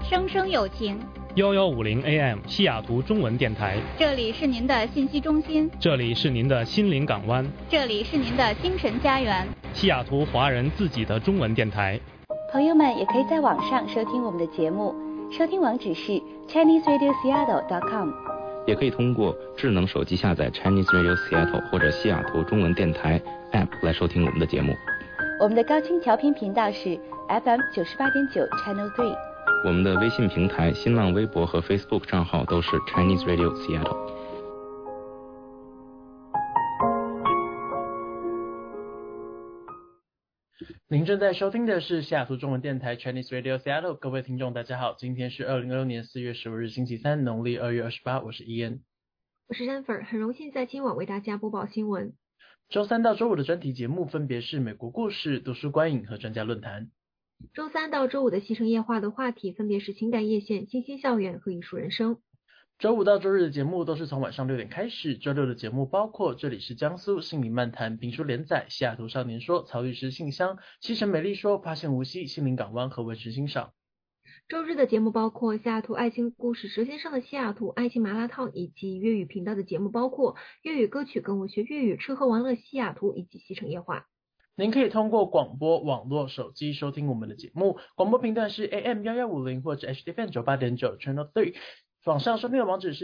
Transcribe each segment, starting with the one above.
声声有情。 1150 AM 西雅图中文电台， 这里是您的信息中心， 这里是您的心灵港湾， 这里是您的精神家园， 西雅图华人自己的中文电台。 朋友们也可以在网上收听我们的节目，收听网址是 ChineseRadioSeattle.com， 也可以通过智能手机下载 Chinese Radio Seattle 或者西雅图中文电台 App 来收听我们的节目。 我们的高清调频频道是 FM 98.9 Channel 3。 我们的微信平台、新浪微博和 Facebook 账号都是 Chinese Radio Seattle。 您正在收听的是西雅图中文电台 Chinese Radio Seattle。各位听众大家好，今天是2026年4月15日星期三，农历2月28，我是Ian， 我是Jennifer，很荣幸在今晚为大家播报新闻。 周三到周五的专题节目分别是美国故事、读书观影和专家论坛。 周三到周五的西城夜话的话题分别是情感夜线、新兴校园和艺术人生。 周五到周日的节目都是从晚上6点开始。周六的节目包括这里是江苏心理漫谈、评书连载、西雅图少年说、曹律师信箱、西城美丽说、发现无锡、心灵港湾和文学欣赏。 周日的节目包括西雅图爱情故事、舌尖上的西雅图、爱情麻辣烫，以及粤语频道的节目包括粤语歌曲跟我学粤语、吃喝玩乐西雅图以及西城夜话。 您可以通过广播、网络、手机收听我们的节目。广播频段是 AM1150 或者 HDFM 98.9 Channel 3。网上收听的网址是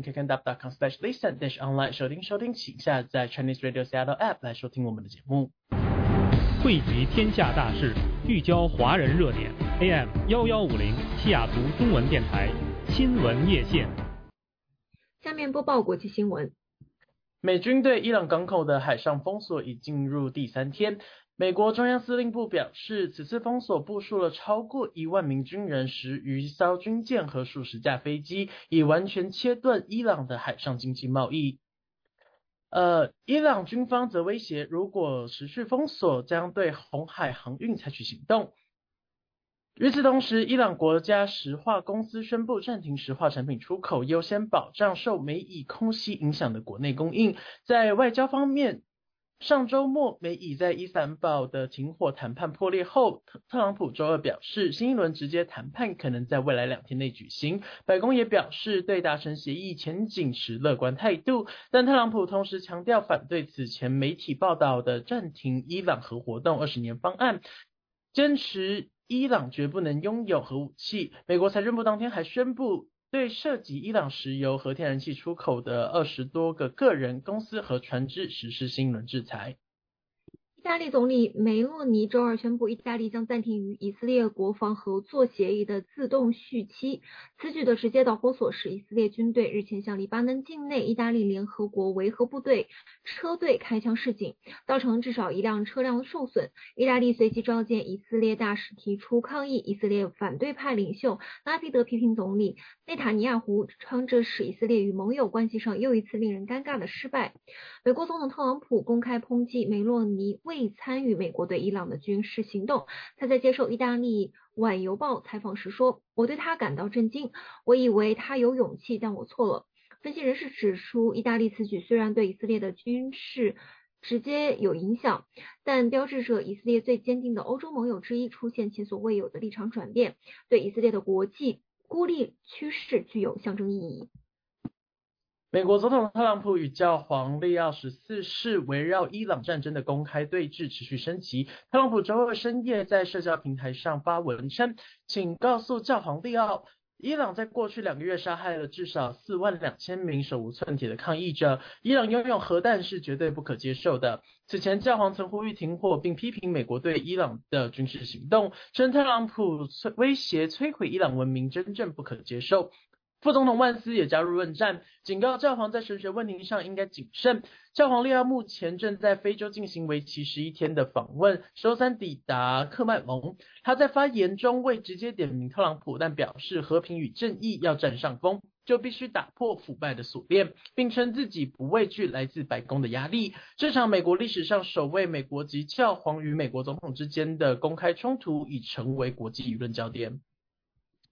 1150kckdap.com/listen-online。收听，请下载 Chinese Radio Seattle App 来收听我们的节目。 汇集天下大事，聚焦华人热点。AM1150 西雅图中文电台新闻夜线。 下面播报国际新闻。 美军对伊朗港口的海上封锁已进入第3天。美国中央司令部表示，此次封锁部署了超过1万名军人、10余艘军舰和数十架飞机，以完全切断伊朗的海上经济贸易。伊朗军方则威胁，如果持续封锁，将对红海航运采取行动。与此同时，伊朗国家石化公司宣布暂停石化产品出口，优先保障受美以空袭影响的国内供应。在外交方面，上周末美以在伊斯坦堡的停火谈判破裂后，特朗普周二表示，新一轮直接谈判可能在未来2天内举行。白宫也表示对达成协议前景持乐观态度，但特朗普同时强调反对此前媒体报道的暂停伊朗核活动20年方案，坚持伊朗绝不能拥有核武器。美国财政部当天还宣布，对涉及伊朗石油和天然气出口的20多个个人、公司和船只实施新一轮制裁。 意大利总理梅洛尼周二宣布，意大利将暂停与以色列国防合作协议的自动续期。此举的直接导火索是以色列军队日前向黎巴嫩境内意大利联合国维和部队车队开枪示警，造成至少1辆车辆受损。意大利随即召见以色列大使提出抗议，以色列反对派领袖拉皮德批评总理内塔尼亚胡，称这是以色列与盟友关系上又一次令人尴尬的失败。美国总统特朗普公开抨击梅洛尼未参与美国对伊朗的军事行动。他在接受意大利晚邮报采访时说，我对他感到震惊，我以为他有勇气，但我错了。分析人士指出，意大利此举虽然对以色列的军事直接有影响，但标志着以色列最坚定的欧洲盟友之一出现前所未有的立场转变，对以色列的国际孤立趋势具有象征意义。 美国总统特朗普与教皇利奥14世围绕伊朗战争的公开对峙持续升级。特朗普周二深夜在社交平台上发文称，请告诉教皇利奥，伊朗在过去2个月杀害了至少42000名手无寸铁的抗议者，伊朗拥有核弹是绝对不可接受的。此前教皇曾呼吁停火，并批评美国对伊朗的军事行动，称特朗普威胁摧毁伊朗文明真正不可接受。副总统万斯也加入论战，警告教皇在神学问题上应该谨慎。教皇利奥目前正在非洲进行为期11天的访问，周三抵达克麦隆。他在发言中未直接点名特朗普，但表示和平与正义要占上风，就必须打破腐败的锁链，并称自己不畏惧来自白宫的压力。这场美国历史上首位美国籍教皇与美国总统之间的公开冲突已成为国际舆论焦点。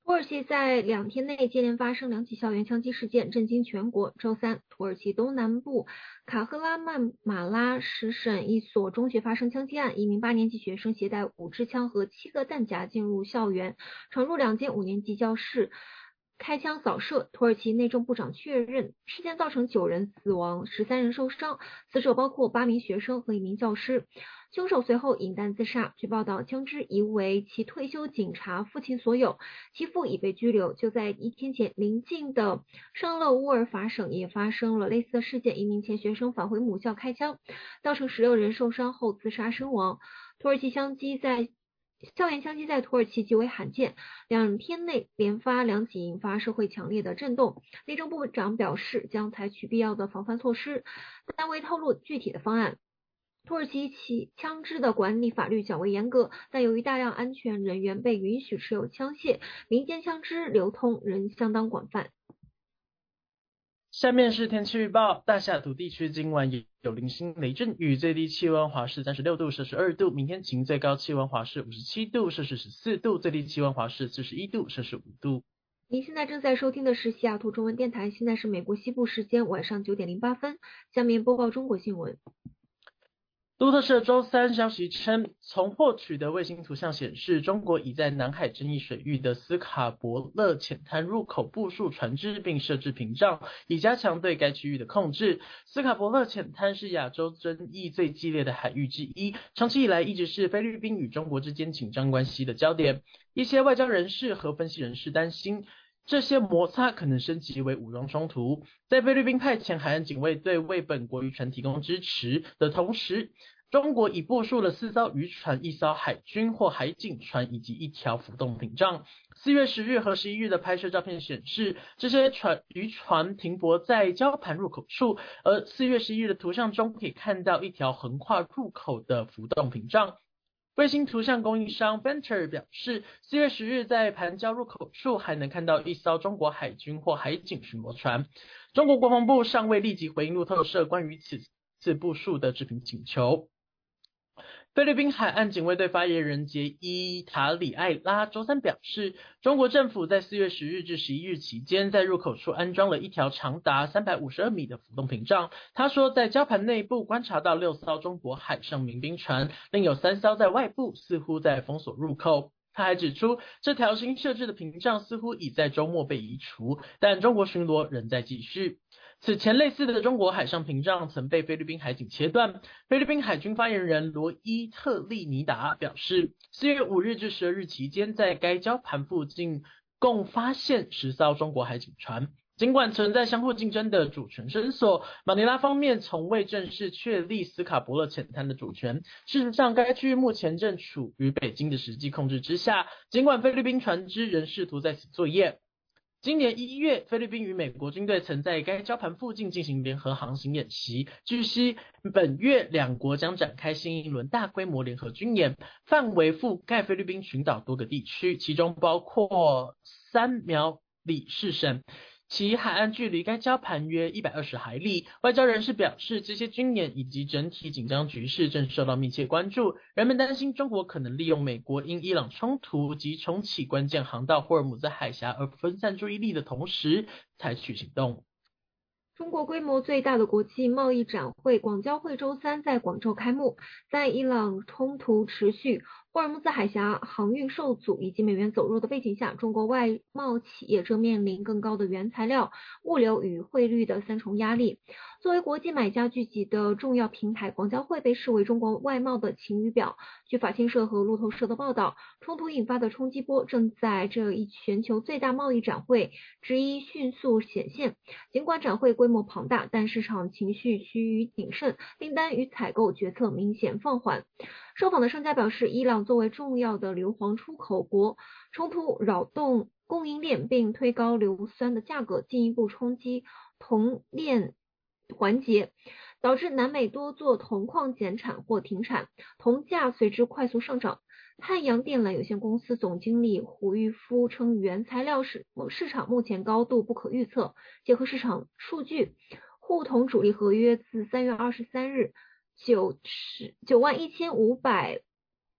土耳其在2天内接连发生2起校园枪击事件，震惊全国。周三，土耳其东南部卡赫拉曼马拉什省一所中学发生枪击案，一名8年级学生携带5支枪和7个弹夹进入校园，闯入2间5年级教室，开枪扫射。土耳其内政部长确认，事件造成9人死亡，13人受伤，死者包括8名学生和1名教师。凶手随后引弹自杀。据报道，枪支疑为其退休警察父亲所有，其父已被拘留。就在1天前，邻近的尚勒乌尔法省也发生了类似的事件，一名前学生返回母校开枪，造成16人受伤后自杀身亡。校园枪击在土耳其极为罕见，2天内连发2起，引发社会强烈的震动。内政部长表示将采取必要的防范措施，但未透露具体的方案。土耳其其枪支的管理法律较为严格，但由于大量安全人员被允许持有枪械，民间枪支流通仍相当广泛。 下面是天气预报，大西雅图地区今晚有零星雷阵雨，最低气温华氏36度摄氏2度，明天晴，最高气温华氏57度摄氏14度，最低气温华氏41度摄氏5度。 您现在正在收听的是西雅图中文电台，现在是美国西部时间晚上9点08分，下面播报中国新闻。 路透社周三消息称，从获取的卫星图像显示，中国已在南海争议水域的斯卡伯勒浅滩入口部署船只并设置屏障，以加强对该区域的控制。斯卡伯勒浅滩是亚洲争议最激烈的海域之一，长期以来一直是菲律宾与中国之间紧张关系的焦点。一些外交人士和分析人士担心，这些摩擦可能升级为武装冲突。在菲律宾派遣海岸警卫队为本国渔船提供支持的同时，中国已部署了4艘渔船、1艘海军或海警船以及1条浮动屏障。4月10日和11日的拍摄照片显示，这些渔船停泊在礁盘入口处，而4月11日的图像中可以看到1条横跨入口的浮动屏障。卫星图像供应商 Venture 表示，4月10日在盘礁入口处还能看到1艘中国海军或海警巡逻船。中国国防部尚未立即回应路透社关于此次部署的置评请求。菲律宾海岸警卫队发言人杰伊塔里艾拉周三表示，中国政府在4月10日至11日期间在入口处安装了1条长达352米的浮动屏障。他说，在礁盘内部观察到6艘中国海上民兵船，另有3艘在外部，似乎在封锁入口。他还指出，这条新设置的屏障似乎已在周末被移除，但中国巡逻仍在继续。此前类似的中国海上屏障曾被菲律宾海警切断。菲律宾海军发言人罗伊特利尼达表示，4月5日至12日期间，在该礁盘附近共发现10艘中国海警船。尽管存在相互竞争的主权伸索，马尼拉方面从未正式确立斯卡伯勒浅滩的主权。事实上，该区域目前正处于北京的实际控制之下，尽管菲律宾船只仍试图在此作业。今年1月，菲律宾与美国军队曾在该礁盘附近进行联合航行演习。据悉，本月2国将展开新一轮大规模联合军演，范围覆盖菲律宾群岛多个地区，其中包括3苗里士省。其海岸距离该礁盘约120海里。外交人士表示，这些军演以及整体紧张局势正受到密切关注。人们担心中国可能利用美国因伊朗冲突及重启关键航道霍尔姆兹海峡而分散注意力的同时采取行动。 中国规模最大的国际贸易展会广交会周三在广州开幕。在伊朗冲突持续、霍尔木兹海峡航运受阻以及美元走弱的背景下，中国外贸企业正面临更高的原材料、物流与汇率的3重压力。作为国际买家聚集的重要平台，广交会被视为中国外贸的晴雨表。据法新社和路透社的报道，冲突引发的冲击波正在这一全球最大贸易展会之一迅速显现。尽管展会规模庞大，但市场情绪趋于谨慎，订单与采购决策明显放缓。受访的商家表示，伊朗作为重要的硫磺出口国，冲突扰动供应链并推高硫酸的价格，进一步冲击铜链环节，导致南美多座铜矿减产或停产，铜价随之快速上涨。汉阳电缆有限公司总经理胡玉夫称，原材料市场目前高度不可预测，结合市场数据，沪铜主力合约自3月23日91500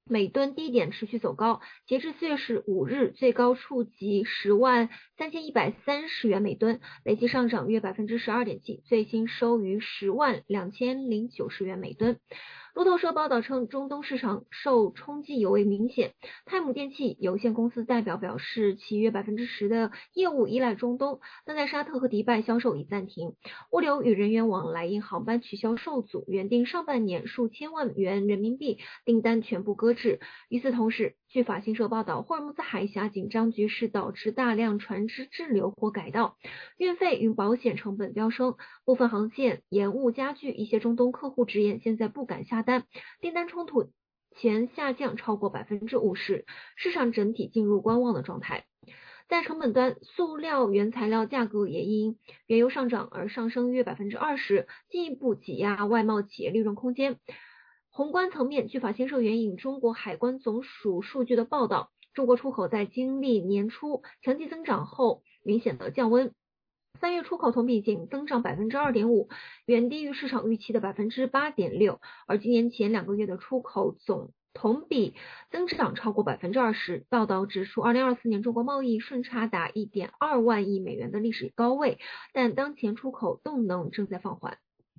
每吨低点持续走高，截至4月15日，最高触及103130元每吨，累计上涨约 12.7%， 最新收于102090元每吨。路透社报道称，中东市场受冲击尤为明显。泰姆电器有限公司代表表示，其约 10% 的业务依赖中东，但在沙特和迪拜销售已暂停，物流与人员往来因航班取消受阻，原定上半年数千万元人民币订单全部搁置。与此同时，据法新社报道，霍尔木兹海峡紧张局势导致大量船只滞留或改道，运费与保险成本飙升，部分航线延误加剧，一些中东客户直言现在不敢下单，订单冲突前下降超过 50%， 市场整体进入观望的状态。在成本端，塑料原材料价格也因原油上涨而上升约 20%， 进一步挤压外贸企业利润空间。宏观层面，据法新社援引中国海关总署数据的报道，中国出口在经历年初强劲增长后明显的降温，3月出口同比仅增长 2.5%， 远低于市场预期的 8.6%， 而今年前2个月的出口总同比增长超过 20%。 报道指出，2024年中国贸易顺差达 1.2万亿美元的历史高位，但当前出口动能正在放缓。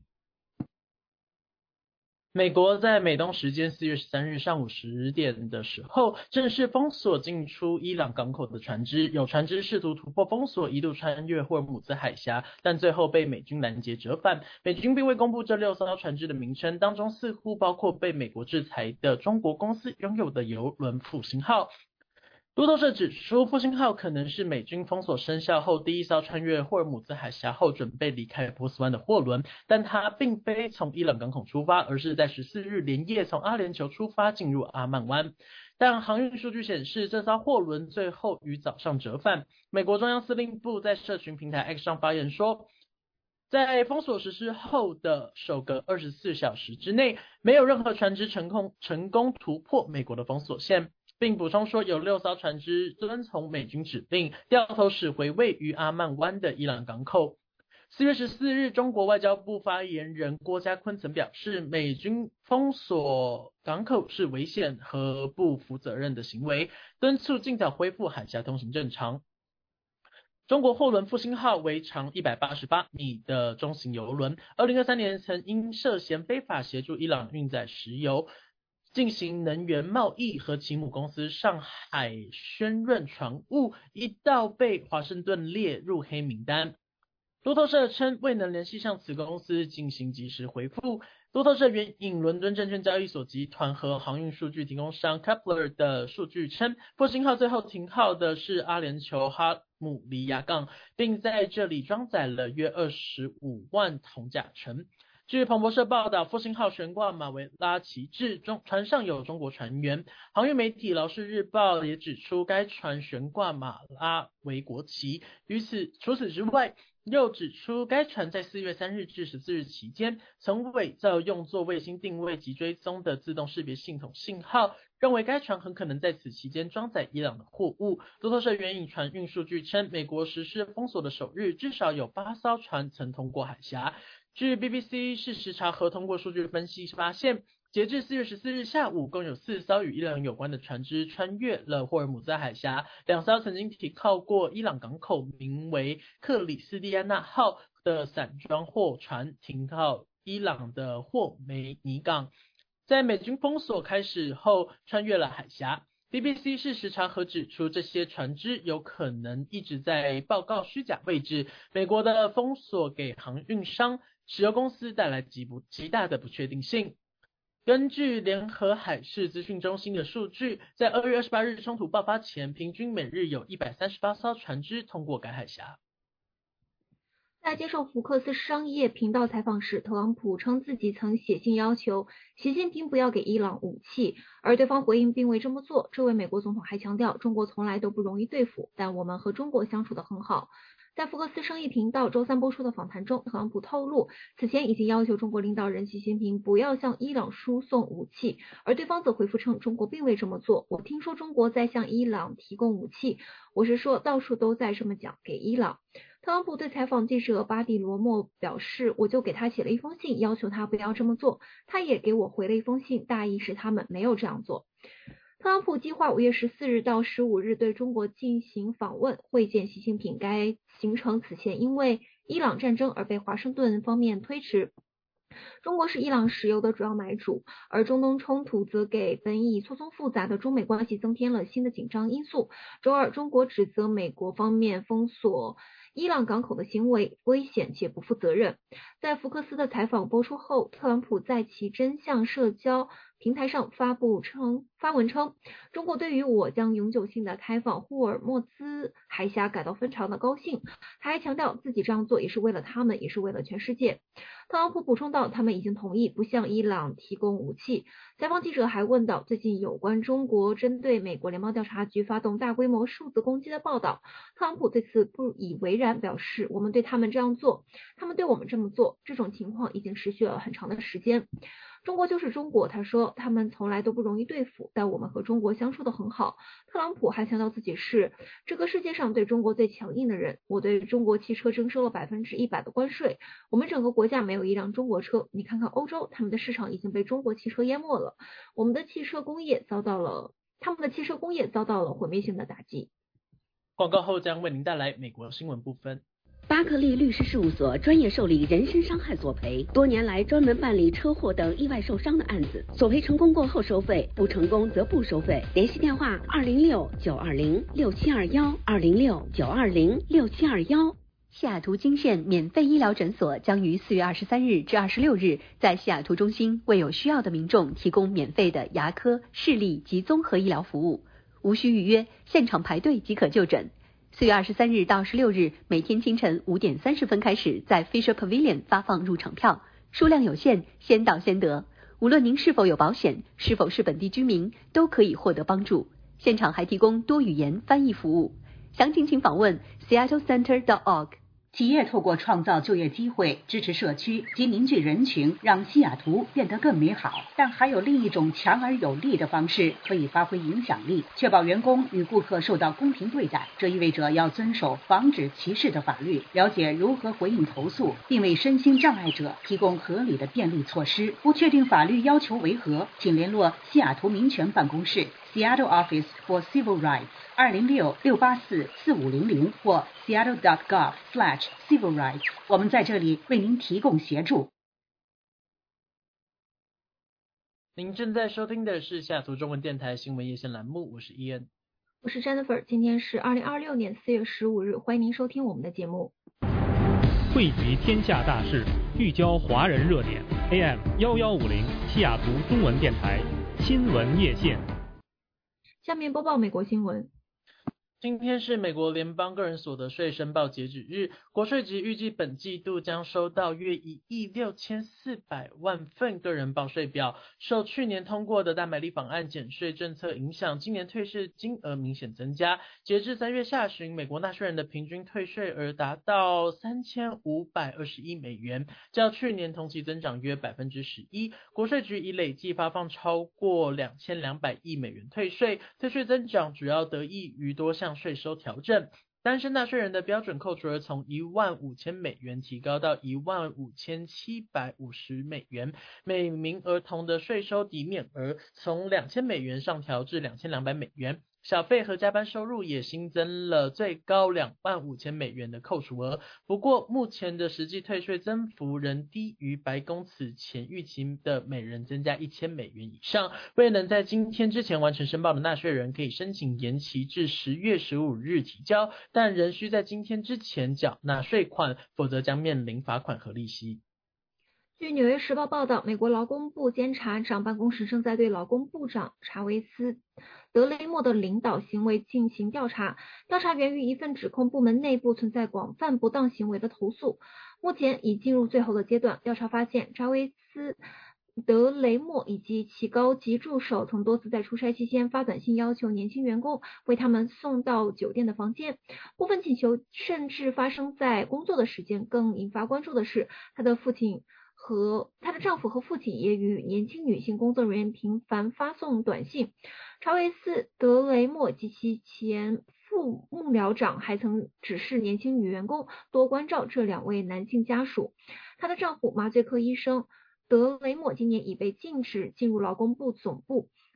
美国在美东时间4月13日上午10点的时候，正式封锁进出伊朗港口的船只，有船只试图突破封锁，一度穿越霍尔木兹海峡，但最后被美军拦截折返。美军并未公布这6艘船只的名称，当中似乎包括被美国制裁的中国公司拥有的邮轮复兴号。路透社指出，复兴号可能是美军封锁生效后第一艘穿越霍尔木兹海峡后准备离开波斯湾的货轮，但它并非从伊朗港口出发，而是在14日连夜从阿联酋出发进入阿曼湾。但航运数据显示，这艘货轮最后于早上折返。美国中央司令部在社群平台 X 上发言说，在封锁实施后的首个24小时之内，没有任何船只成功突破美国的封锁线，并补充说，有6艘船只遵从美军指令掉头驶回位于阿曼湾的伊朗港口。4月14日，中国外交部发言人郭家坤曾表示，美军封锁港口是危险和不负责任的行为，敦促尽早恢复海峡通行正常。中国货轮复兴号为长188米的中型邮轮，2023年曾因涉嫌非法协助伊朗运载石油进行能源贸易和其母公司上海轩润船务一道被华盛顿列入黑名单。路透社称未能联系上此公司进行及时回复。路透社援引伦敦证券交易所集团和航运数据提供商 Kepler 的数据称，复兴号最后停靠的是阿联酋哈姆利亚港，并在这里装载了约25万桶甲醇。据彭博社报道，复兴号悬挂马维拉旗帜，船上有中国船员。航运媒体劳氏日报也指出，该船悬挂马拉维国旗。除此之外，又指出该船在4月3日至14日期间，曾伪造用作卫星定位及追踪的自动识别系统信号，认为该船很可能在此期间装载伊朗的货物。路透社援引船运数据称，美国实施封锁的首日，至少有8艘船曾通过海峡。据 BBC 事实查核通过数据分析发现，截至4月14日下午，共有4艘与伊朗有关的船只穿越了霍尔木兹海峡，2艘曾经停靠过伊朗港口，名为克里斯蒂安娜号的散装货船停靠伊朗的霍梅尼港，在美军封锁开始后穿越了海峡。BBC 事实查核指出，这些船只有可能一直在报告虚假位置。美国的封锁给航运商、石油公司带来极大的不确定性。根据联合海事资讯中心的数据，在2月28日冲突爆发前，平均每日有138艘船只通过该海峡。 在接受福克斯商业频道采访时，特朗普称自己曾写信要求习近平不要给伊朗武器，而对方回应并未这么做。这位美国总统还强调，中国从来都不容易对付，但我们和中国相处得很好。在福克斯商业频道周三播出的访谈中，特朗普透露，此前已经要求中国领导人习近平不要向伊朗输送武器，而对方则回复称，中国并未这么做。我听说中国在向伊朗提供武器，我是说到处都在这么讲给伊朗。特朗普对采访记者巴蒂罗莫表示，我就给他写了一封信，要求他不要这么做，他也给我回了一封信，大意是他们没有这样做。 特朗普计划5月14日到15日对中国进行访问，会见习近平。该行程此前因为伊朗战争而被华盛顿方面推迟。中国是伊朗石油的主要买主，而中东冲突则给本已错综复杂的中美关系增添了新的紧张因素。周二，中国指责美国方面封锁伊朗港口的行为危险且不负责任。在福克斯的采访播出后，特朗普在其真相社交平台上发文称，中国对于我将永久性的开放霍尔莫兹海峡感到非常的高兴。他还强调自己这样做也是为了他们，也是为了全世界。特朗普补充道，他们已经同意不向伊朗提供武器。采访记者还问到，最近有关中国针对美国联邦调查局发动大规模数字攻击的报道，特朗普对此不以为然，表示我们对他们这样做，他们对我们这么做，这种情况已经持续了很长的时间。中国就是中国，他说，他们从来都不容易对付，但我们和中国相处得很好。特朗普还强调自己是这个世界上对中国最强硬的人。我对中国汽车征收了100%的关税，我们整个国家没有一辆中国车。你看看欧洲，他们的市场已经被中国汽车淹没了，他们的汽车工业遭到了毁灭性的打击。 广告后将为您带来美国新闻部分。 巴克利律师事务所专业受理人身伤害索赔，多年来专门办理车祸等意外受伤的案子，索赔成功过后收费，不成功则不收费。联系电话206-920-6721，206-920-6721。 西雅图金县免费医疗诊所将于4月23日至26日在西雅图中心为有需要的民众提供免费的牙科、视力及综合医疗服务，无需预约，现场排队即可就诊。4月23日到16日，每天清晨5点30分开始，在 Fisher Pavilion 发放入场票，数量有限，先到先得。无论您是否有保险，是否是本地居民，都可以获得帮助。现场还提供多语言翻译服务。详情请访问 seattlecenter.org。 企业透过创造就业机会，支持社区及凝聚人群，让西雅图变得更美好。但还有另一种强而有力的方式可以发挥影响力，确保员工与顾客受到公平对待。这意味着要遵守防止歧视的法律，了解如何回应投诉，并为身心障碍者提供合理的便利措施。不确定法律要求为何，请联络西雅图民权办公室 Seattle Office for Civil Rights 206-684-4500或 seattle.gov/civil rights。我们在这里为您提供协助。 您正在收听的是西雅图中文电台新闻夜线栏目，我是伊恩， 我是 Jennifer。今天是2026年4月15日，欢迎您收听我们的节目。 汇集天下大事，聚焦华人热点。AM 1150西雅图中文电台新闻夜线。 下面播报美国新闻。 今天是美国联邦个人所得税申报截止日，国税局预计本季度将收到约1.64亿份个人报税表。受去年通过的大买力法案减税政策影响，今年退税金额明显增加。截至3月下旬，美国纳税人的平均退税额达到$3520亿，较去年同期增长约11%。国税局已累计发放超过$2200亿退税，退税增长主要得益于多项税收调整。单身纳税人的标准扣除额从$15000提高到$15750，每名儿童的税收抵免额从$2000上调至$2200。小费和加班收入也新增了最高$25000的扣除额，不过目前的实际退税增幅仍低于白宫此前预期的每人增加$1000以上。未能在今天之前完成申报的纳税人可以申请延期至10月15日提交，但仍需在今天之前缴纳税款，否则将面临罚款和利息。 据《纽约时报》报道，美国劳工部监察长办公室正在对劳工部长查韦斯·德雷默的领导行为进行调查，调查源于一份指控部门内部存在广泛不当行为的投诉，目前已进入最后的阶段。调查发现，查韦斯·德雷默以及其高级助手曾多次在出差期间发短信要求年轻员工为他们送到酒店的房间，部分请求甚至发生在工作的时间。更引发关注的是，她的丈夫和父亲也与年轻女性工作人员频繁发送短信。查韦斯·德雷默及其前副幕僚长还曾指示年轻女员工多关照这2位男性家属。她的丈夫麻醉科医生德雷默今年已被禁止进入劳工部总部。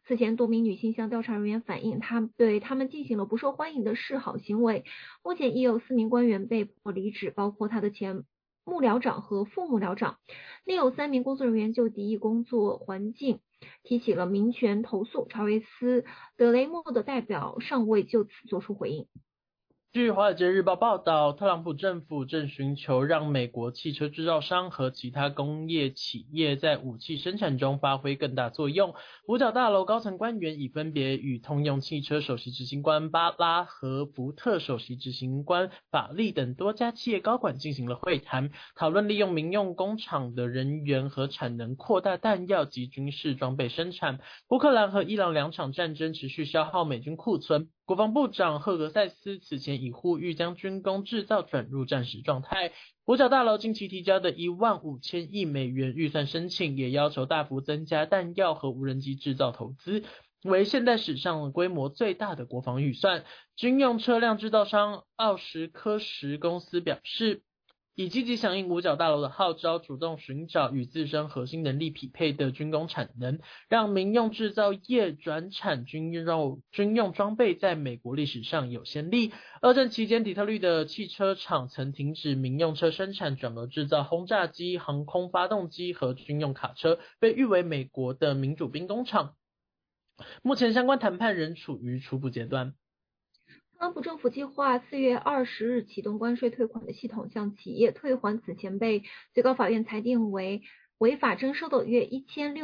此前多名女性向调查人员反映，对他们进行了不受欢迎的示好行为。目前已有4名官员被迫离职，包括他的前幕僚长和副幕僚长。另有3名工作人员就敌意工作环境提起了民权投诉。查韦斯·德雷默的代表尚未就此作出回应。 据《华尔街日报》报道，特朗普政府正寻求让美国汽车制造商和其他工业企业在武器生产中发挥更大作用。五角大楼高层官员已分别与通用汽车首席执行官巴拉和福特首席执行官法利等多家企业高管进行了会谈，讨论利用民用工厂的人员和产能扩大弹药及军事装备生产。乌克兰和伊朗2场战争持续消耗美军库存。国防部长赫格塞斯此前已呼吁将军工制造转入战时状态。五角大楼近期提交的15000亿美元预算申请，也要求大幅增加弹药和无人机制造投资，为现代史上规模最大的国防预算。军用车辆制造商奥什科什公司表示，以积极响应五角大楼的号召，主动寻找与自身核心能力匹配的军工产能，让民用制造业转产军用装备在美国历史上有先例。二战期间，底特律的汽车厂曾停止民用车生产，转而制造轰炸机、航空发动机和军用卡车，被誉为美国的民主兵工厂。目前相关谈判仍处于初步阶段。 特朗普政府计划4月20日启动关税退款的系统，向企业退还此前被最高法院裁定为违法征收的约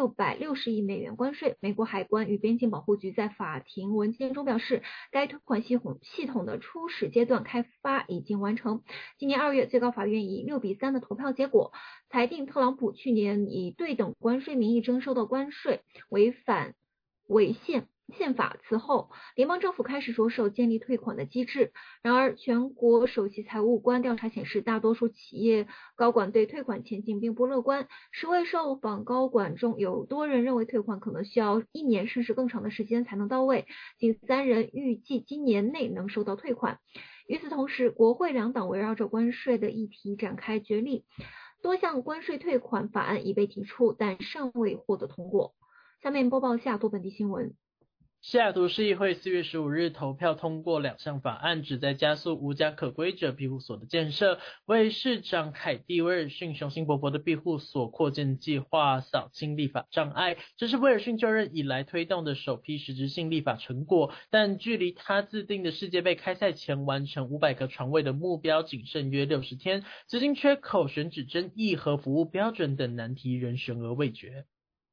1660亿美元关税。美国海关与边境保护局在法庭文件中表示，该退款系统的初始阶段开发已经完成。今年2月，最高法院以6-3的投票结果，裁定特朗普去年以对等关税名义征收的关税违宪法。此后，联邦政府开始着手建立退款的机制。然而，全国首席财务官调查显示，大多数企业高管对退款前景并不乐观。10位受访高管中有多人认为退款可能需要1年甚至更长的时间才能到位，仅3人预计今年内能收到退款。与此同时，国会2党围绕着关税的议题展开角力，多项关税退款法案已被提出，但尚未获得通过。下面播报西雅图本地新闻。 西雅图市议会4月15日投票通过2项法案，旨在加速无家可归者庇护所的建设，为市长凯蒂·威尔逊雄心勃勃的庇护所扩建计划扫清立法障碍。这是威尔逊就任以来推动的首批实质性立法成果，但距离他自定的世界杯开赛前完成500个床位的目标仅剩约60天，资金缺口、选址争议和服务标准等难题仍悬而未决。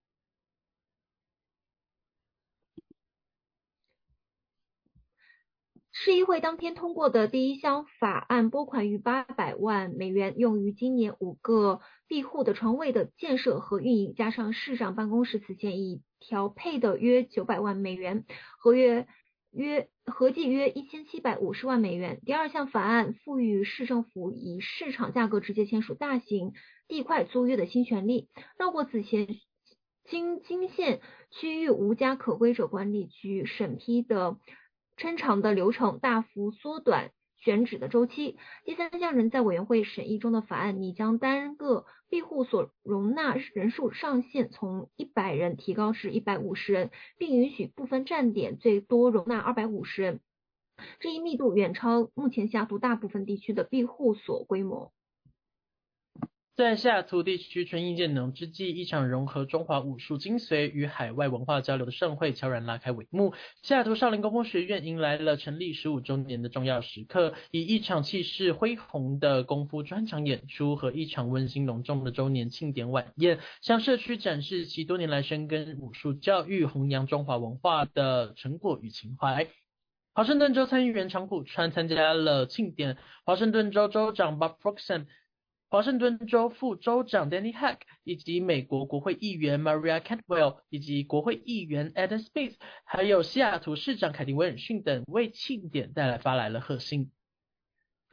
市议会当天通过的第1项法案拨款逾800万美元，用于今年5个庇护的床位的建设和运营，加上市长办公室此前已调配的约900万美元，合计约1750万美元。第2项法案赋予市政府以市场价格直接签署大型地块租约的新权利，绕过此前经金县区域无家可归者管理局审批的抻长的流程，大幅缩短选址的周期。第3项仍在委员会审议中的法案拟将单个庇护所容纳人数上限从100人提高至150人，并允许部分站点最多容纳250人。这一密度远超目前西雅图大部分地区的庇护所规模。 在西雅图地区春意渐浓之际，一场融合中华武术精髓与海外文化交流的盛会悄然拉开帷幕。西雅图少林功夫学院迎来了成立15周年的重要时刻，以一场气势恢宏的功夫专场演出和一场温馨隆重的周年庆典晚宴，向社区展示其多年来深耕武术教育、弘扬中华文化的成果与情怀。华盛顿州参议员长谷川参加了庆典，华盛顿州州长 Bob Ferguson、华盛顿州副州长 Danny Hack 以及美国国会议员 Maria Cantwell 以及国会议员 Adam Spieth 还有西雅图市长凯蒂·威尔逊等为庆典发来了贺信。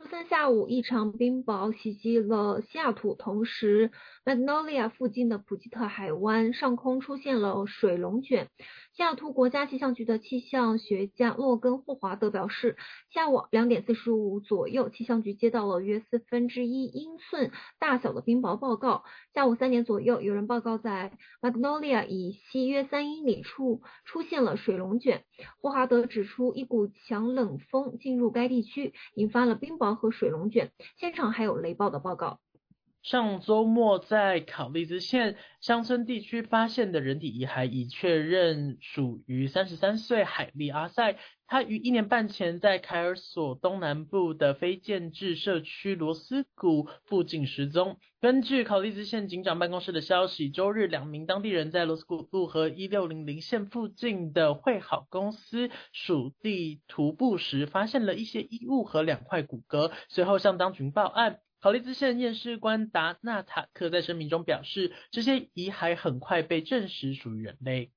周三下午，一场冰雹袭击了西雅图，同时 Magnolia 附近的普吉特海湾上空出现了水龙卷。西雅图国家气象局的气象学家洛根·霍华德表示，下午2点45左右，气象局接到了约1/4英寸大小的冰雹报告。下午3点左右，有人报告在 Magnolia 以西约3英里处出现了水龙卷。霍华德指出，一股强冷风进入该地区，引发了冰雹和水龙卷，现场还有雷暴的报告。 上周末在考利兹县乡村地区发现的人体遗骸已确认属于33岁海利阿塞，他于1年半前在凯尔索东南部的非建制社区罗斯谷附近失踪。根据考利兹县警长办公室的消息，周日2名当地人在罗斯谷路和1600线附近的惠好公司属地徒步时发现了一些衣物和2块骨骼，随后向当局报案。考利兹县验尸官达纳塔克在声明中表示，这些遗骸很快被证实属于人类。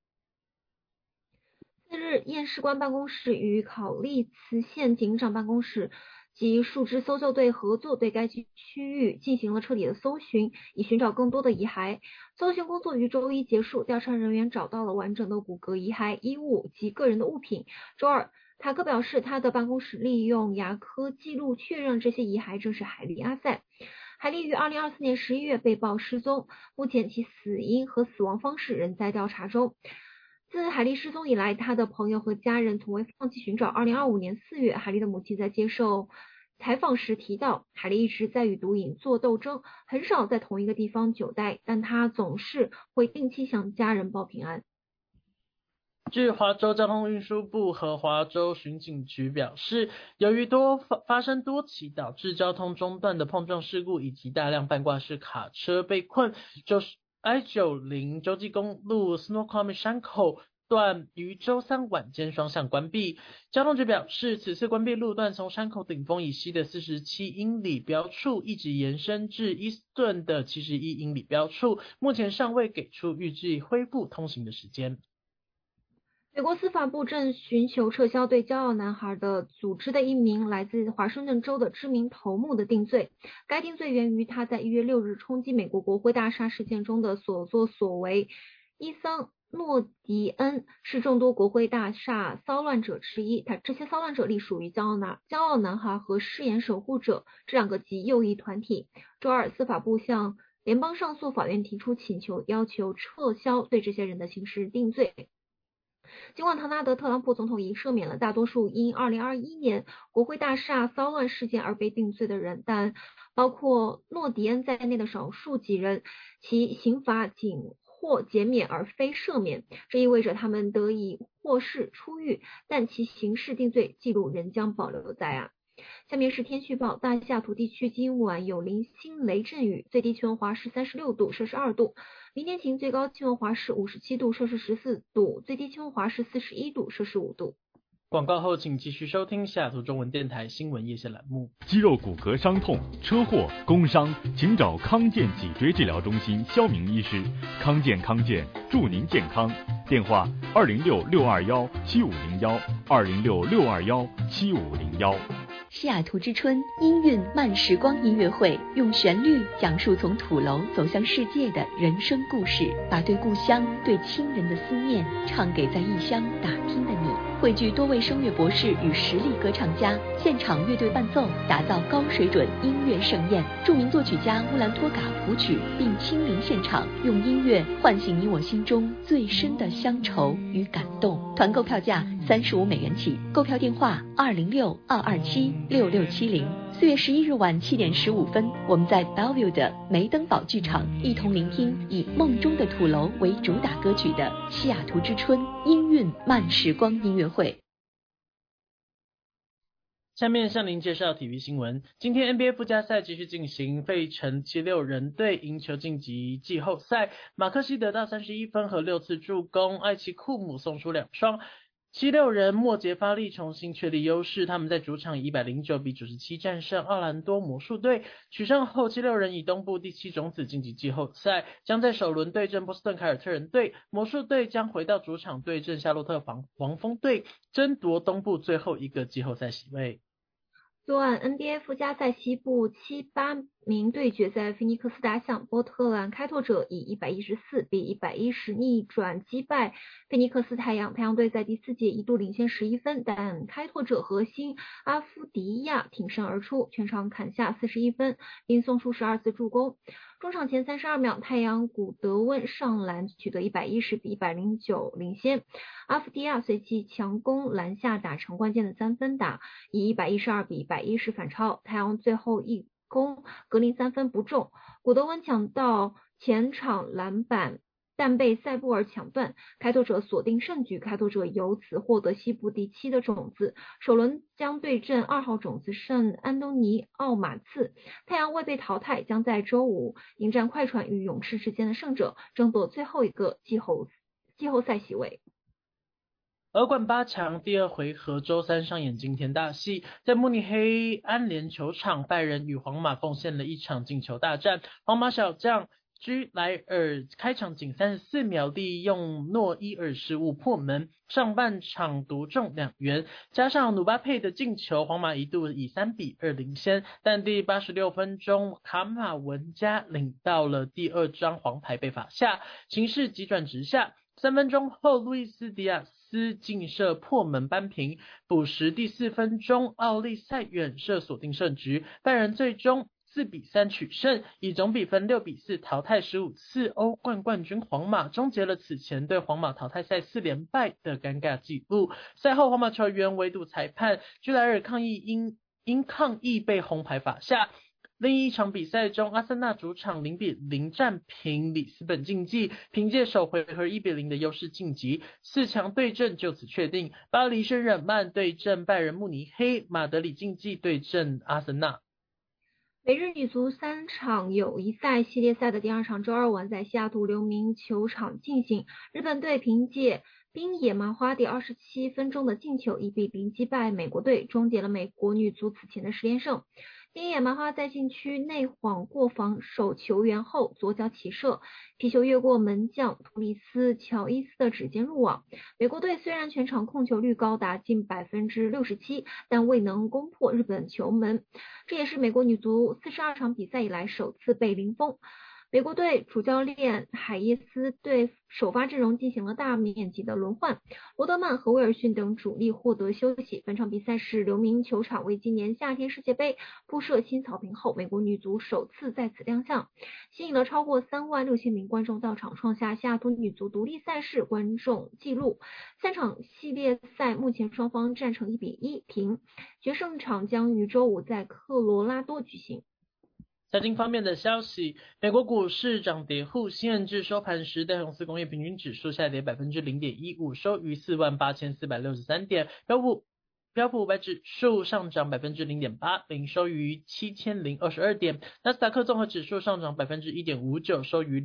4日，验尸官办公室与考利兹县警长办公室及数支搜救队合作，对该区域进行了彻底的搜寻，以寻找更多的遗骸。搜寻工作于周一结束，调查人员找到了完整的骨骼遗骸、衣物及个人的物品。周二，塔克表示，他的办公室利用牙科记录确认这些遗骸正是海利阿塞。海利于2024年11月被曝失踪，目前其死因和死亡方式仍在调查中。自海利失踪以来，他的朋友和家人从未放弃寻找。2025年4月，海利的母亲在接受采访时提到，海利一直在与毒瘾做斗争，很少在同一个地方久待，但他总是会定期向家人报平安。 据华州交通运输部和华州巡警局表示，由于发生多起导致交通中断的碰撞事故，以及大量半挂式卡车被困，就是 I-90 洲际公路 Snoqualmie 山口段于周三晚间双向关闭。交通局表示，此次关闭路段从山口顶峰以西的47英里标处一直延伸至伊斯顿的71英里标处，目前尚未给出预计恢复通行的时间。 美国司法部正寻求撤销对骄傲男孩的组织的一名来自华盛顿州的知名头目的定罪。该定罪源于他在1月6日冲击美国国会大厦事件中的所作所为。伊桑诺迪恩是众多国会大厦骚乱者之一，这些骚乱者隶属于骄傲男孩和誓言守护者这2个极右翼团体。周二，司法部向联邦上诉法院提出请求，要求撤销对这些人的刑事定罪。尽管唐纳德·特朗普总统已赦免了大多数因2021年国会大厦骚乱事件而被定罪的人，但包括诺迪恩在内的少数几人，其刑罚仅获减免而非赦免，这意味着他们得以获释出狱，但其刑事定罪记录仍将保留在案。下面是天气预报，大西雅图地区今晚有零星雷阵雨，最低气温华氏36度摄氏2度，明天晴，最高气温华氏57度摄氏14度，最低气温华氏41度摄氏5度。 广告后请继续收听西雅图中文电台新闻夜线栏目。 肌肉骨骼伤痛、车祸、工伤，请找康健脊椎治疗中心肖明医师。康健祝您健康。电话206-621-7501，206-621-7501。 西雅图之春音韵慢时光音乐会，用旋律讲述从土楼走向世界的人生故事，把对故乡、对亲人的思念唱给在异乡打拼的你。汇聚多位声乐博士与实力歌唱家，现场乐队伴奏，打造高水准音乐盛宴。著名作曲家乌兰托嘎谱曲，并亲临现场，用音乐唤醒你我心中最深的乡愁与感动。团购票价$35起，购票电话206-227-6670。4月11日晚7点15分，我们在 Bellevue 的梅登堡剧场一同聆听以《梦中的土楼》为主打歌曲的西雅图之春音韵慢时光音乐会。 下面向您介绍体育新闻。今天 NBA 附加赛继续进行，费城76人队赢球晋级季后赛，马克西得到31分和6次助攻，艾奇库姆送出2双。76人末节发力，重新确立优势。他们在主场109-97战胜奥兰多魔术队。取胜后，76人以东部第7种子晋级季后赛，将在首轮对阵波士顿凯尔特人队。魔术队将回到主场对阵夏洛特黄蜂队，争夺东部最后一个季后赛席位。 昨晚 NBA 附加赛西部7-8名对决在菲尼克斯打响，波特兰开拓者以114-110逆转击败菲尼克斯太阳。太阳队在第四节一度领先11分，但开拓者核心阿夫迪亚挺身而出，全场砍下41分，并送出12次助攻。中场前32秒，太阳古德温上篮取得110-109领先，阿夫迪亚随即强攻篮下打成关键的3分打，以112-110反超。太阳最后一攻格林3分不中，古德温抢到前场篮板，但被塞布尔抢断，开拓者锁定胜局，开拓者由此获得西部第7的种子，首轮将对阵2号种子圣安东尼奥马刺。太阳未被淘汰，将在周五迎战快船与勇士之间的胜者，争夺最后一个季后赛席位。 欧冠8强第2回合周三上演惊天大戏，在慕尼黑安联球场，拜仁与皇马奉献了一场进球大战。皇马小将居莱尔开场仅34秒利用诺伊尔失误破门，上半场独中2元，加上努巴佩的进球，皇马一度以3-2领先，但第86分钟卡马文加领到了第2张黄牌被罚下，形势急转直下。3分钟后，路易斯迪亚斯劲射破门扳平，补时第4分钟，奥利塞远射锁定胜局，拜仁最终4-3取胜，以总比分6-4淘汰15次欧冠冠军皇马，终结了此前对皇马淘汰赛4连败的尴尬纪录。赛后皇马球员围堵裁判，居莱尔抗议因抗议被红牌罚下。另一场比赛中，阿森纳主场0-0战平里斯本竞技，凭借首回合1-0的优势晋级，4强对阵就此确定。巴黎圣日耳曼对阵拜仁慕尼黑，马德里竞技对阵阿森纳。 美日女足3场友谊赛系列赛的第2场周二晚在西雅图流明球场进行，日本队凭借滨野麻花第27分钟的进球1-0击败美国队，终结了美国女足此前的10连胜。滨野麻花在禁区内晃过防守球员后左脚起射，皮球越过门将图里斯乔伊斯的指尖入网。美国队虽然全场控球率高达近67%，但未能攻破日本球门，这也是美国女足42场比赛以来首次被零封。美国队主教练海耶斯对首发阵容进行了大面积的轮换，罗德曼和威尔逊等主力获得休息。本场比赛是流明球场为今年夏天世界杯铺设新草坪后，美国女足首次在此亮相，吸引了超过36000名观众到场，创下西雅图女足独立赛事观众纪录。3场系列赛目前双方战成1-1平，决胜场将于周五在科罗拉多举行。 财经方面的消息，美国股市涨跌互现，至收盘时道琼斯工业平均指数下跌 0.15%， 收于48463点，标普500指数上涨 0.80%， 收于7022点，纳斯达克综合指数上涨 1.59%， 收于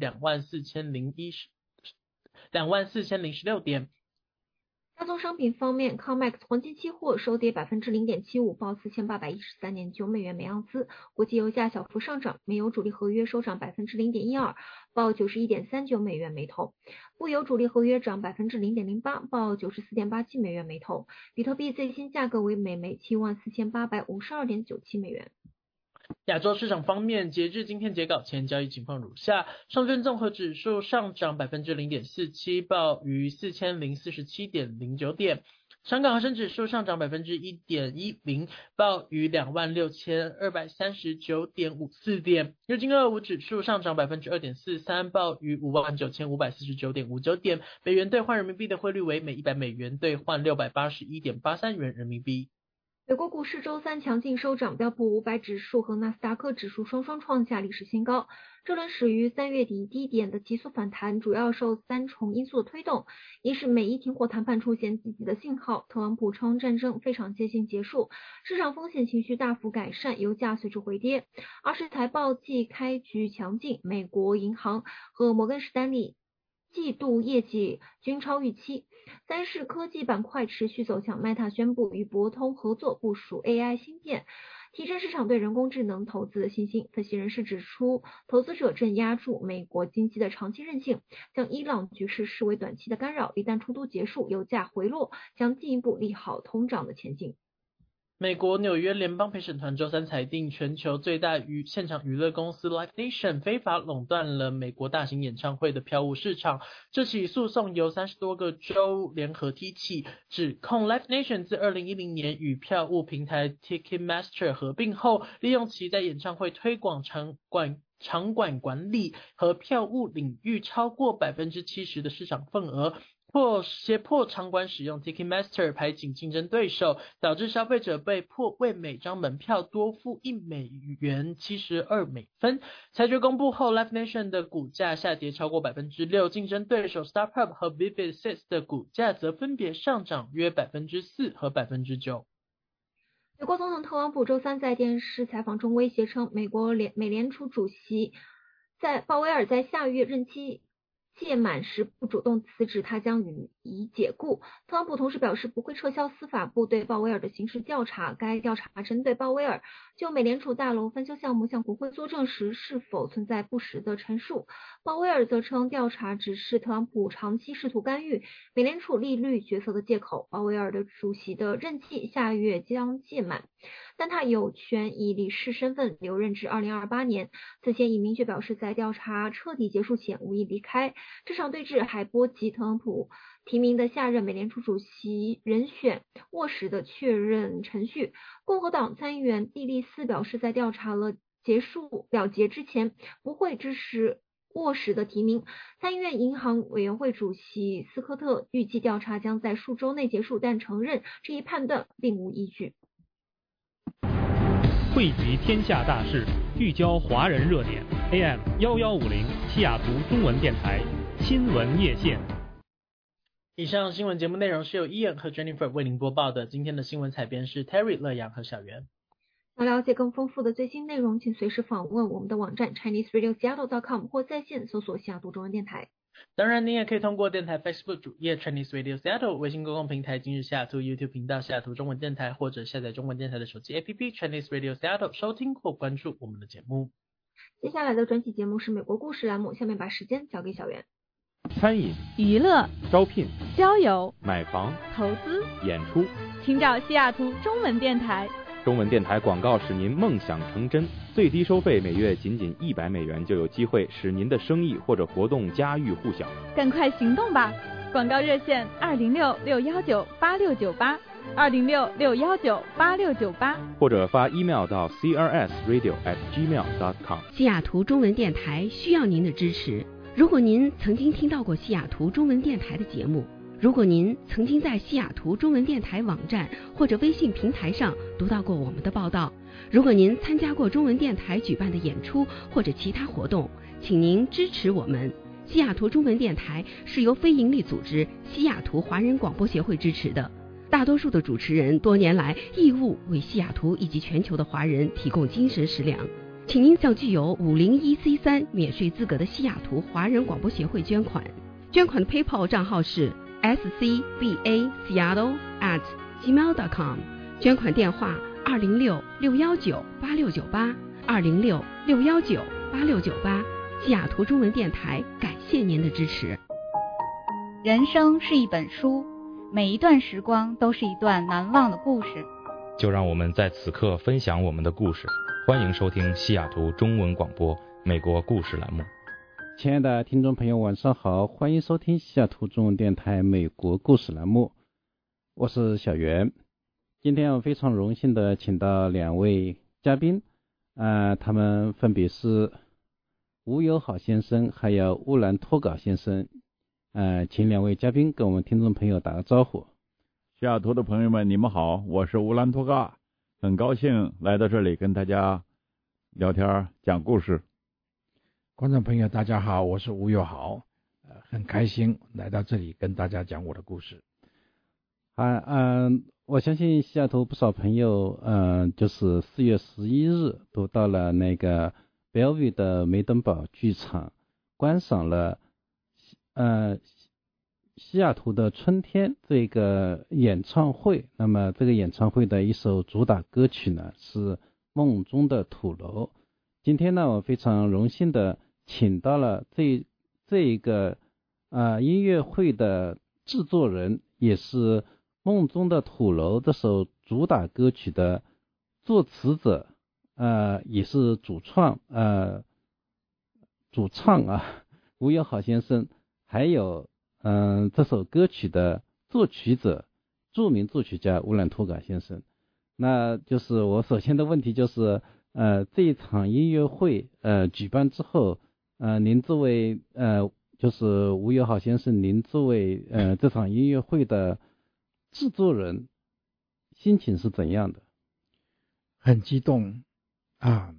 24016点。 大宗商品方面 ，COMEX 黄金期货收跌 0.75%， 报4813.9美元每盎司。国际油价小幅上涨，煤油主力合约收涨 0.12%， 报91.39美元每桶。布油主力合约涨 0.08%， 报94.87美元每桶。比特币最新价格为每枚 74,852.97 美元。 亚洲市场方面，截至今天截稿前，交易情况如下：上证综合指数上涨 0.47%， 报于 4047.09 点；香港恒生指数上涨 1.10%， 报于 26,239.54 点；日经225指数上涨 2.43%， 报于 59,549.59 点。美元兑换人民币的汇率为每100美元兑换 681.83 元人民币。 美国股市周三强劲收涨，标普500指数和纳斯达克指数双双创下历史新高。这轮始于3月底低点的急速反弹，主要受3重因素的推动：一是美伊停火谈判出现积极的信号，特朗普称战争非常接近结束，市场风险情绪大幅改善，油价随之回跌；二是财报季开局强劲，美国银行和摩根士丹利季度业绩均超预期；三是科技板块持续走强，Meta 宣布与博通合作部署 AI 芯片，提振市场对人工智能投资的信心。分析人士指出，投资者正押注美国经济的长期韧性，将伊朗局势视为短期的干扰，一旦冲突结束，油价回落将进一步利好通胀的前景。 美国纽约联邦陪审团周三裁定，全球最大现场娱乐公司 Live Nation 非法垄断了美国大型演唱会的票务市场。这起诉讼由30多个州联合提起，指控 Live Nation 自2010年与票务平台 Ticketmaster 合并后，利用其在演唱会推广场馆管理和票务领域超过 70% 的市场份额，胁迫场馆使用 Ticketmaster 排挤竞争对手，导致消费者被迫为每张门票多付$1 72美分。裁决公布后 Live Nation 的股价下跌超过 6%， 竞争对手 StubHub 和 Vivid Seats 的股价则分别上涨约 4% 和 9%。 美国总统特朗普周三在电视采访中威胁称，美联储主席鲍威尔在下月任期届满时不主动辞职，他将予以解雇。特朗普同时表示不会撤销司法部对鲍威尔的刑事调查，该调查针对鲍威尔就美联储大楼翻修项目向国会作证时是否存在不实的陈述。鲍威尔则称调查只是特朗普长期试图干预美联储利率决策的借口。鲍威尔的主席的任期下月将届满，但他有权以理事身份留任至2028年。此前已明确表示在调查彻底结束前无意离开。这场对峙还波及特朗普提名的下任美联储主席人选沃什的确认程序。共和党参议员蒂利斯表示，在调查了结之前不会支持沃什的提名。参议院银行委员会主席斯科特预计调查将在数周内结束，但承认这一判断并无依据。 汇集天下大事，聚焦华人热点。AM 1150西雅图中文电台新闻夜线。 以上新闻节目内容是由 Ian 和 Jennifer 为您播报的。今天的新闻采编是 Terry、乐阳和小袁。 想了解更丰富的最新内容，请随时访问我们的网站 ChineseRadioSeattle.com 或在线搜索西雅图中文电台。 当然，您也可以通过电台 Facebook 主页 Chinese Radio Seattle、微信公共平台今日西雅图 YouTube 频道西雅图中文电台，或者下载中文电台的手机 APP Chinese Radio Seattle 收听或关注我们的节目。 接下来的专题节目是美国故事栏目，下面把时间交给小袁。 餐饮、 娱乐、 招聘、 交友、 买房、 投资、 演出， 请找西雅图中文电台。 中文电台广告使您梦想成真，最低收费每月仅$100就有机会使您的生意或者活动家喻户晓。 赶快行动吧！广告热线206-619-8698，206-619-8698， 或者发 email 到 crsradio@gmail.com。 西雅图中文电台需要您的支持。如果您曾经听到过西雅图中文电台的节目，如果您曾经在西雅图中文电台网站或者微信平台上读到过我们的报道，如果您参加过中文电台举办的演出或者其他活动，请您支持我们。西雅图中文电台是由非营利组织西雅图华人广播协会支持的，大多数的主持人多年来义务为西雅图以及全球的华人提供精神食粮。请您向具有501C3免税资格的西雅图华人广播协会捐款，捐款的 PayPal 账号是scbaseattle@gmail.com， 捐款电话206-619-8698 206-619-8698。西雅图中文电台感谢您的支持。 人生是一本书，每一段时光都是一段难忘的故事。 就让我们在此刻分享我们的故事。欢迎收听西雅图中文广播美国故事栏目。 亲爱的听众朋友，晚上好，欢迎收听西雅图中文电台美国故事栏目，我是小袁。今天我非常荣幸的请到两位嘉宾，他们分别是吴友好先生还有乌兰托稿先生，请两位嘉宾跟我们听众朋友打个招呼。 西雅图的朋友们，你们好，我是乌兰托嘎，很高兴来到这里跟大家聊天讲故事。 观众朋友大家好，我是吴友好，很开心来到这里跟大家讲我的故事。 我相信西雅图不少朋友就是4月11日都到了那个 Bellevue 的梅登堡剧场观赏了西雅图的春天这个演唱会。那么这个演唱会的一首主打歌曲呢是梦中的土楼。今天呢我非常荣幸的请到了这一个音乐会的制作人，也是梦中的土楼这首主打歌曲的作词者，也是主唱吴友好先生，还有这首歌曲的作曲者，著名作曲家乌兰托嘎先生。那就是我首先的问题就是，这一场音乐会举办之后，您作为就是吴友好先生，您作为这场音乐会的制作人，心情是怎样的？ 很激动啊！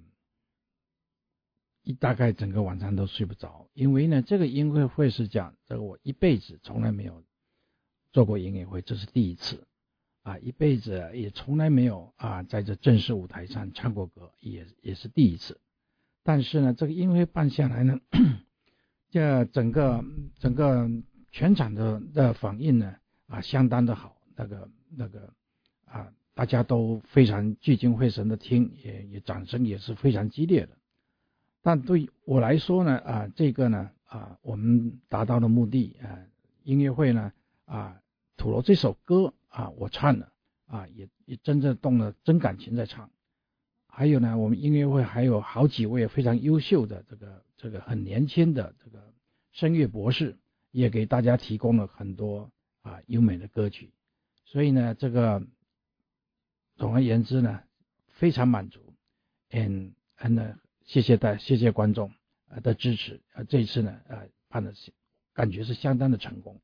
大概整个晚上都睡不着，因为呢，这个音乐会是讲，这个我一辈子从来没有做过音乐会，这是第一次啊，一辈子也从来没有在这正式舞台上唱过歌，也是第一次。但是呢，这个音乐会办下来呢，这整个全场的反应呢相当的好，那个大家都非常聚精会神的听，也掌声也是非常激烈的。但对我来说呢，这个呢，我们达到了目的，音乐会呢，土楼这首歌我唱了，也真正动了真感情在唱。还有呢，我们音乐会还有好几位非常优秀的这个很年轻的这个声乐博士，也给大家提供了很多优美的歌曲。所以呢，这个总而言之呢，非常满足。谢谢观众的支持。这一次呢，办的感觉是相当的成功。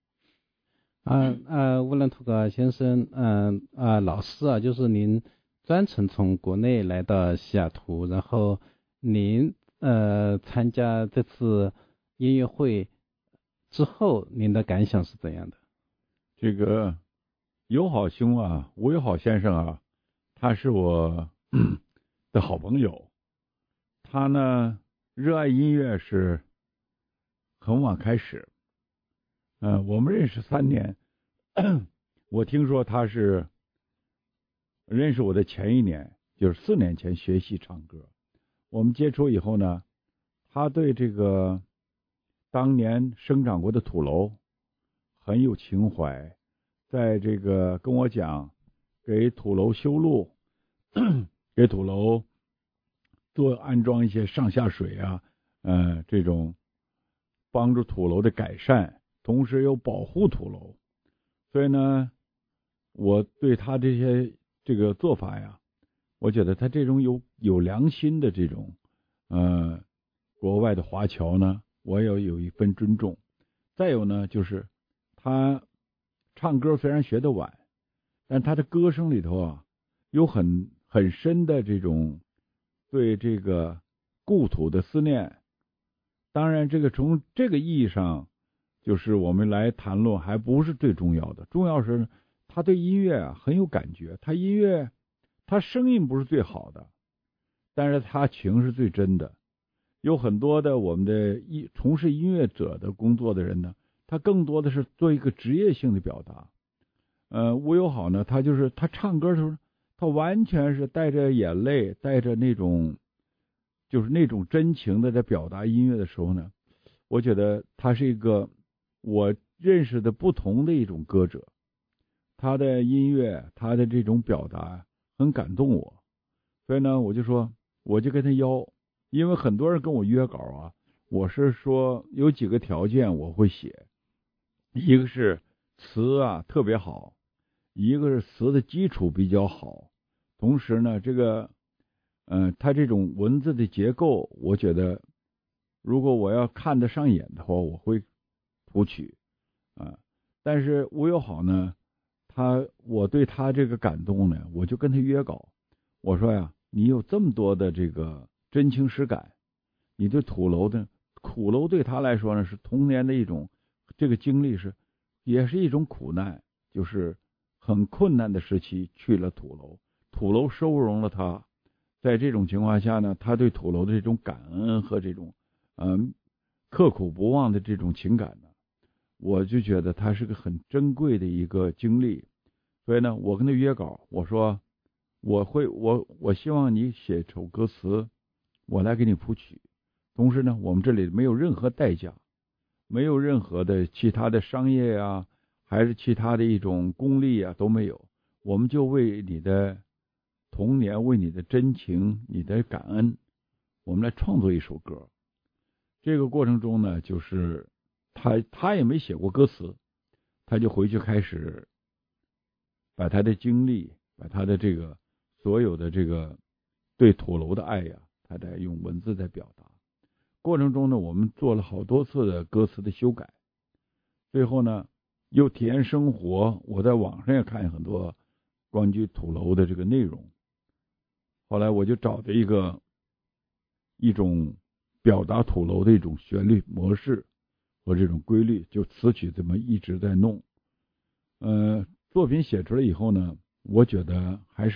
乌兰托嘎先生，老师就是您专程从国内来到西雅图，然后您参加这次音乐会之后，您的感想是怎样的？ 这个友好兄吴友好先生他是我的好朋友。他呢，热爱音乐是很晚开始。我们认识3年，我听说他是认识我的前一年，就是4年前学习唱歌。我们接触以后呢，他对这个当年生长过的土楼很有情怀，在这个跟我讲给土楼修路，给土楼安装一些上下水这种帮助土楼的改善，同时又保护土楼。所以呢，我对他这个做法我觉得他这种有良心的这种国外的华侨呢，我也有一份尊重。再有呢，就是他唱歌虽然学得晚，但他的歌声里头有很深的这种对这个故土的思念。当然这个从这个意义上，就是我们来谈论还不是最重要的，重要是他对音乐很有感觉。他声音不是最好的，但是他情是最真的。有很多的我们的从事音乐者的工作的人呢，他更多的是做一个职业性的表达。吴友好呢，他唱歌的时候，他完全是带着眼泪，带着那种就是那种真情的在表达音乐的时候呢，我觉得他是一个我认识的不同的一种歌者。他的音乐，他的这种表达很感动我。所以呢，我就跟他邀，因为很多人跟我约稿我是说有几个条件我会写，一个是词特别好，一个是词的基础比较好，同时呢，这个他这种文字的结构，我觉得如果我要看得上眼的话，我会谱曲但是吴友好呢，我对他这个感动呢，我就跟他约稿，我说你有这么多的这个真情实感，你对土楼对他来说呢，是童年的一种这个经历，也是一种苦难，就是很困难的时期去了土楼，土楼收容了他。在这种情况下呢，他对土楼的这种感恩和这种刻苦不忘的这种情感呢，我就觉得他是个很珍贵的一个经历。所以呢，我跟他约稿，我说我希望你写首歌词，我来给你谱曲。同时呢，我们这里没有任何代价，没有任何的其他的商业还是其他的一种功利都没有。 我们就为你的童年，为你的真情，你的感恩，我们来创作一首歌。这个过程中呢，就是他也没写过歌词，他就回去开始把他的经历，把他的这个所有的这个对土楼的爱呀，他在用文字在表达。过程中呢，我们做了好多次的歌词的修改，最后呢又体验生活。我在网上也看很多关于土楼的这个内容，后来我就找着一种表达土楼的一种旋律模式和这种规律，就词曲这么一直在弄。作品写出来以后呢，我觉得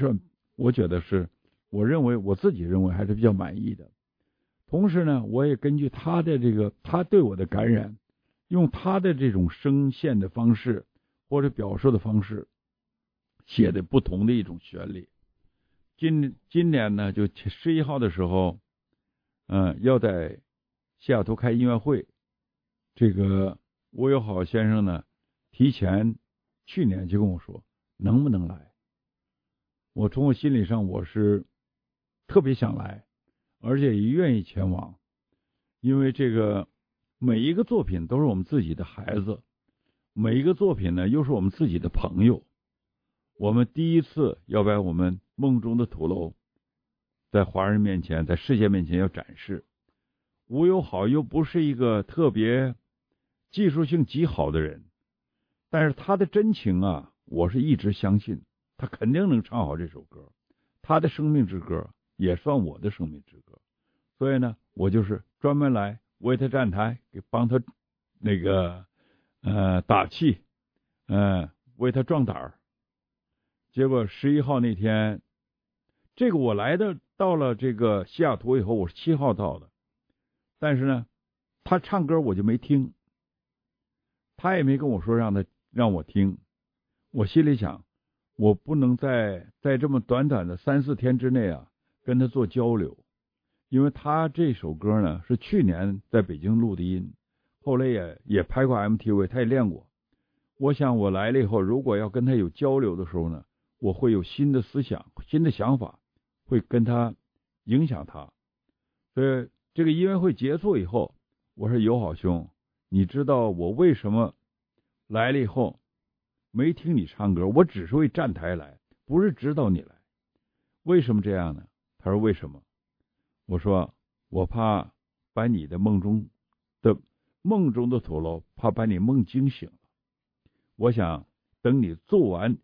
我自己认为还是比较满意的。同时呢，我也根据他对我的感染，用他的这种声线的方式或者表述的方式，写的不同的一种旋律。今年呢，就11号的时候，要在西雅图开音乐会。这个吴友好先生呢，提前去年就跟我说能不能来。我从我心理上我是特别想来，而且也愿意前往，因为这个每一个作品都是我们自己的孩子，每一个作品呢又是我们自己的朋友。我们第一次要把我们梦中的土楼在华人面前，在世界面前要展示。吴友好又不是一个特别技术性极好的人，但是他的真情啊，我是一直相信他肯定能唱好这首歌。他的生命之歌也算我的生命之歌，所以呢，我就是专门来为他站台，给帮他那个打气，为他壮胆儿。结果11号那天，这个我到了这个西雅图以后，我是7号到的，但是呢，他唱歌我就没听，他也没跟我说让我听。我心里想，我不能在这么短短的3-4天之内啊跟他做交流，因为他这首歌呢是去年在北京录的音，后来也拍过 MTV， 他也练过。我想我来了以后，如果要跟他有交流的时候呢，我会有新的思想、新的想法，会跟他影响他。所以这个音乐会结束以后，我说友好兄，你知道我为什么来了以后没听你唱歌，我只是为站台来，不是指导你来。为什么这样呢？他说为什么？我说我怕把你的梦中的土楼，怕把你梦惊醒了。我想等你做完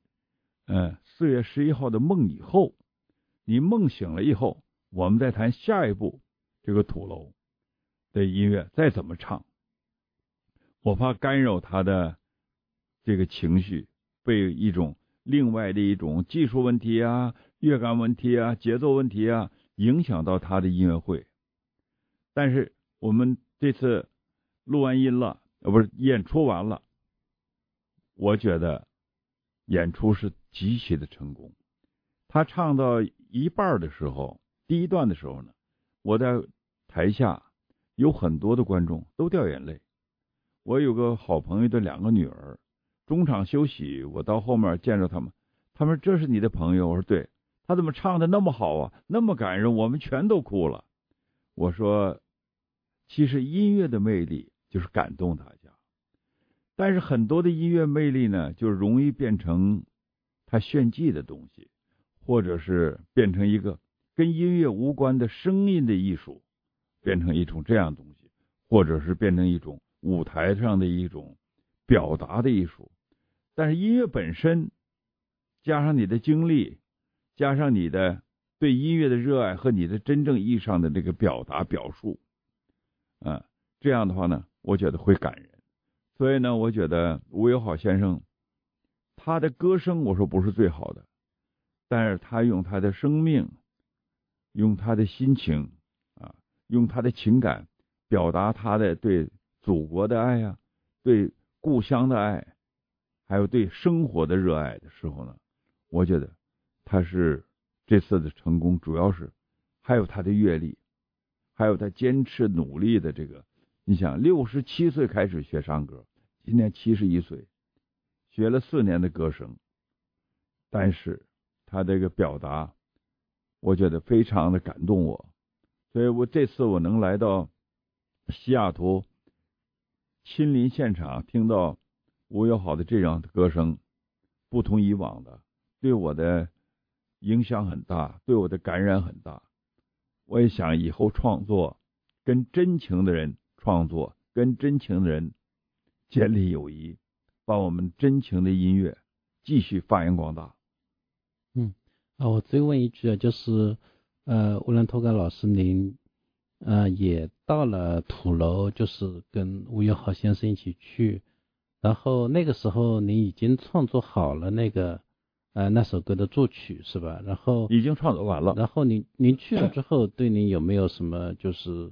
4月11号的梦以后，你梦醒了以后，我们再谈下一步这个土楼的音乐再怎么唱。我怕干扰他的这个情绪，被另外的一种技术问题啊、乐感问题啊、节奏问题啊影响到他的音乐会。但是我们这次录完音了，演出完了，我觉得演出是极其的成功。他唱到一半的时候，第一段的时候呢，我在台下有很多的观众都掉眼泪。我有个好朋友的2个女儿，中场休息，我到后面见着他们，他们说这是你的朋友？我说对。他怎么唱的那么好啊，那么感人，我们全都哭了。我说其实音乐的魅力就是感动大家，但是很多的音乐魅力呢，就容易变成他炫技的东西，或者是变成一个跟音乐无关的声音的艺术，变成一种这样东西，或者是变成一种舞台上的一种表达的艺术。但是音乐本身加上你的经历，加上你的对音乐的热爱和你的真正意义上的这个表达表述，这样的话呢，我觉得会感人。所以呢，我觉得吴友好先生他的歌声我说不是最好的，但是他用他的生命，用他的心情用他的情感表达他的对祖国的爱啊，对故乡的爱，还有对生活的热爱的时候呢，我觉得他是这次的成功主要是还有他的阅历，还有他坚持努力的这个。你想67岁开始学唱歌，今年71岁，学了4年的歌声， 但是他这个表达，我觉得非常的感动我，所以这次我能来到西雅图，亲临现场听到吴友好的这样的歌声，不同以往的，对我的影响很大，对我的感染很大。我也想以后创作，跟真情的人创作，跟真情的人建立友谊，把我们真情的音乐继续发扬光大。 我追问一句啊，就是乌兰托克老师您也到了土楼，就是跟吴友好先生一起去，然后那个时候您已经创作好了那个那首歌的作曲是吧？然后已经创作完了。 然后您去了之后，对您有没有什么就是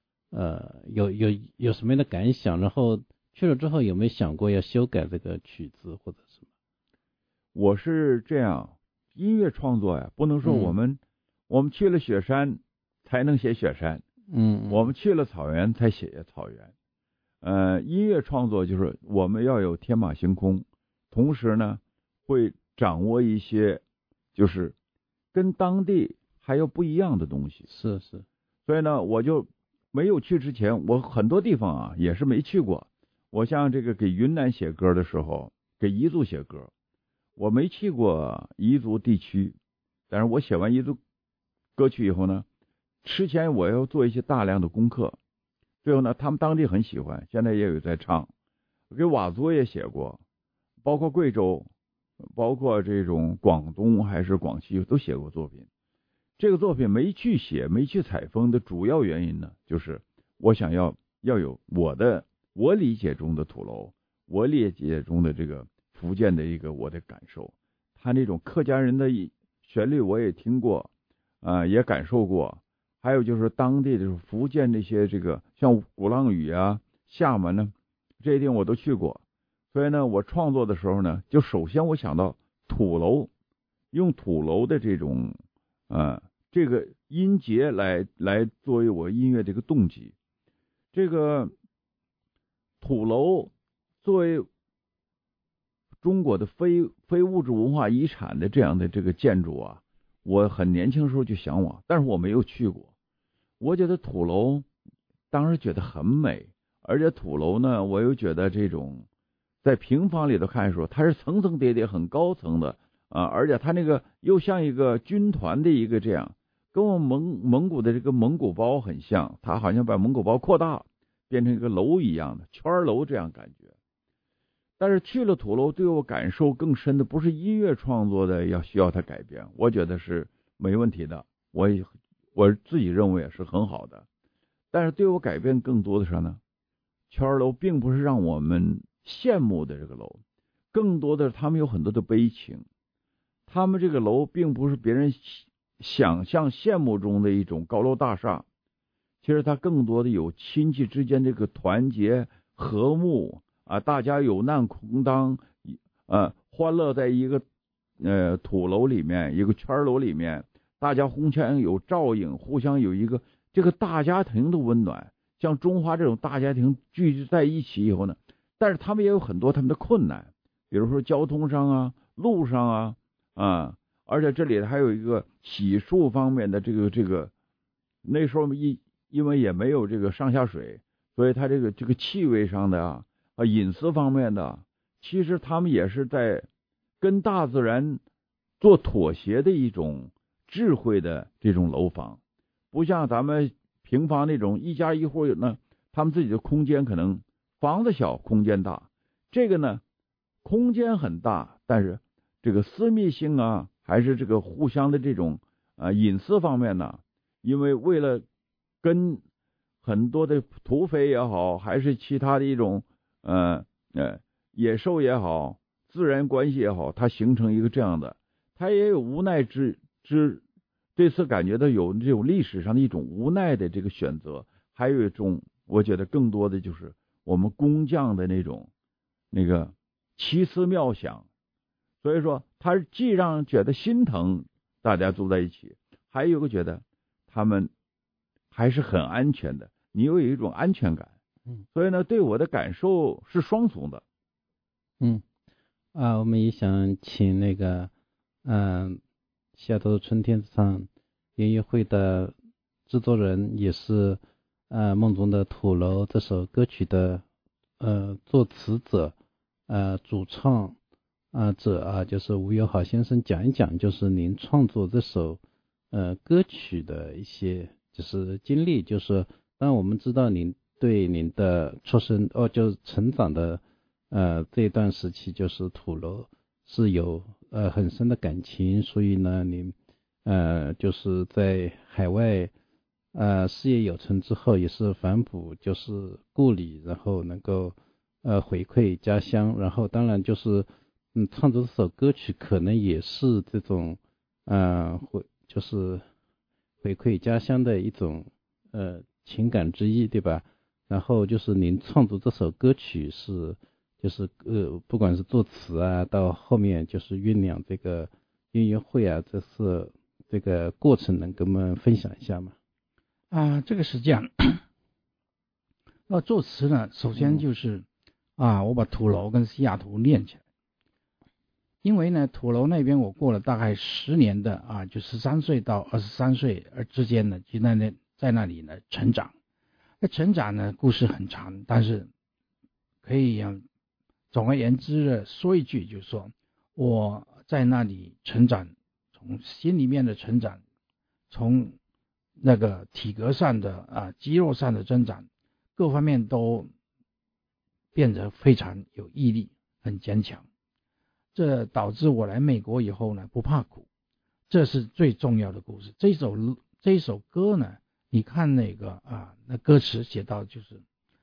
有什么样的感想？然后去了之后有没有想过要修改这个曲子或者什么？ 我是这样，音乐创作呀，不能说我们去了雪山才能写雪山，我们去了草原才写草原。音乐创作就是我们要有天马行空，同时呢会掌握一些就是跟当地还有不一样的东西。 是， 所以呢我就没有去之前，我很多地方啊也是没去过。我像这个给云南写歌的时候，给彝族写歌，我没去过彝族地区，但是我写完彝族歌曲以后呢，之前我要做一些大量的功课，最后呢他们当地很喜欢，现在也有在唱。给佤族也写过，包括贵州，包括这种广东还是广西都写过作品。这个作品没去写，没去采风的主要原因呢，就是我想要有我理解中的土楼，我理解中的这个福建的一个我的感受。他那种客家人的旋律我也听过，也感受过。还有就是当地的福建这些这个像鼓浪屿啊、厦门呢，这些地方我都去过。所以呢，我创作的时候呢，就首先我想到土楼，用土楼的这种这个音节来作为我音乐这个动机。这个土楼作为中国的非物质文化遗产的这样的这个建筑啊，我很年轻时候就向往，但是我没有去过。我觉得土楼当时觉得很美，而且土楼呢，我又觉得这种在平房里头看的时候，它是层层叠叠很高层的而且它那个又像一个军团的一个这样，跟我蒙古的这个蒙古包很像，它好像把蒙古包扩大变成一个楼一样的圈楼这样感觉。但是去了土楼，对我感受更深的不是音乐创作的需要它改变，我觉得是没问题的，我自己认为也是很好的。但是对我改变更多的是呢，圈楼并不是让我们羡慕的这个楼，更多的他们有很多的悲情。他们这个楼并不是别人想象羡慕中的一种高楼大厦，其实它更多的有亲戚之间这个团结和睦大家有难同当欢乐在一个土楼里面，一个圈楼里面，大家互相有照应，互相有一个这个大家庭的温暖。像中华这种大家庭聚集在一起以后呢，但是他们也有很多他们的困难，比如说交通上路上而且这里还有一个洗漱方面的这个那时候因为也没有这个上下水，所以他这个气味上的隐私方面的，其实他们也是在跟大自然做妥协的一种智慧的这种楼房。不像咱们平房那种一家一户呢，他们自己的空间可能房子小空间大，这个呢空间很大，但是这个私密性还是这个互相的这种隐私方面呢，因为为了跟很多的土匪也好，还是其他的一种野兽也好，自然关系也好，它形成一个这样的，它也有无奈这次感觉到有这种历史上的一种无奈的这个选择，还有一种我觉得更多的就是我们工匠的那个奇思妙想。所以说他既让觉得心疼大家住在一起，还有个觉得他们还是很安全的，你又有一种安全感。所以呢对我的感受是双重的。 我们也想请那个西雅图春天这场音乐会的制作人，也是梦中的土楼这首歌曲的作词者主唱者就是吴友好先生讲一讲，就是您创作这首歌曲的一些就是经历，就是当然我们知道您对您的出生就是成长的这一段时期，就是土楼是有很深的感情，所以呢您就是在海外事业有成之后，也是反哺就是故里，然后能够回馈家乡，然后当然就是唱作这首歌曲可能也是这种就是回馈家乡的一种情感之一，对吧？然后就是您创作这首歌曲是就是不管是作词到后面就是酝酿这个音乐会这是这个过程，能跟我们分享一下吗？ 这个是这样。那作词呢，首先就是我把土楼跟西雅图连起来，因为呢土楼那边我过了大概10年的就13岁到23岁之间呢，就在那里呢成长。那成长呢故事很长，但是可以总而言之的说一句，就是说我在那里成长，从心里面的成长，从那个体格上的肌肉上的增长，各方面都变得非常有毅力，很坚强。这导致我来美国以后呢不怕苦，这是最重要的故事。这一首歌呢，你看那个那歌词写到就是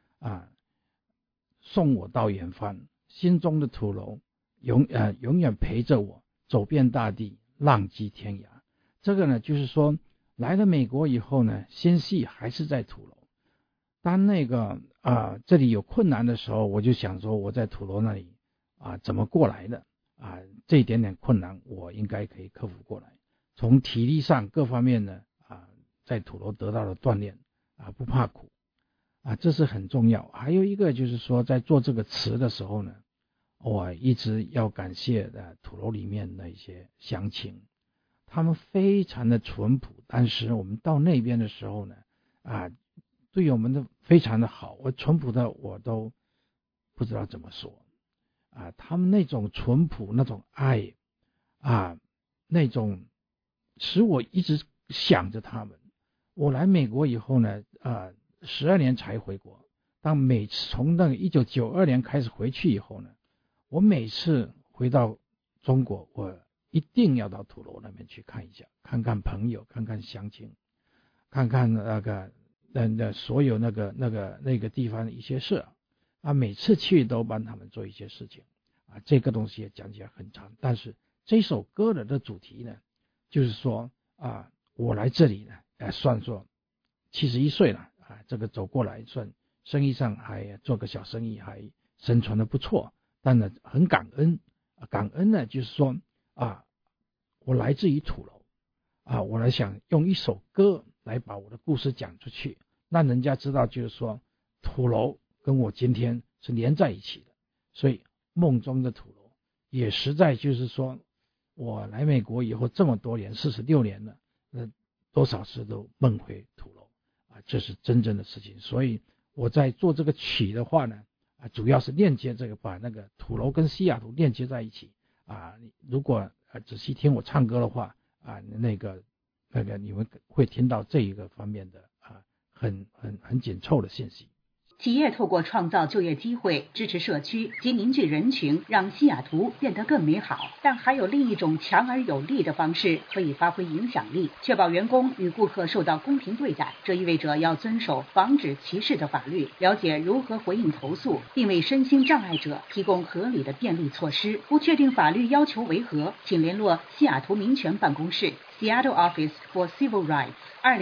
送我到远方，心中的土楼永远陪着我，走遍大地，浪迹天涯。这个呢就是说来了美国以后呢，心系还是在土楼。当那个这里有困难的时候，我就想说我在土楼那里怎么过来的这一点点困难我应该可以克服过来。从体力上各方面呢在土楼得到了锻炼不怕苦这是很重要。还有一个就是说在做这个词的时候呢，我一直要感谢土楼里面的一些乡亲，他们非常的淳朴，但是我们到那边的时候呢对我们的非常的好，我淳朴的我都不知道怎么说他们那种淳朴，那种爱那种使我一直想着他们。我来美国以后呢12年才回国，当每次从那个1992年开始回去以后呢，我每次回到中国，我一定要到土楼那边去看一下，看看朋友，看看乡亲，看看所有那个地方的一些事每次去都帮他们做一些事情这个东西也讲起来很长。但是这首歌的主题呢，就是说我来这里呢算作71岁了这个走过来算生意上还做个小生意，还生存的不错，但呢很感恩感恩呢就是说我来自于土楼我来想用一首歌来把我的故事讲出去，让人家知道就是说土楼跟我今天是连在一起的。所以梦中的土楼也实在就是说我来美国以后这么多年46年了，多少次都梦回土楼这是真正的事情。所以我在做这个曲的话呢主要是链接这个，把那个土楼跟西雅图链接在一起如果仔细听我唱歌的话那个你们会听到这一个方面的很紧凑的信息。 企业透过创造就业机会，支持社区及凝聚人群，让西雅图变得更美好。但还有另一种强而有力的方式可以发挥影响力，确保员工与顾客受到公平对待。这意味着要遵守防止歧视的法律，了解如何回应投诉，并为身心障碍者提供合理的便利措施。不确定法律要求为何，请联络西雅图民权办公室 Seattle Office for Civil Rights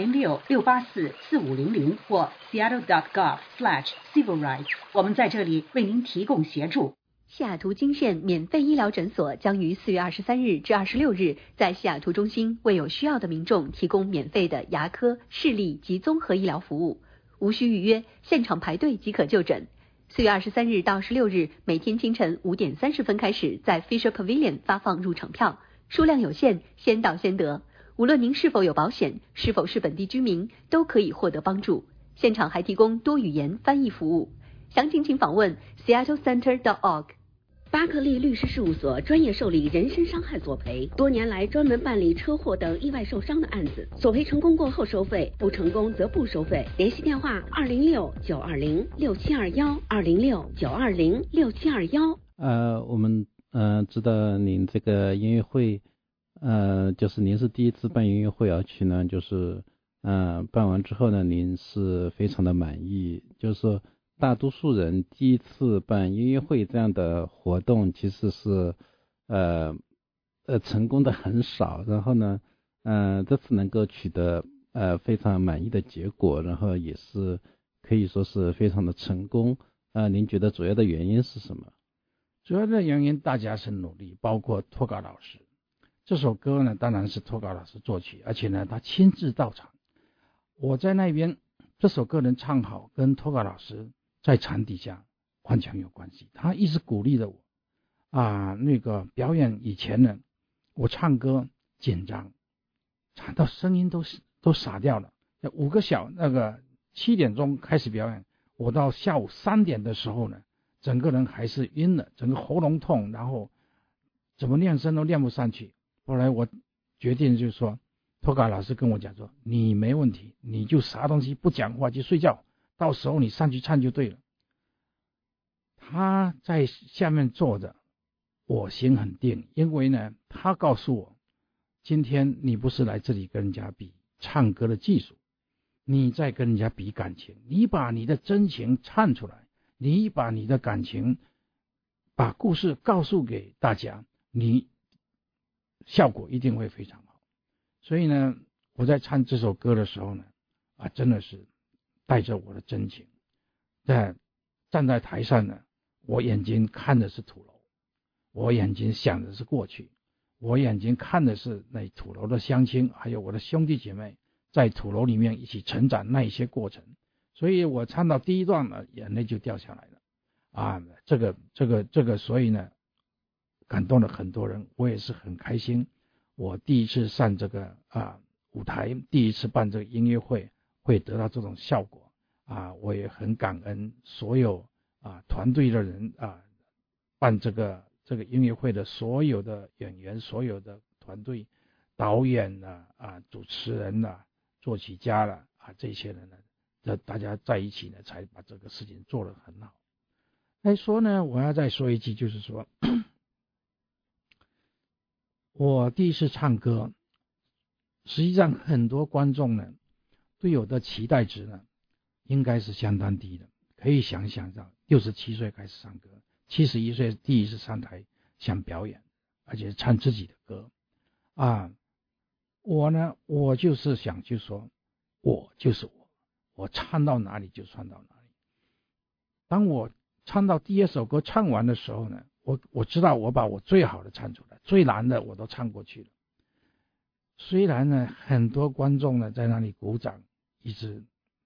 206-684-4500或 seattle.gov/civil rights。 我们在这里为您提供协助。 西雅图金县免费医疗诊所将于4月23日至26日在西雅图中心为有需要的民众提供免费的牙科、视力及综合医疗服务，无需预约，现场排队即可就诊。4月23日到16日每天清晨5点30分开始在 Fisher Pavilion 发放入场票， 数量有限，先到先得。无论您是否有保险，是否是本地居民，都可以获得帮助。现场还提供多语言翻译服务。详情请访问 seattlecenter.org。 巴克利律师事务所专业受理人身伤害索赔，多年来专门办理车祸等意外受伤的案子，索赔成功过后收费，不成功则不收费。联系电话206-920-6721，206-920-6721。 我们知道您这个音乐会，就是您是第一次办音乐会，而且呢，就是办完之后呢，您是非常的满意，就是说大多数人第一次办音乐会这样的活动，其实是成功的很少。然后呢，这次能够取得非常满意的结果，然后也是可以说是非常的成功。您觉得主要的原因是什么？ 主要的原因大家是努力，包括托嘎老师。这首歌呢，当然是托嘎老师作曲，而且呢，他亲自到场。我在那边，这首歌能唱好，跟托嘎老师在场底下完全有关系。他一直鼓励着我那个表演以前呢，我唱歌紧张，唱到声音都傻掉了。7点钟开始表演，我到下午3点的时候呢，整个人还是晕了，整个喉咙痛，然后怎么练声都练不上去。后来我决定就是说，托嘎老师跟我讲说，你没问题，你就啥东西不讲话就睡觉，到时候你上去唱就对了。他在下面坐着，我心很定，因为呢，他告诉我，今天你不是来这里跟人家比唱歌的技术，你在跟人家比感情，你把你的真情唱出来，你把你的感情，把故事告诉给大家，你效果一定会非常好。所以呢，我在唱这首歌的时候呢，真的是带着我的真情，站在台上呢，我眼睛看的是土楼，我眼睛想的是过去，我眼睛看的是那土楼的乡亲，还有我的兄弟姐妹在土楼里面一起成长那一些过程。所以我唱到第一段呢，眼泪就掉下来了这个，所以呢，感动了很多人，我也是很开心。我第一次上这个舞台，第一次办这个音乐会，会得到这种效果我也很感恩所有团队的人办这个音乐会的所有的演员，所有的团队导演主持人作曲家这些人呢，大家在一起呢，才把这个事情做得很好。来说呢，我要再说一句，就是说我第一次唱歌，实际上很多观众呢对我的期待值呢应该是相当低的。可以想想到67岁开始唱歌，71岁第一次上台想表演，而且唱自己的歌我呢，我就是想就说，我就是我唱到哪里就唱到哪里。当我唱到第二首歌唱完的时候呢，我知道我把我最好的唱出来，最难的我都唱过去了。虽然呢，很多观众呢在那里鼓掌，一直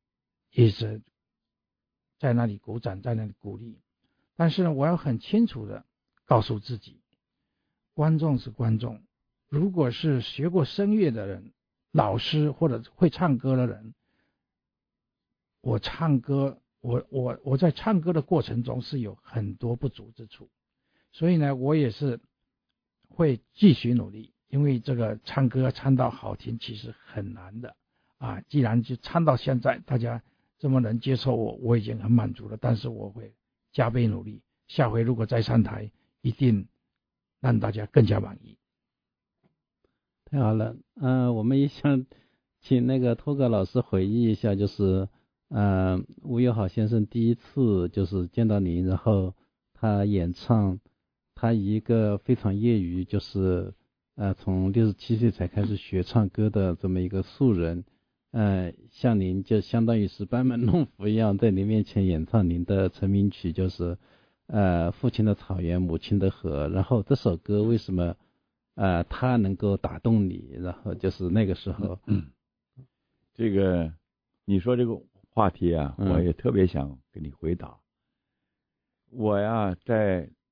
在那里鼓掌，在那里鼓励，但是呢，我要很清楚的告诉自己，观众是观众，如果是学过声乐的人，老师或者会唱歌的人，我唱歌，我在唱歌的过程中是有很多不足之处，所以呢，我也是会继续努力，因为这个唱歌唱到好听其实很难的既然就唱到现在，大家这么能接受我已经很满足了，但是我会加倍努力，下回如果再上台，一定让大家更加满意。 太好了，我们也想请那个托格老师回忆一下，就是吴友好先生第一次就是见到您，然后他演唱，他一个非常业余，就是从67岁才开始学唱歌的这么一个素人，像您就相当于是班门弄斧一样，在您面前演唱您的成名曲，就是父亲的草原，母亲的河。然后这首歌为什么他能够打动你？然后就是那个时候， 这个你说这个话题我也特别想给你回答。我呀，在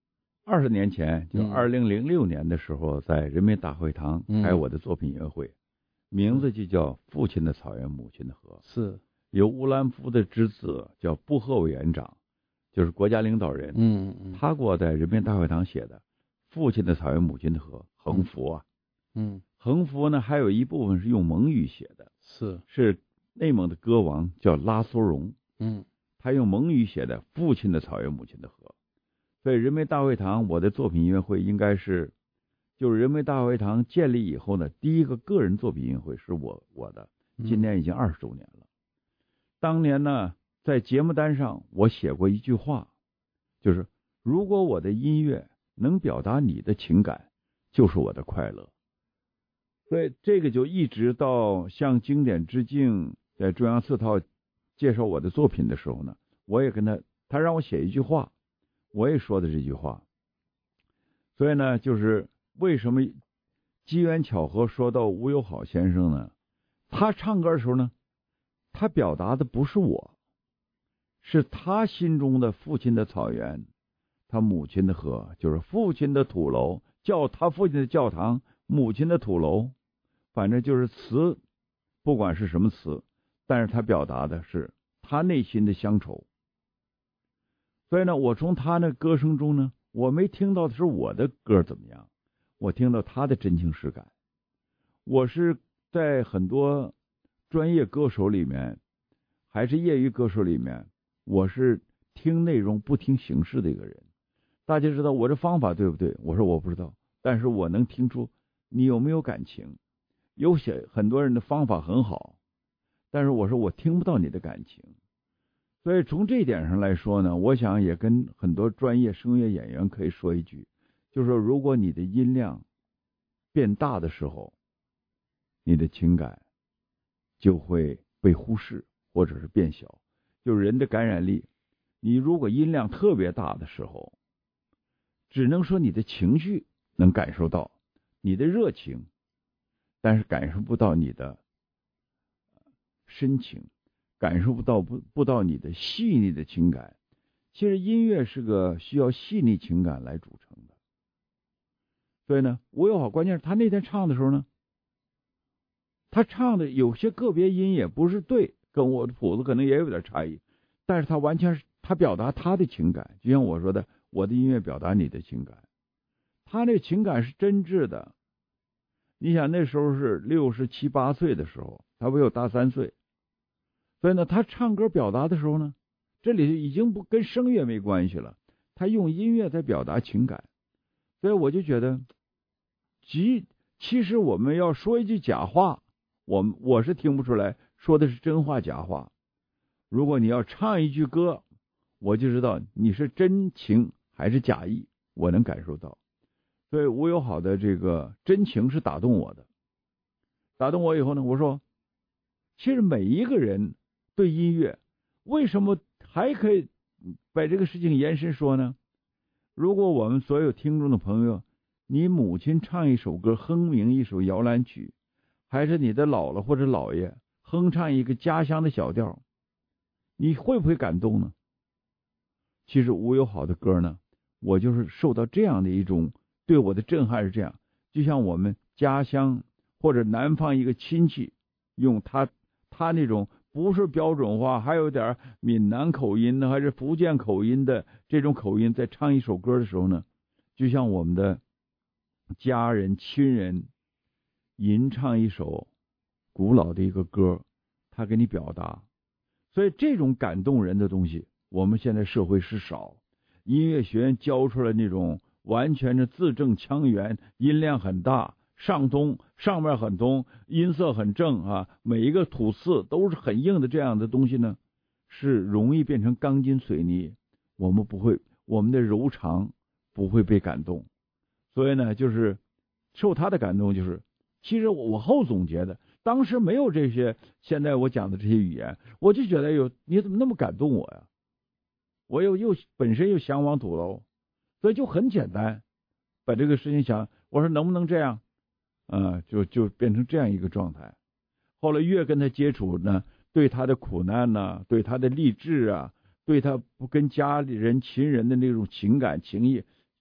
20年前，就2006年的时候，在人民大会堂开我的作品音乐会，名字就叫《父亲的草原，母亲的河》。 是由乌兰夫的之子叫布赫委员长，就是国家领导人，他给我在人民大会堂写的《父亲的草原，母亲的河》横幅啊。横幅呢，还有一部分是用蒙语写的，是内蒙的歌王叫拉苏荣，他用蒙语写的《父亲的草原，母亲的河》。所以人民大会堂我的作品音乐会应该是，就是人民大会堂建立以后呢，第一个个人作品音乐会是我的，今年已经20周年了。当年呢，在节目单上我写过一句话，就是如果我的音乐能表达你的情感，就是我的快乐。所以这个就一直到向经典致敬，在中央四套介绍我的作品的时候呢，我也跟他让我写一句话，我也说的这句话。所以呢，就是为什么机缘巧合说到吴友好先生呢？他唱歌的时候呢，他表达的不是我，是他心中的父亲的草原，他母亲的河，就是父亲的土楼，他父亲的教堂，母亲的土楼，反正就是词，不管是什么词，但是他表达的是他内心的乡愁。所以呢，我从他那歌声中呢，我没听到的是我的歌怎么样，我听到他的真情实感。我是在很多专业歌手里面，还是业余歌手里面，我是听内容不听形式的一个人。大家知道我这方法对不对？我说我不知道，但是我能听出你有没有感情。有很多人的方法很好，但是我说我听不到你的感情。所以从这一点上来说呢，我想也跟很多专业声乐演员可以说一句，就是说如果你的音量变大的时候，你的情感就会被忽视或者是变小。就是人的感染力，你如果音量特别大的时候，只能说你的情绪能感受到你的热情，但是感受不到你的深情，感受不到你的细腻的情感。其实音乐是个需要细腻情感来组成的。所以呢，吴友好关键是他那天唱的时候呢，他唱的有些个别音也不是对，跟我的谱子可能也有点差异，但是他完全是他表达他的情感，就像我说的，我的音乐表达你的情感，他那个情感是真挚的。你想那时候是67、8岁的时候，他比我大3岁，所以呢，他唱歌表达的时候呢，这里已经不跟声乐没关系了，他用音乐在表达情感。所以我就觉得，其实我们要说一句假话，我是听不出来说的是真话假话。如果你要唱一句歌，我就知道你是真情还是假意，我能感受到。所以吴友好的这个真情是打动我的。打动我以后呢，我说其实每一个人对音乐为什么还可以把这个事情延伸说呢？如果我们所有听众的朋友，你母亲唱一首歌，哼鸣一首摇篮曲，还是你的姥姥或者姥爷哼唱一个家乡的小调，你会不会感动呢？其实吴友好的歌呢，我就是受到这样的一种对我的震撼是这样，就像我们家乡或者南方一个亲戚用他那种不是标准化，还有点闽南口音的还是福建口音的这种口音，在唱一首歌的时候呢，就像我们的家人亲人吟唱一首古老的一个歌，他给你表达。所以这种感动人的东西我们现在社会是少。音乐学院教出来那种完全是字正腔圆，音量很大，上面很通，音色很正啊，每一个吐字都是很硬的，这样的东西呢，是容易变成钢筋水泥，我们的柔肠不会被感动。所以呢，就是受他的感动，就是其实我后总结的，当时没有这些现在我讲的这些语言，我就觉得你怎么那么感动我呀？我又本身又向往土楼，所以就很简单把这个事情想，我说能不能这样，就变成这样一个状态。后来越跟他接触呢，对他的苦难呢，对他的励志啊，对他不跟家里人亲人的那种情感情谊，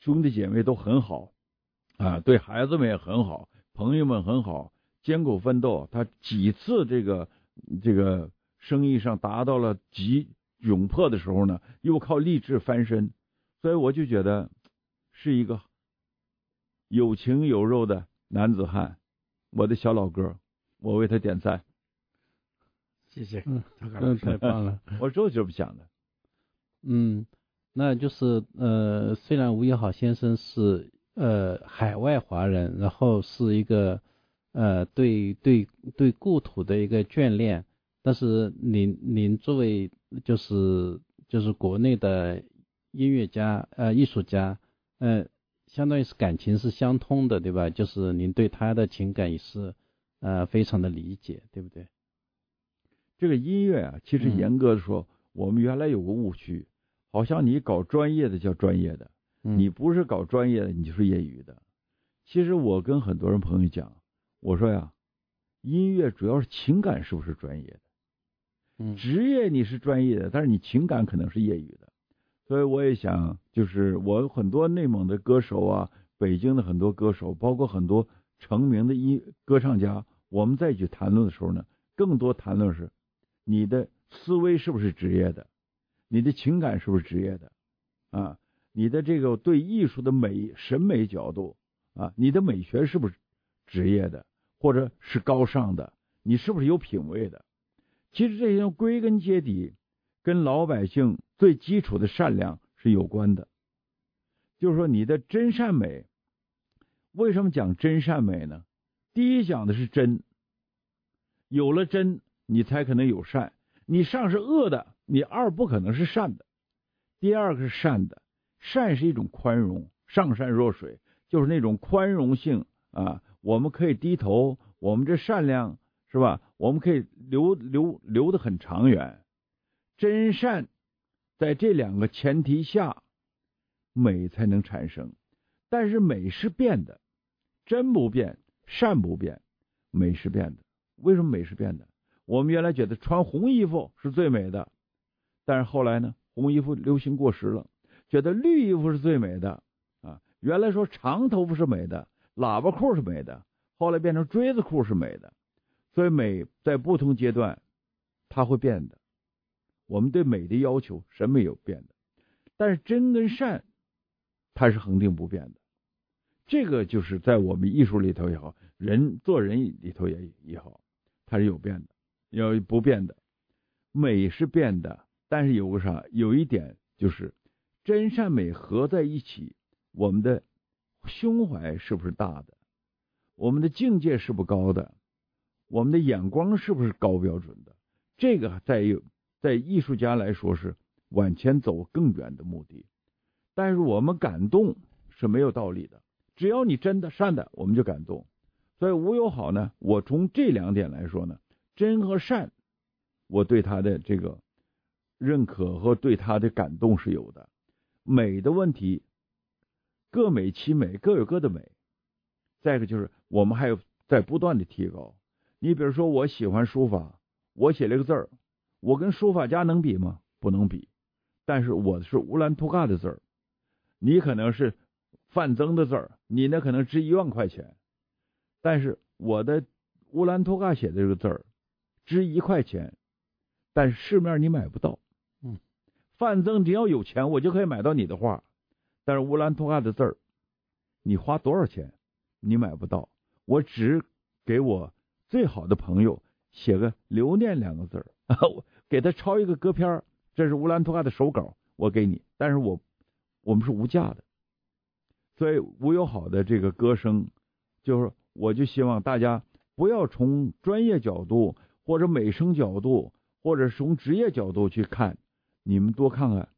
兄弟姐妹都很好啊，对孩子们也很好，朋友们很好，艰苦奋斗。他几次这个生意上达到了极窘迫的时候呢，又靠励志翻身。所以我就觉得是一个有情有肉的男子汉，我的小老哥，我为他点赞。 谢谢， 太棒了。 我就是这么想的。 那就是虽然吴友好先生是海外华人，然后是一个对故土的一个眷恋，但是您作为就是国内的音乐家艺术家，相当于是感情是相通的，对吧？就是您对他的情感也是非常的理解，对不对？ 这个音乐啊，其实严格的说，我们原来有个误区，好像你搞专业的叫专业的，你不是搞专业的你就是业余的。其实我跟很多人朋友讲，我说呀，音乐主要是情感是不是专业的？职业你是专业的，但是你情感可能是业余的。所以我也想，就是我有很多内蒙的歌手啊，北京的很多歌手，包括很多成名的歌唱家，我们再去谈论的时候呢，更多谈论是你的思维是不是职业的，你的情感是不是职业的啊？你的这个对艺术的审美角度啊，你的美学是不是职业的，或者是高尚的，你是不是有品位的？其实这些归根结底跟老百姓最基础的善良是有关的。就是说你的真善美，为什么讲真善美呢？第一讲的是真，有了真你才可能有善，你上是恶的，你二不可能是善的。第二个是善的，善是一种宽容，上善若水，就是那种宽容性啊，我们可以低头，我们这善良是吧？我们可以留得很长远。真善在这两个前提下，美才能产生。但是美是变的，真不变，善不变，美是变的。为什么美是变的？我们原来觉得穿红衣服是最美的，但是后来呢，红衣服流行过时了，觉得绿衣服是最美的啊。原来说长头发是美的，喇叭裤是美的，后来变成锥子裤是美的。所以美在不同阶段它会变的，我们对美的要求审美有变的，但是真跟善它是恒定不变的。这个就是在我们艺术里头也好，做人里头也好，它是有变的，有不变的。美是变的，但是有一点就是真善美合在一起，我们的胸怀是不是大的，我们的境界是不是高的，我们的眼光是不是高标准的，这个在艺术家来说是往前走更远的目的。但是我们感动是没有道理的，只要你真的善的，我们就感动。所以吴友好呢，我从这两点来说呢，真和善，我对他的这个认可和对他的感动是有的。美的问题，各美其美，各有各的美。再一个就是我们还有在不断的提高。你比如说我喜欢书法，我写了个字儿，我跟书法家能比吗？不能比。但是我是乌兰图嘎的字儿，你可能是范增的字儿，你那可能值1万块钱。但是我的乌兰图嘎写的这个字儿值1块钱，但是市面你买不到。范增只要有钱，我就可以买到你的画，但是乌兰图嘎的字儿，你花多少钱你买不到。我只给我最好的朋友写个留念2个字儿，给他抄一个歌片，这是乌兰图嘎的手稿，我给你，但是我们是无价的。所以吴友好的这个歌声，就是我就希望大家不要从专业角度或者美声角度或者从职业角度去看，你们多看看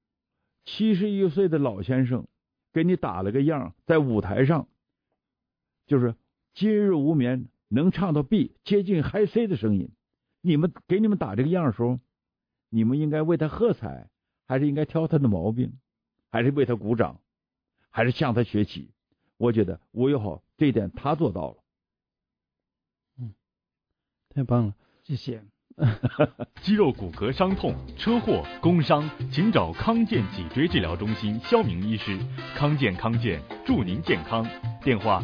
71岁的老先生给你打了个样，在舞台上就是今日无眠，能唱到 B 接近 High C 的声音，给你们打这个样的时候，你们应该为他喝彩，还是应该挑他的毛病，还是为他鼓掌，还是向他学习？我觉得吴友好这一点他做到了。 太棒了， 谢谢。 肌肉骨骼伤痛、车祸、工伤，请找康健脊椎治疗中心肖明医师。康健祝您健康。电话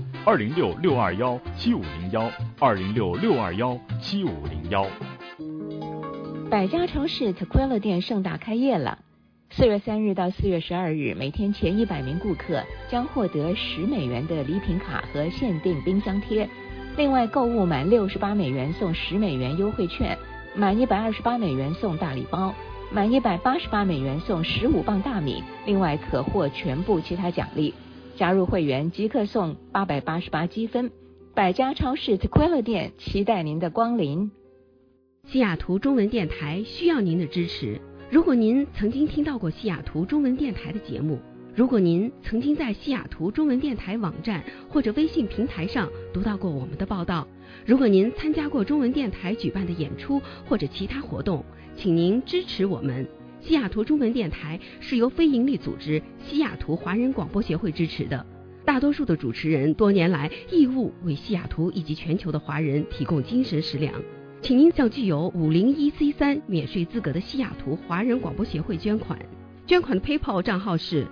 206-621-7501，206-621-7501。 百家超市 Tequila 店盛大开业了。4月3日到4月12日，每天前100名顾客将获得$10的礼品卡和限定冰箱贴。另外，购物满$68送$10优惠券，满$128送大礼包，满$188送15磅大米，另外可获全部其他奖励。加入会员即刻送888积分。百家超市 Tequila 店期待您的光临。 西雅图中文电台需要您的支持。如果您曾经听到过西雅图中文电台的节目，如果您曾经在西雅图中文电台网站或者微信平台上读到过我们的报道，如果您参加过中文电台举办的演出或者其他活动，请您支持我们。西雅图中文电台是由非营利组织西雅图华人广播协会支持的，大多数的主持人多年来义务为西雅图以及全球的华人提供精神食粮。请您向具有501C3免税资格的西雅图华人广播协会捐款。捐款的 PayPal 账号是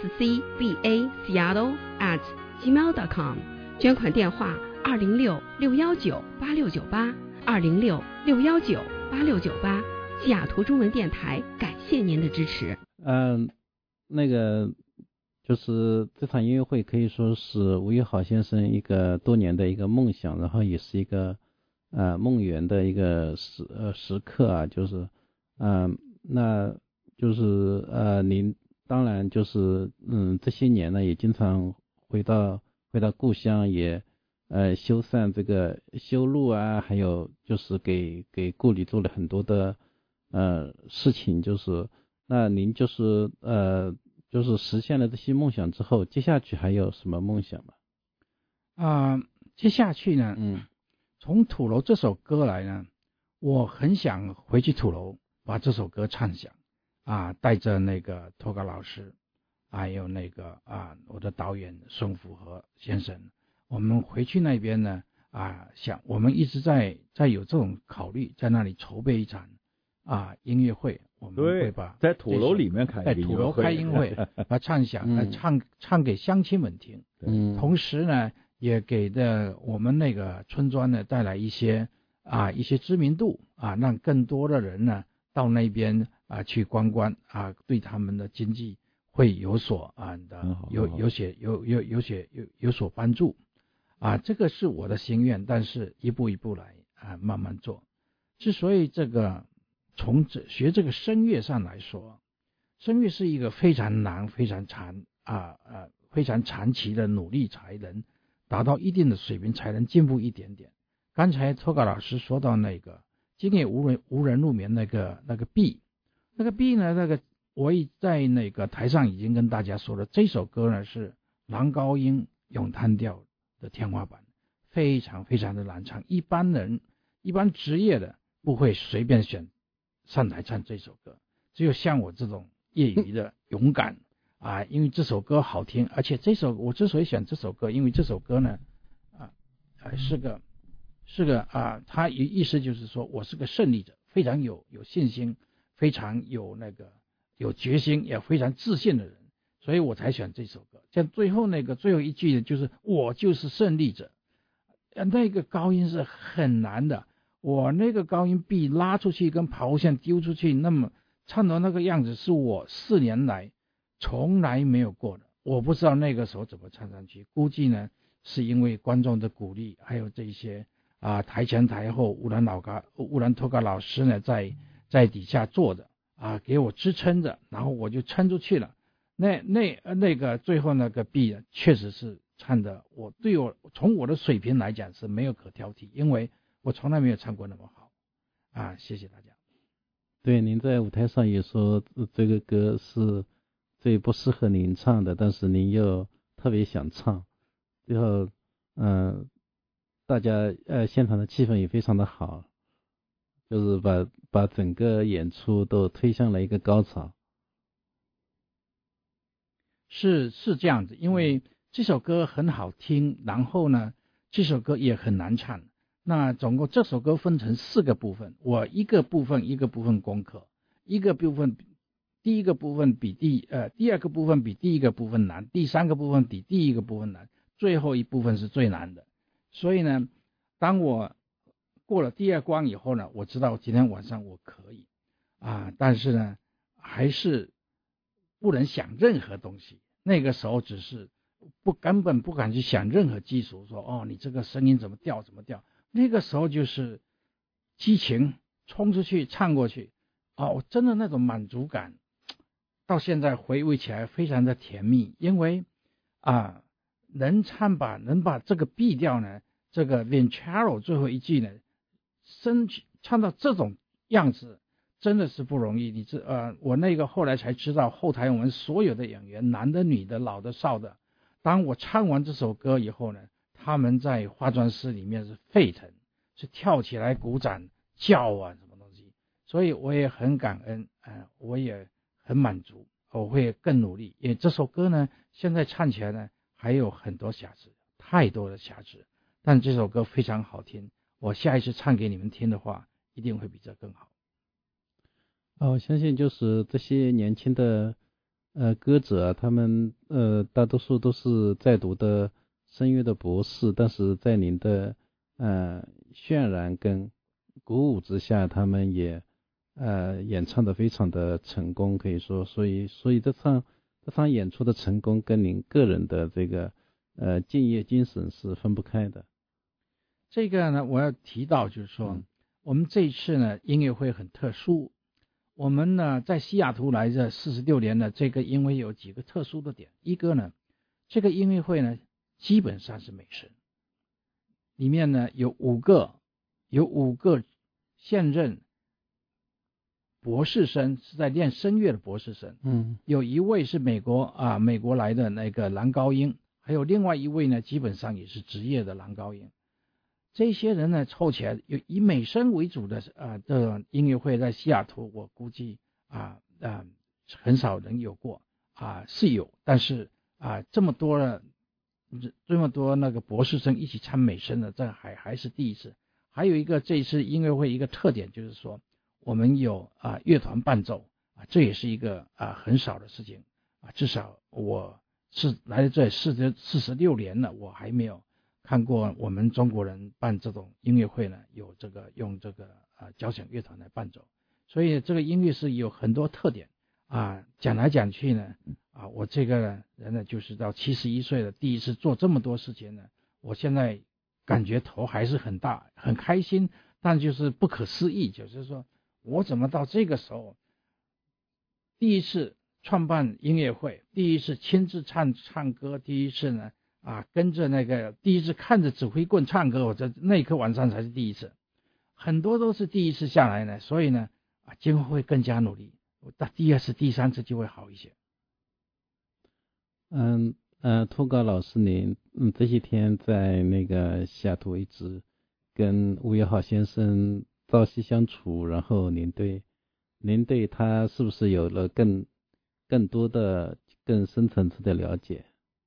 scbaseattle@gmail.com， 捐款电话206-619-8698 206-619-8698。西雅图中文电台感谢您的支持。 就是这场音乐会可以说是吴玉豪先生一个多年的一个梦想，然后也是一个梦圆的一个时刻啊，就是那就是您当然就是这些年呢也经常回到故乡，也修缮这个修路啊，还有就是给故里做了很多的事情，就是那您就是实现了这些梦想之后，接下去还有什么梦想吗？ 接下去呢，从土楼这首歌来呢，我很想回去土楼把这首歌唱响带着那个托嘎老师，还有那个我的导演孙福和先生，我们回去那边呢想我们一直在有这种考虑，在那里筹备一场音乐会，我们会把在土楼里面开土楼开音乐会把唱响唱给乡亲们听，同时呢也给的我们那个村庄呢带来一些知名度让更多的人呢到那边去观光对他们的经济会有所有所帮助这个是我的心愿，但是一步一步来慢慢做。之所以这个从学这个声乐上来说，声乐是一个非常难非常长期的努力才能达到一定的水平，才能进步一点点。刚才托嘎老师说到那个今夜无人入眠那个 B 呢，我在那个台上已经跟大家说了，这首歌呢是男高音咏叹调的天花板，非常非常的难唱，一般职业的不会随便选上台唱这首歌，只有像我这种业余的勇敢因为这首歌好听，而且我之所以选这首歌，因为这首歌呢是个他意思就是说我是个胜利者，非常有信心，非常有决心，也非常自信的人，所以我才选这首歌。像最后一句就是我就是胜利者，那个高音是很难的，我那个高音 B 拉出去跟抛线丢出去，那么唱到那个样子是我4年来从来没有过的，我不知道那个时候怎么唱上去，估计呢是因为观众的鼓励，还有这些台前台后乌兰托嘎老师呢在底下坐着给我支撑着，然后我就撑出去了。那个最后那个 B 确实是唱的，从我的水平来讲是没有可挑剔，因为我从来没有唱过那么好谢谢大家。 对，您在舞台上也说这个歌是最不适合您唱的，但是您又特别想唱，最后大家现场的气氛也非常的好，就是把整个演出都推向了一个高潮。 是这样子，因为这首歌很好听，然后呢这首歌也很难唱， 那总共这首歌分成4个部分，我一个部分攻克，第一个部分比第二个部分比第一个部分难，第3个部分比第一个部分难，最后一部分是最难的。所以呢，当我过了第2关以后呢，我知道今天晚上我可以但是呢还是不能想任何东西，那个时候只是根本不敢去想任何技术，说你这个声音怎么调，那个时候就是激情冲出去唱过去真的那种满足感到现在回味起来非常的甜蜜，因为能把这个 B 调呢，这个 Vincero 最后一句呢唱到这种样子真的是不容易。我那个后来才知道，后台我们所有的演员，男的女的老的少的，当我唱完这首歌以后呢，他们在化妆室里面是沸腾，是跳起来鼓掌叫什么东西。所以我也很感恩我也很满足，我会更努力，因为这首歌呢现在唱起来呢还有很多瑕疵，太多的瑕疵，但这首歌非常好听，我下一次唱给你们听的话一定会比这更好。 我相信就是这些年轻的歌者他们大多数都是在读的声乐的博士，但是在您的渲染跟鼓舞之下，他们也演唱的非常的成功，可以说，所以这场演出的成功跟您个人的这个敬业精神是分不开的。 这个呢，我要提到就是说，我们这一次呢音乐会很特殊。我们呢在西雅图来这46年呢，这个音乐会有几个特殊的点。一个呢，这个音乐会呢基本上是美声，里面呢有5个现任博士生，是在练声乐的博士生。有一位是美国来的那个男高音，还有另外一位呢基本上也是职业的男高音。这些人呢凑起来，以美声为主的这音乐会在西雅图，我估计很少人有过是有，但是这么多那个博士生一起唱美声的，这还是第一次。还有一个这一次音乐会一个特点就是说，我们有乐团伴奏这也是一个很少的事情至少我是来这46年了，我还没有看过我们中国人办这种音乐会呢，有用这个交响乐团来伴奏。所以这个音乐是有很多特点讲来讲去呢我这个人呢就是到71岁了，第一次做这么多事情呢，我现在感觉头还是很大，很开心，但就是不可思议，就是说我怎么到这个时候第一次创办音乐会，第一次亲自唱歌，第一次呢跟着第一次看着指挥棍唱歌，我那一刻晚上才是第一次，很多都是第一次下来呢，所以呢今后会更加努力，第2次第3次就会好一些。 托高老师您这些天在那个西雅图一直跟吴友浩先生朝夕相处，然后您对他是不是有了更多的更深层次的了解？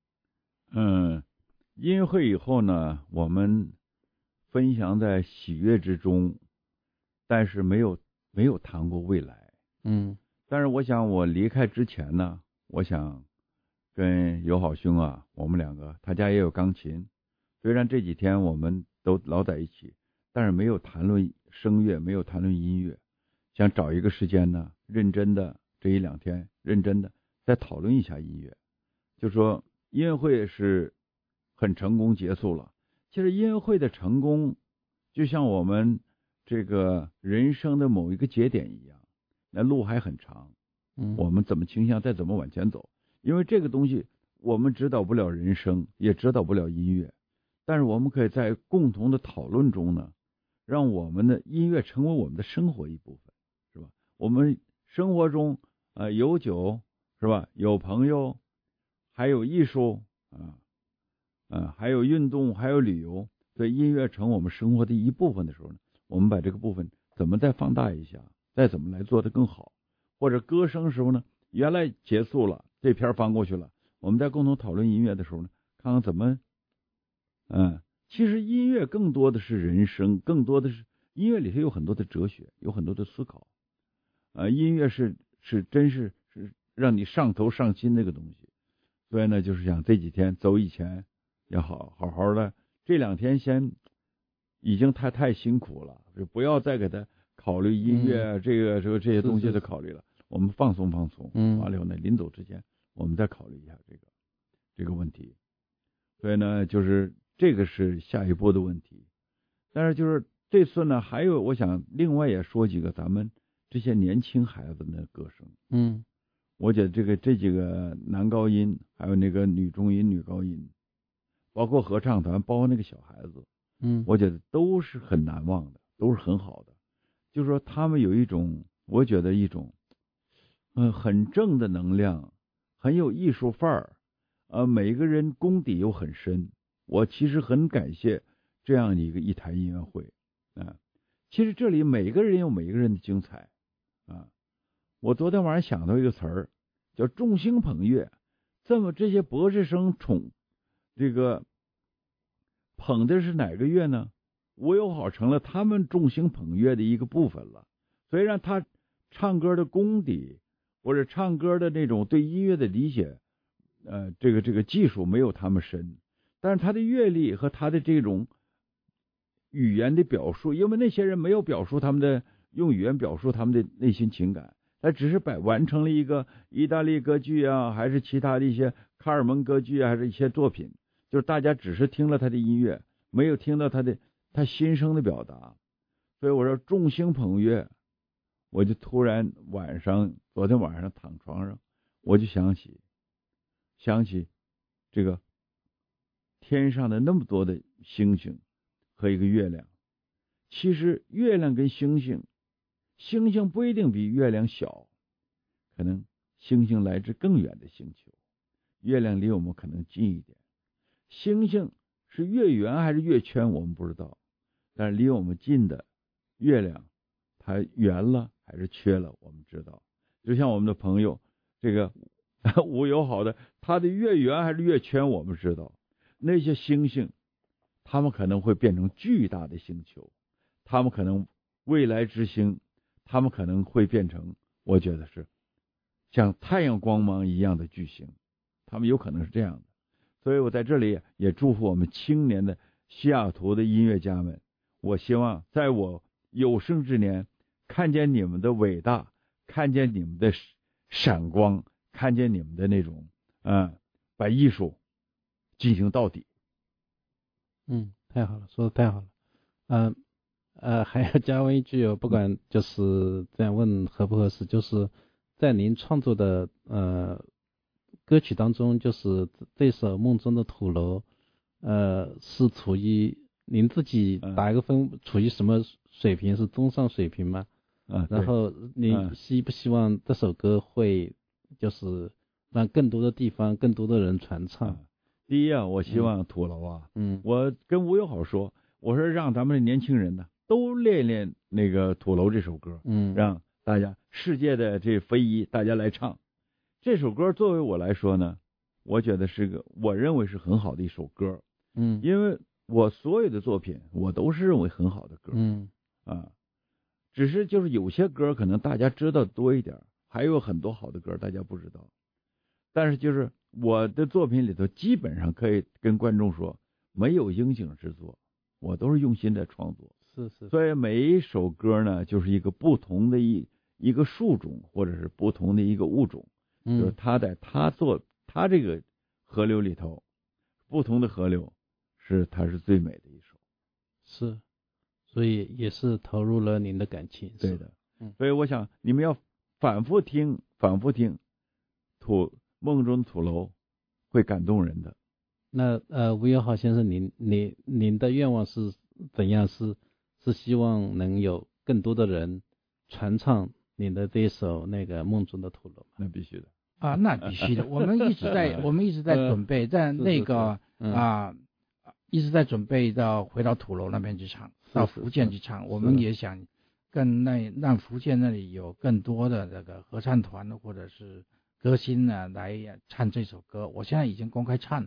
音乐会以后呢，我们分享在喜悦之中，但是没有谈过未来。但是我想我离开之前呢，我想跟友好兄我们2个，他家也有钢琴，虽然这几天我们都老在一起，但是没有谈论声乐，没有谈论音乐，想找一个时间呢，认真的这1-2天认真的再讨论一下音乐。就说音乐会是很成功结束了，其实音乐会的成功就像我们这个人生的某一个节点一样，那路还很长，我们怎么倾向再怎么往前走，因为这个东西我们指导不了人生，也指导不了音乐，但是我们可以在共同的讨论中呢，让我们的音乐成为我们的生活一部分，是吧？我们生活中有酒，是吧？有朋友，还有艺术还有运动，还有旅游，所以音乐成我们生活的一部分的时候呢，我们把这个部分怎么再放大一下，再怎么来做得更好。或者歌声时候呢，原来结束了，这篇翻过去了，我们在共同讨论音乐的时候呢，看看怎么其实音乐更多的是人生，更多的是音乐里头有很多的哲学，有很多的思考。音乐是真是让你上头上心那个东西。所以呢，就是想这几天走以前要好好的，这2天先已经太辛苦了，就不要再给他考虑音乐这些东西的考虑了。我们放松，完了以后呢，临走之前我们再考虑一下这个问题。所以呢，就是这个是下一步的问题。但是就是这次呢，还有我想另外也说几个咱们这些年轻孩子的歌声。我觉得这几个男高音，还有那个女中音、女高音，包括合唱团，包括那个小孩子，我觉得都是很难忘的，都是很好的。就是说他们有一种，我觉得一种很正的能量，很有艺术范儿，每个人功底又很深。我其实很感谢这样一台音乐会啊。其实这里每个人有每个人的精彩啊。我昨天晚上想到一个词儿，叫众星捧月。这些博士生这个捧的是哪个月呢？吴友好成了他们众星捧月的一个部分了。虽然他唱歌的功底或者唱歌的那种对音乐的理解，这个技术没有他们深，但是他的阅历和他的这种语言的表述，因为那些人没有表述用语言表述他们的内心情感。他只是完成了一个意大利歌剧啊，还是其他的一些卡尔蒙歌剧啊，还是一些作品，就是大家只是听了他的音乐，没有听到他心声的表达。所以我说众星捧月，我就突然昨天晚上躺床上，我就想起这个天上的那么多的星星和一个月亮。其实月亮跟星星不一定比月亮小，可能星星来自更远的星球，月亮离我们可能近一点。星星是月圆还是月圈我们不知道，但是离我们近的月亮，它圆了还是缺了我们知道。就像我们的朋友这个吴友好的，他的月圆还是月圈我们知道。那些星星他们可能会变成巨大的星球，他们可能未来之星，他们可能会变成，我觉得是像太阳光芒一样的巨星，他们有可能是这样的。所以我在这里也祝福我们青年的西雅图的音乐家们，我希望在我有生之年看见你们的伟大，看见你们的闪光，看见你们的那种把艺术进行到底。 太好了，说的太好了。还要加问一句，不管就是这样问合不合适，就是在您创作的歌曲当中，就是这首《梦中的土楼》，是处于您自己打一个分，处于什么水平？是中上水平吗？然后你希不希望这首歌会就是让更多的地方、更多的人传唱？ 第一我希望土楼我跟吴友好说，我说让咱们的年轻人呢都练练那个土楼这首歌，让大家世界的这非遗大家来唱。这首歌作为我来说呢，我觉得我认为是很好的一首歌，因为我所有的作品我都是认为很好的歌，只是就是有些歌可能大家知道多一点，还有很多好的歌大家不知道。但是就是我的作品里头基本上可以跟观众说，没有应景之作，我都是用心在创作。 是。 所以每一首歌呢，就是一个不同的一个树种，或者是不同的一个物种，就是他在他这个河流里头，不同的河流它是最美的一首。 是，所以也是投入了您的感情。 对的。所以我想你们要反复听梦中土楼，会感动人的。 那吴友好先生，您的愿望是怎样？是希望能有更多的人传唱您的这首那个梦中的土楼？ 那必须的那必须的。我们一直在准备，在那个一直在准备回到土楼那边去唱，到福建去唱。我们也想让福建那里有更多的这个合唱团或者是歌星呢来唱这首歌。我现在已经公开唱了，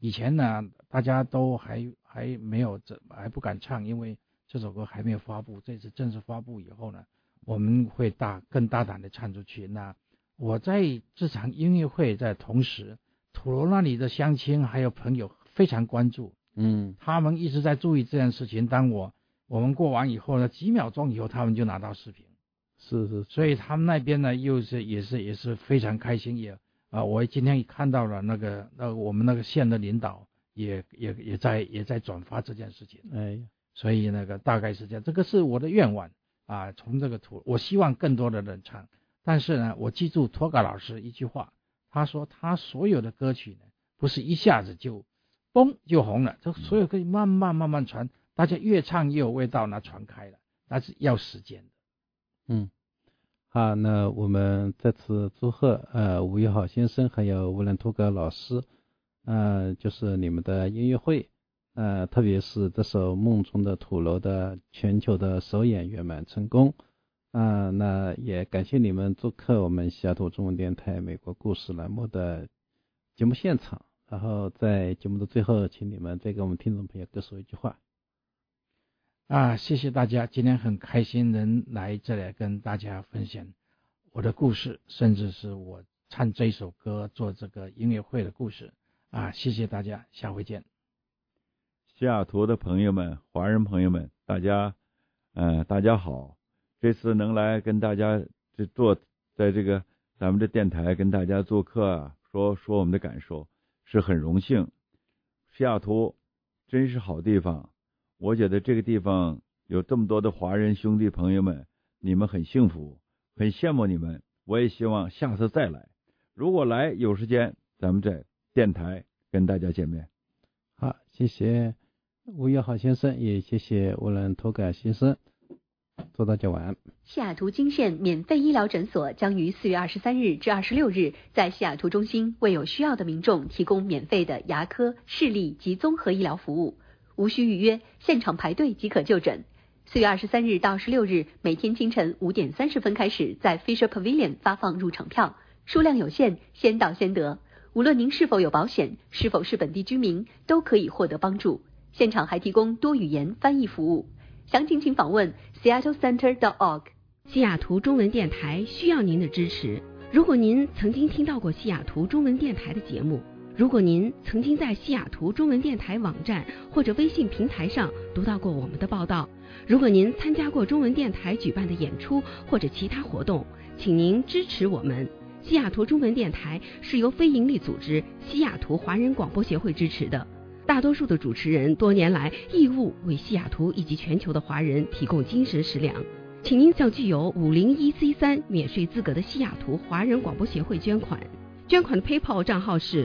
以前呢，大家都还没有还不敢唱，因为这首歌还没有发布。这次正式发布以后呢，我们会更大胆的唱出去。那我在这场音乐会在同时，土楼那里的乡亲还有朋友非常关注，他们一直在注意这件事情。当我们过完以后呢，几秒钟以后他们就拿到视频， 是， 所以他们那边呢也是非常开心，我今天也看到了我们那个县的领导也在转发这件事情，所以大概是这样，这个是我的愿望啊。从这个我希望更多的人唱，但是呢，我记住托嘎老师一句话，他说他所有的歌曲呢，不是一下子就嘣就红了，这所有可以慢慢传，大家越唱越有味道，那传开了，那是要时间的。 好，那我们再次祝贺吴玉豪先生还有乌兰托格老师，就是你们的音乐会，特别是这首《梦中的土楼》的全球的首演圆满成功，那也感谢你们做客我们西雅图中文电台美国故事栏目的节目现场，然后在节目的最后，请你们再给我们听众朋友各说一句话。 谢谢大家，今天很开心能来这里跟大家分享我的故事，甚至是我唱这首歌做这个音乐会的故事谢谢大家，下回见。 西雅图的朋友们，华人朋友们，大家好，这次能来跟大家在这个咱们的电台跟大家做客说我们的感受是很荣幸。西雅图真是好地方，我觉得这个地方有这么多的华人兄弟朋友们，你们很幸福，很羡慕你们，我也希望下次再来，如果来有时间咱们在电台跟大家见面。 好，谢谢吴玉豪先生，也谢谢乌兰托嘎先生，祝大家晚安。 西雅图金县免费医疗诊所将于4月23日至26日在西雅图中心为有需要的民众提供免费的牙科、视力及综合医疗服务，无需预约，现场排队即可就诊。4月23日到16日，每天清晨5点30分开始，在 Fisher Pavilion 发放入场票，数量有限，先到先得。无论您是否有保险，是否是本地居民，都可以获得帮助。现场还提供多语言翻译服务。详情请访问 seattlecenter.org。 西雅图中文电台需要您的支持。如果您曾经听到过西雅图中文电台的节目，如果您曾经在西雅图中文电台网站或者微信平台上读到过我们的报道，如果您参加过中文电台举办的演出或者其他活动，请您支持我们。西雅图中文电台是由非营利组织西雅图华人广播协会支持的，大多数的主持人多年来义务为西雅图以及全球的华人提供精神食粮，请您向具有501C3免税资格的西雅图华人广播协会捐款。捐款的 PayPal 账号是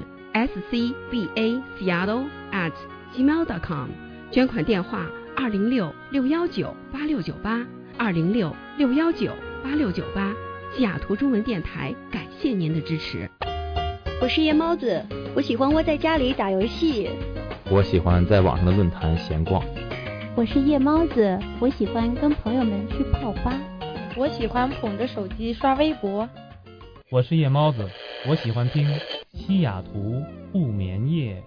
scbaseattle@gmail.com， 捐款电话206-619-8698 206-619-8698。西雅图中文电台感谢您的支持。 我是夜猫子，我喜欢窝在家里打游戏。 我喜欢在网上的论坛闲逛。 我是夜猫子，我喜欢跟朋友们去泡吧。 我喜欢捧着手机刷微博。 我是夜猫子，我喜欢听西雅图不眠夜。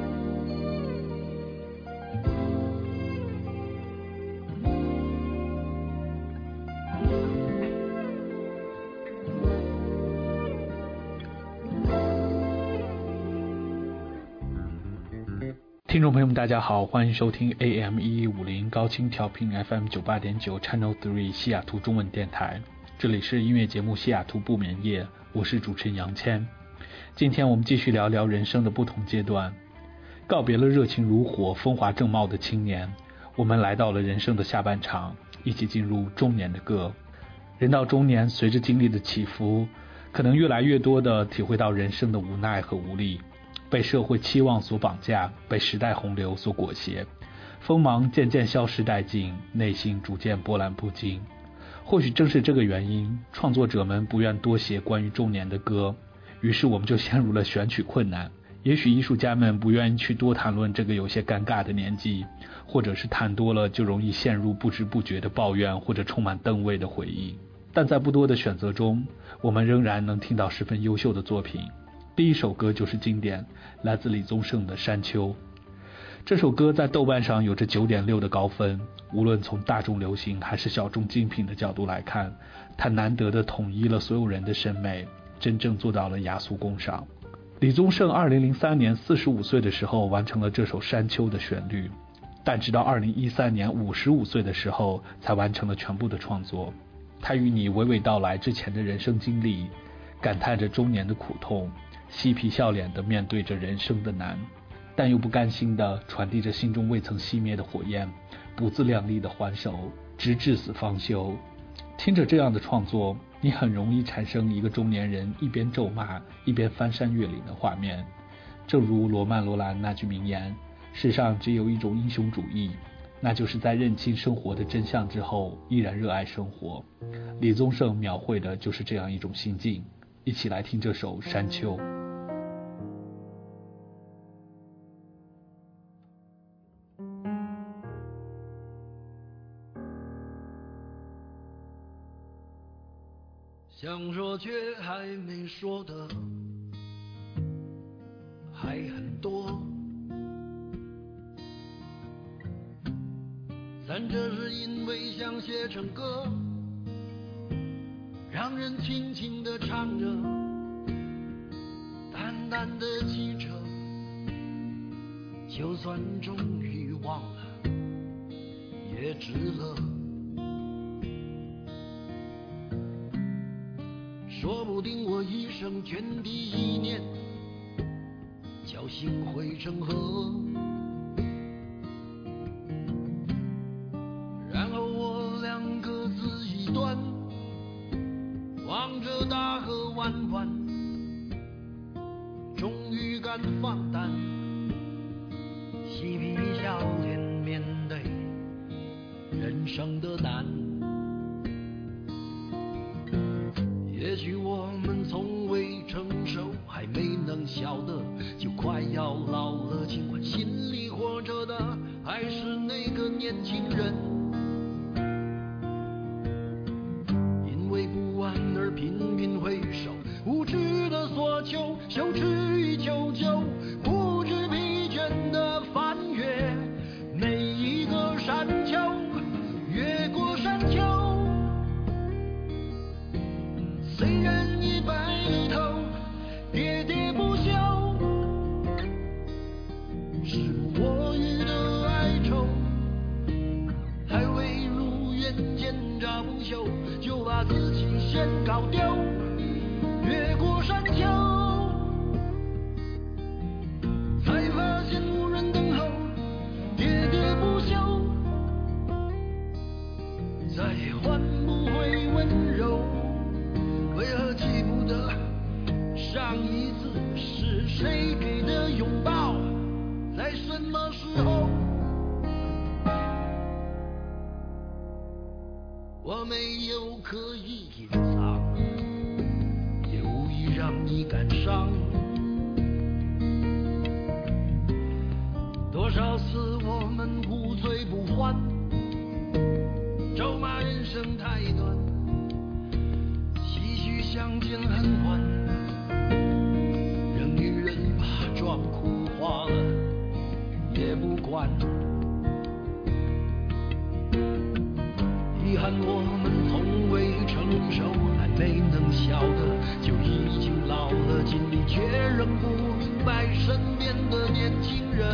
听众朋友们大家好，欢迎收听 AM1150 高清调频 FM 98.9 Channel 3西雅图中文电台，这里是音乐节目西雅图不眠夜，我是主持人杨谦。今天我们继续聊聊人生的不同阶段，告别了热情如火风华正茂的青年，我们来到了人生的下半场，一起进入中年的歌。人到中年，随着经历的起伏，可能越来越多地体会到人生的无奈和无力，被社会期望所绑架，被时代洪流所裹挟，锋芒渐渐消失殆尽，内心逐渐波澜不惊。或许正是这个原因，创作者们不愿多写关于中年的歌，于是我们就陷入了选曲困难。也许艺术家们不愿意去多谈论这个有些尴尬的年纪，或者是谈多了就容易陷入不知不觉的抱怨或者充满灯味的回忆。但在不多的选择中，我们仍然能听到十分优秀的作品。 第一首歌就是经典，来自李宗盛的《山丘》。这首歌在豆瓣上有着 9.6 的高分，无论从大众流行还是小众精品的角度来看，它难得的统一了所有人的审美，真正做到了雅俗共赏。李宗盛2003年45岁的时候完成了这首《山丘》的旋律，但直到2013年55岁的时候才完成了全部的创作。他与你娓娓道来之前的人生经历，感叹着中年的苦痛，嬉皮笑脸地面对着人生的难，但又不甘心地传递着心中未曾熄灭的火焰，不自量力地还手，直至死方休。听着这样的创作，你很容易产生一个中年人一边咒骂一边翻山越岭的画面。正如罗曼·罗兰那句名言，世上只有一种英雄主义，那就是在认清生活的真相之后依然热爱生活。李宗盛描绘的就是这样一种心境。一起来听这首《山丘》。 想说却还没说的还很多，但这是因为想写成歌，让人轻轻地唱着，淡淡的记着，就算终于忘了也值了。说不定我一生涓滴一念，侥幸汇成河，然后我俩各自一端，望着大河弯弯，终于敢放胆，嬉皮笑脸面对人生的难。也许我们从未成熟，还没能晓得，就快要老了，尽管心里活着的还是那个年轻人。因为不安而频频回首，无知的索求，羞耻与求救，不知疲倦的翻越每一个山丘，越过山丘。虽然已白了头，喋喋不休，是我予的哀愁，还未如愿见着不朽，就把自己先搞丢。越过山丘，才发现无人等候，喋喋不休，再换不回温柔。为何记不得上一次是谁给的拥抱，在什么时候？我没有刻意隐藏，也无意让你感伤。多少次我们无醉不欢，咒骂人生太短，相见恨晚，人与人把妆哭花了也不管。遗憾我们从未成熟，还没能晓得，就已经老了，尽力却仍不明白身边的年轻人。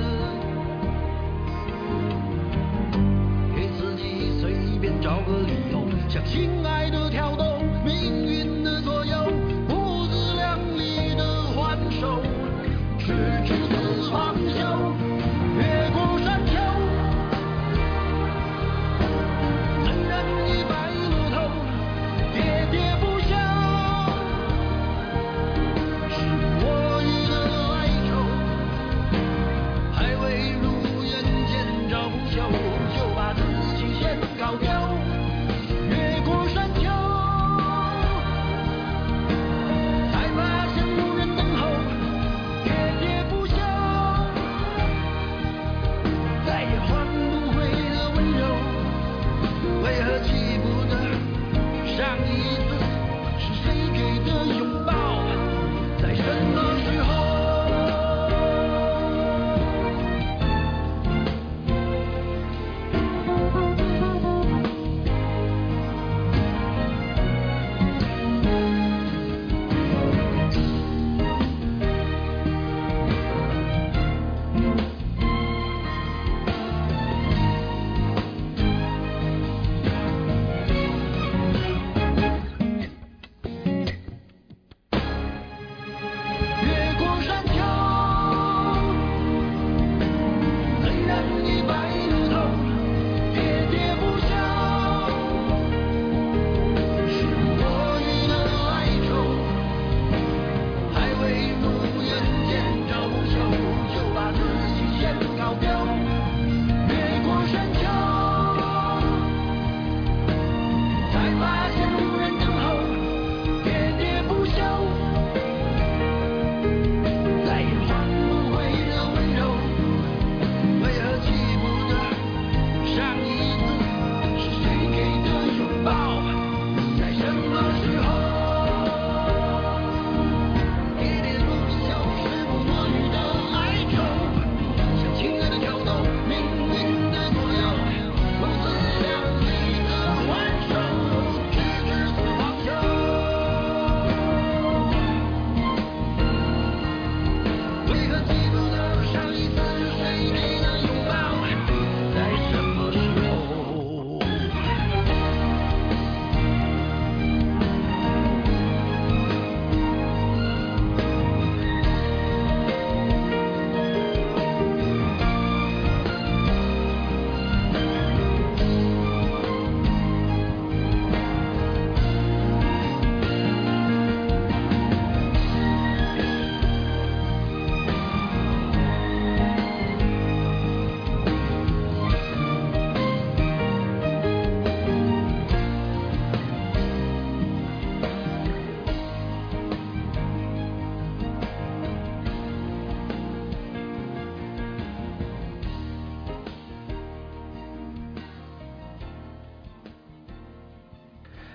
给自己随便找个理由，向亲爱的挑逗，命运的左右，不自量力的还手，直至死方休。越过山丘，虽然已白了头，喋喋不休，是我予的哀愁，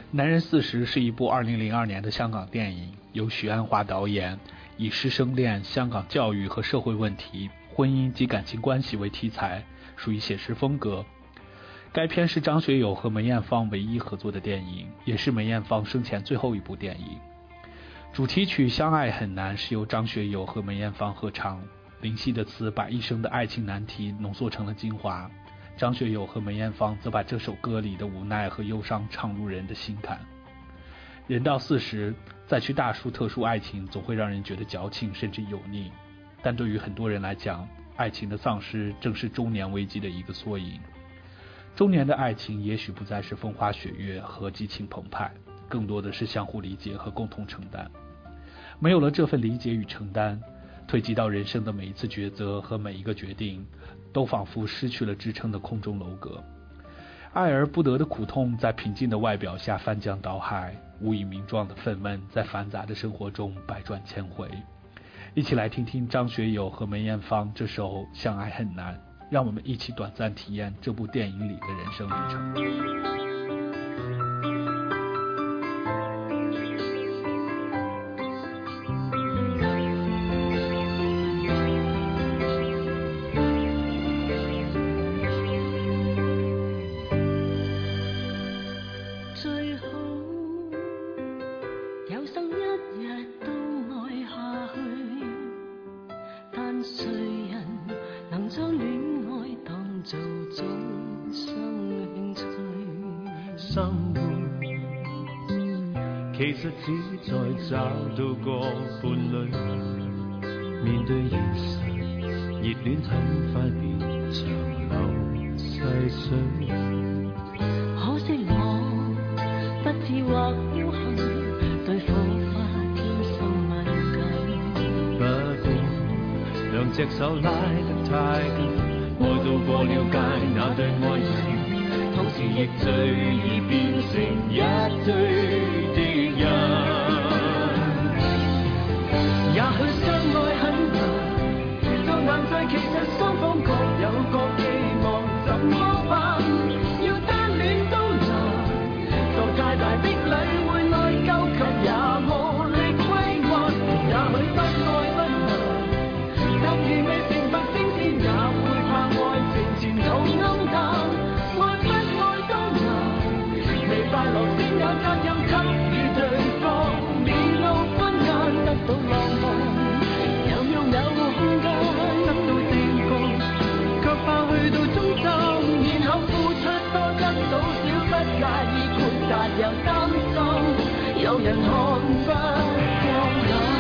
男人40是一部2002年的香港电影，由许鞍华导演，以师生恋、香港教育和社会问题、婚姻及感情关系为题材，属于写实风格。该片是张学友和梅艳芳唯一合作的电影，也是梅艳芳生前最后一部电影。主题曲《相爱很难》是由张学友和梅艳芳合唱，林夕的词把一生的爱情难题浓缩成了精华，张学友和梅艳芳则把这首歌里的无奈和忧伤唱入人的心坎。人到40，再去大述特殊爱情，总会让人觉得矫情甚至油腻。但对于很多人来讲，爱情的丧失正是中年危机的一个缩影。中年的爱情也许不再是风花雪月和激情澎湃，更多的是相互理解和共同承担。没有了这份理解与承担，退及到人生的每一次抉择和每一个决定，都仿佛失去了支撑的空中楼阁。爱而不得的苦痛在平静的外表下翻江倒海，无以名状的愤懑在繁杂的生活中百转千回。一起来听听张学友和梅艳芳这首《相爱很难》，让我们一起短暂体验这部电影里的人生旅程。 其實只在找到個伴侶，面對現實，熱戀很快變長流細水。 可惜我不智或僥倖，對火花天生敏感。 不過兩隻手拉得太緊，愛到過了界那對愛人，同時亦最易變成一對敵人。也許相愛很難，就難在其實雙方各有各寄望，怎麼辦？要單戀都難，受太大的禮會內疚，卻也無力歸還。也許不愛不難，但如未成佛升天，也會怕愛情前途暗淡。愛不愛都難，未快樂先有責任給予對方，面露歡顏得到浪漫，又擁有空間得到成功，卻怕去到終站，然後付出多得到少，不介意豁達又擔心，有人看不過眼。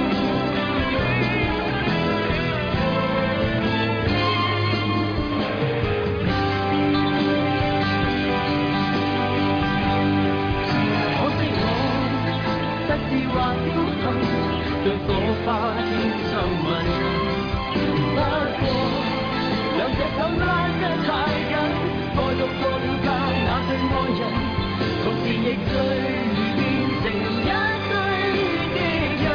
或僥倖，對火花天生敏感。不過兩隻手拉得太緊，愛到過了界那對愛人，同時亦最易變成一對敵人。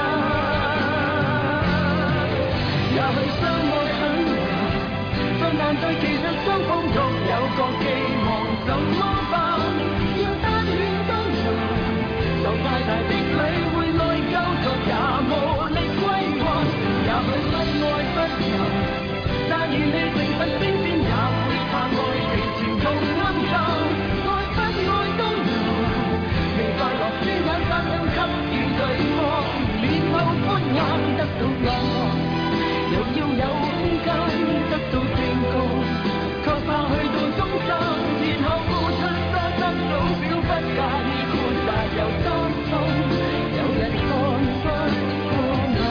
也許相愛很難，就難在其實雙方各有各寄望，怎麼辦？要單戀都難，受太大的禮會內疚，卻也無力歸還。也許不愛不難，但如未成佛升天，也會怕愛情前途暗淡。愛不愛都難，未快樂先有責任給予對方，面露歡顏得到浪漫，又要有空間得到成功，卻怕去到終站，然後付出多得到少，不介意豁達又擔心，有人看不過眼。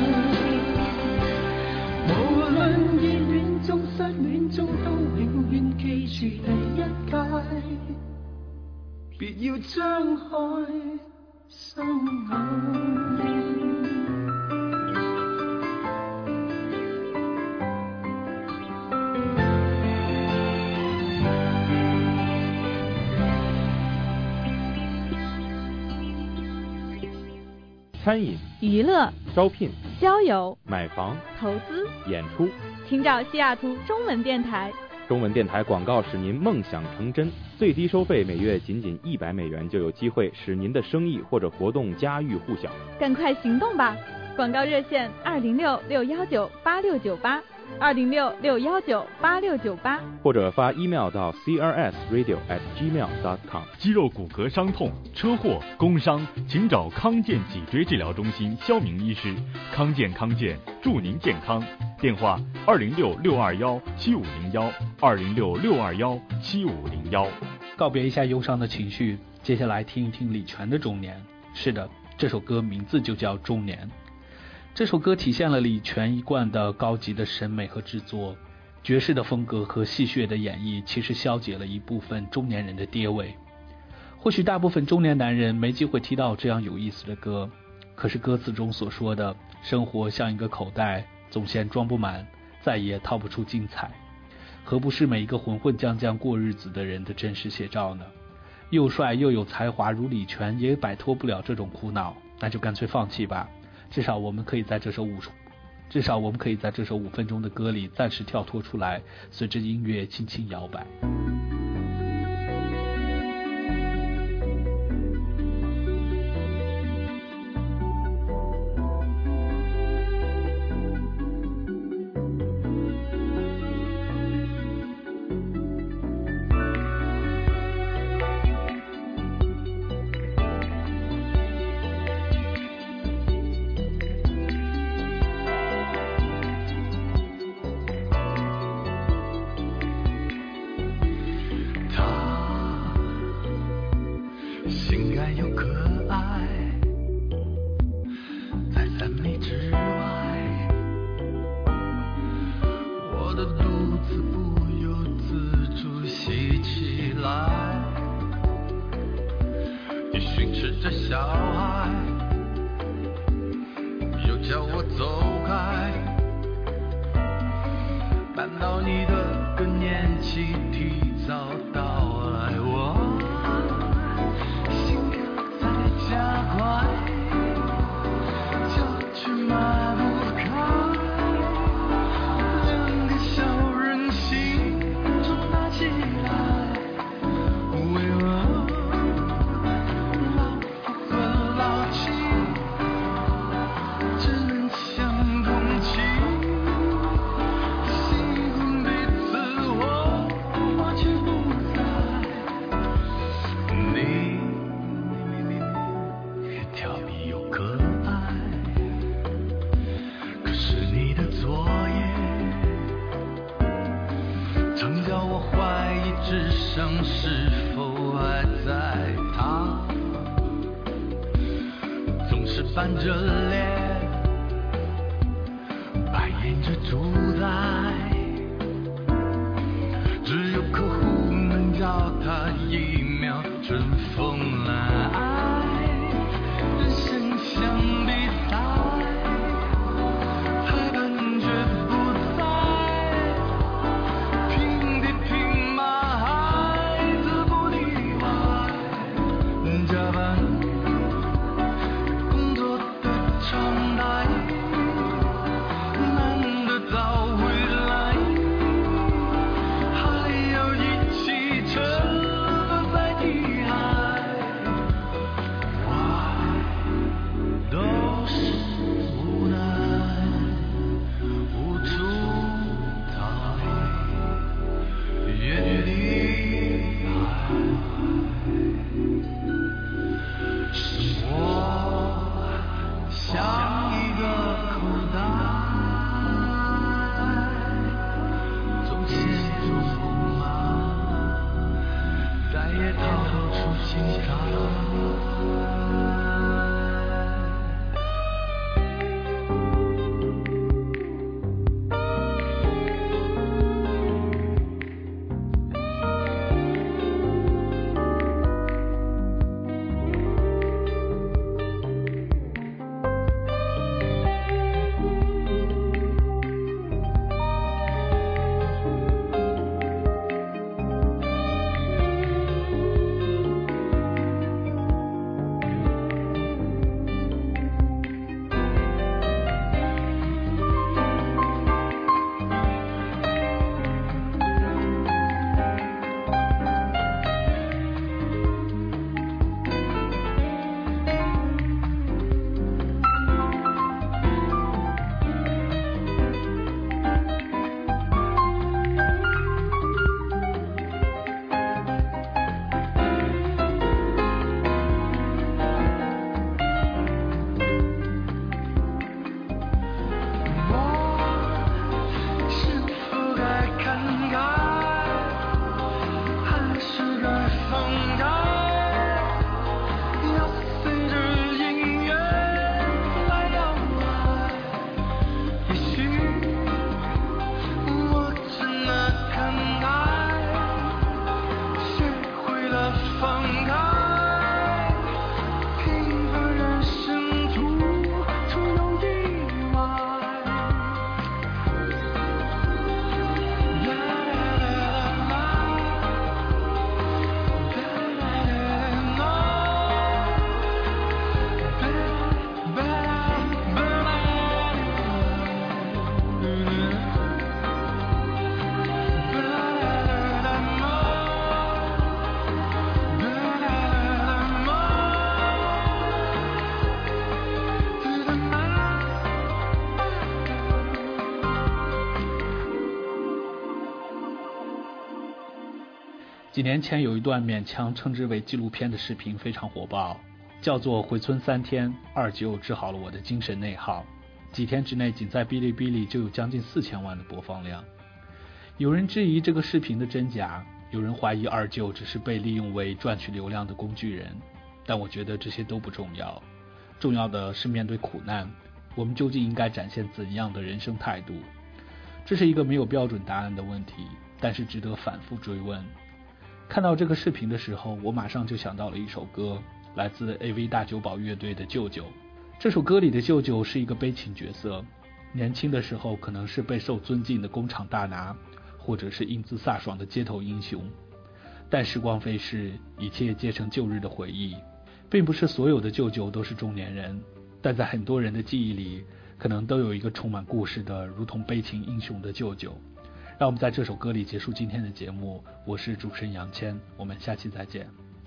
無論熱戀中失戀中，都永遠記住第一屆，別要張開心眼。 餐饮、 娱乐、 招聘、 交友、 买房、 投资、 演出， 请找西雅图中文电台中文电台广告使您梦想成真，最低收费每月仅100美元就有机会使您的生意或者活动家喻户晓。 赶快行动吧！广告热线206-619-8698，206-619-8698， 或者发 email 到 crsradio@gmail.com。 肌肉骨骼伤痛、车祸、工伤，请找康健脊椎治疗中心肖明医师。康健祝您健康。电话206-621-7501，206-621-7501。 告别一下忧伤的情绪，接下来听一听李泉的《中年》。是的，这首歌名字就叫《中年》。这首歌体现了李泉一贯的高级的审美和制作，爵士的风格和戏谑的演绎，其实消解了一部分中年人的爹味。或许大部分中年男人没机会听到这样有意思的歌，可是歌词中所说的生活像一个口袋，总嫌装不满，再也掏不出精彩，何不是每一个混混将将过日子的人的真实写照呢？又帅又有才华如李泉也摆脱不了这种苦恼，那就干脆放弃吧。至少我们可以在这首5分钟的歌里暂时跳脱出来，随着音乐轻轻摇摆。 几年前有一段勉强称之为纪录片的视频非常火爆，叫做回村3天，29治好了我的精神内耗。几天之内仅在哔哩哔哩就有将近4000万的播放量。有人质疑这个视频的真假，有人怀疑29只是被利用为赚取流量的工具人，但我觉得这些都不重要，重要的是面对苦难，我们究竟应该展现怎样的人生态度？这是一个没有标准答案的问题，但是值得反复追问。看到这个视频的时候，我马上就想到了一首歌，来自 AV 大酒保乐队的舅舅。这首歌里的舅舅是一个悲情角色，年轻的时候可能是备受尊敬的工厂大拿，或者是英姿飒爽的街头英雄，但时光飞逝，一切皆成旧日的回忆。并不是所有的舅舅都是中年人，但在很多人的记忆里，可能都有一个充满故事的如同悲情英雄的舅舅。让我们在这首歌里结束今天的节目，我是主持人杨谦，我们下期再见。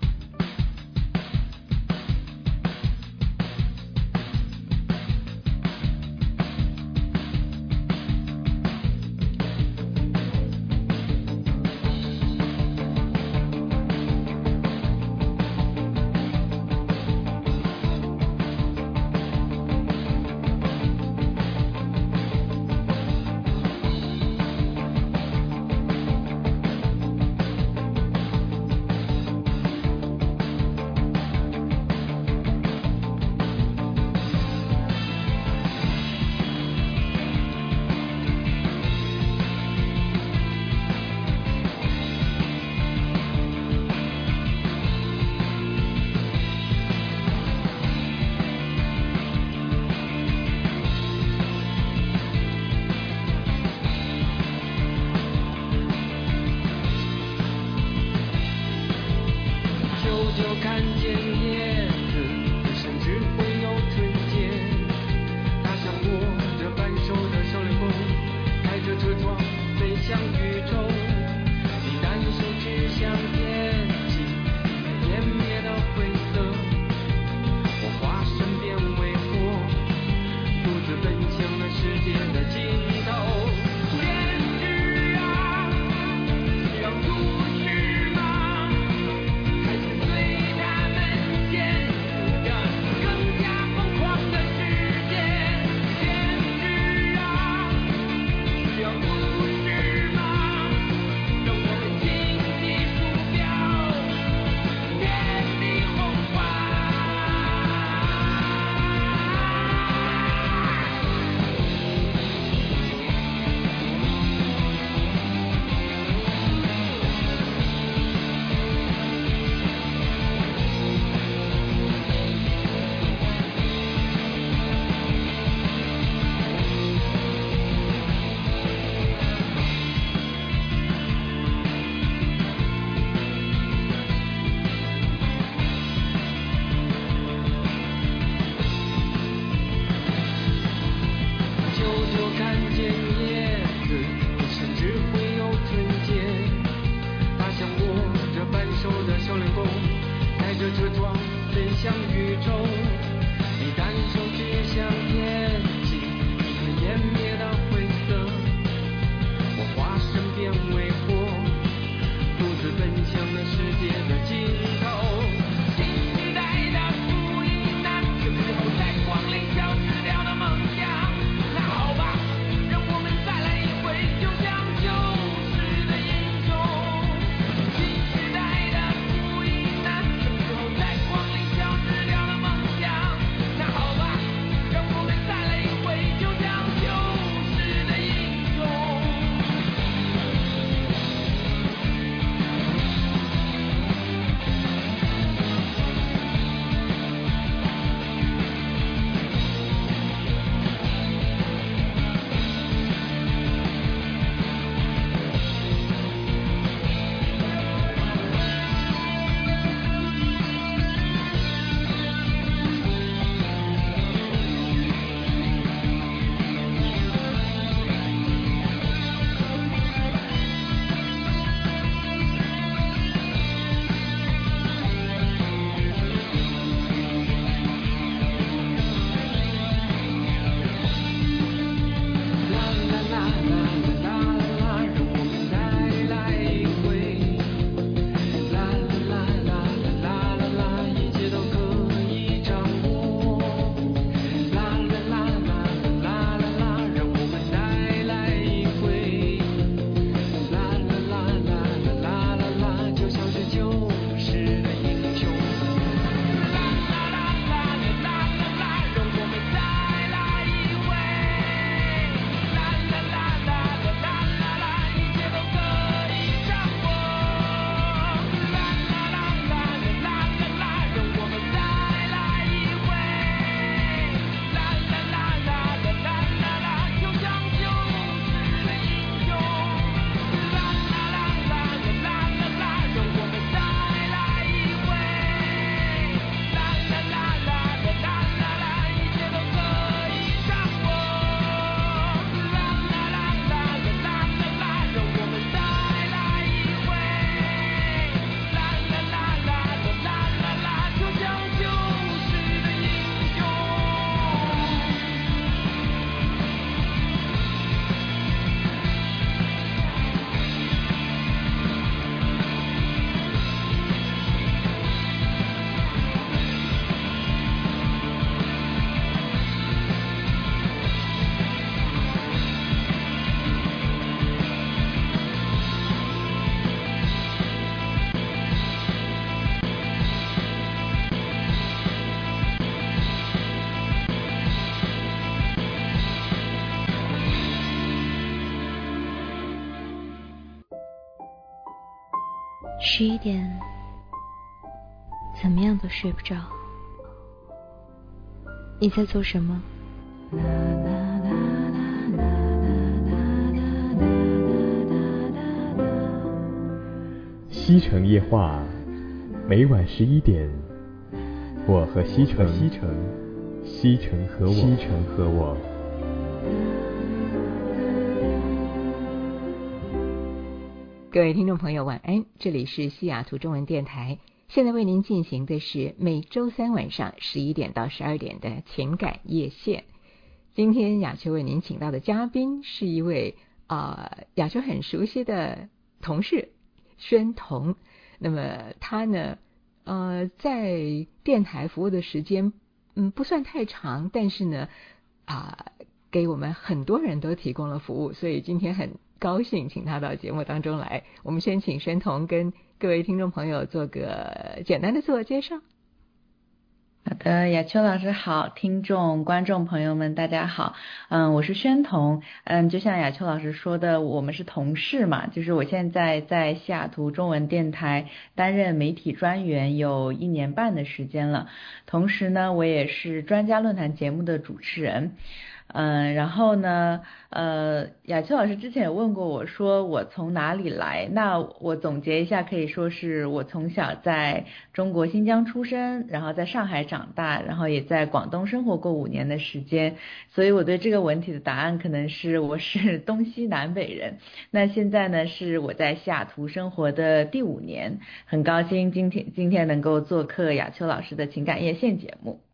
就看见叶子，甚至会有春节。他像握着半熟的手榴弓，开着车窗飞向宇宙。你单手指向天际，湮灭的灰色。我化身变为火，独自奔向了世界的尽头。天使啊，让故事吗？还是随他们陷入着更加疯狂的世界？天使啊，让故事吗？让我们紧记鼠标，天地洪荒。久久看见叶子，甚至会有春节。他像握着半熟的小脸弓，开着车窗飞向宇宙。你单手指向天际，一颗湮灭的灰色。我化身变为火，独自奔向了世界的尽头。新时代的福音啊，什么时候在光临消失掉的梦想？那好吧，让我们再来一回，就像旧时的英雄。新时代的福音啊，什么时候在光临消失掉的梦想？那好吧。 11点，怎么样都睡不着。你在做什么？ 西城夜话，每晚11点，我和西城，西城和我。 各位听众朋友晚安，这里是西雅图中文电台，现在为您进行的是每周三晚上11点到12点的情感夜线。今天雅秋为您请到的嘉宾是一位雅秋很熟悉的同事宣彤。那么他呢在电台服务的时间不算太长，但是呢给我们很多人都提供了服务，所以今天很高兴请他到节目当中来。我们先请宣彤跟各位听众朋友做个简单的自我介绍。 好的，雅秋老师好，听众观众朋友们大家好，我是宣彤，就像雅秋老师说的，我们是同事嘛，就是我现在在西雅图中文电台担任媒体专员有1年半的时间了，同时呢我也是专家论坛节目的主持人。然后呢雅秋老师之前有问过我说我从哪里来，那我总结一下，可以说是我从小在中国新疆出生，然后在上海长大，然后也在广东生活过5年的时间，所以我对这个问题的答案可能是我是东西南北人。那现在呢是我在西雅图生活的第5年，很高兴今天能够做客雅秋老师的情感夜线节目。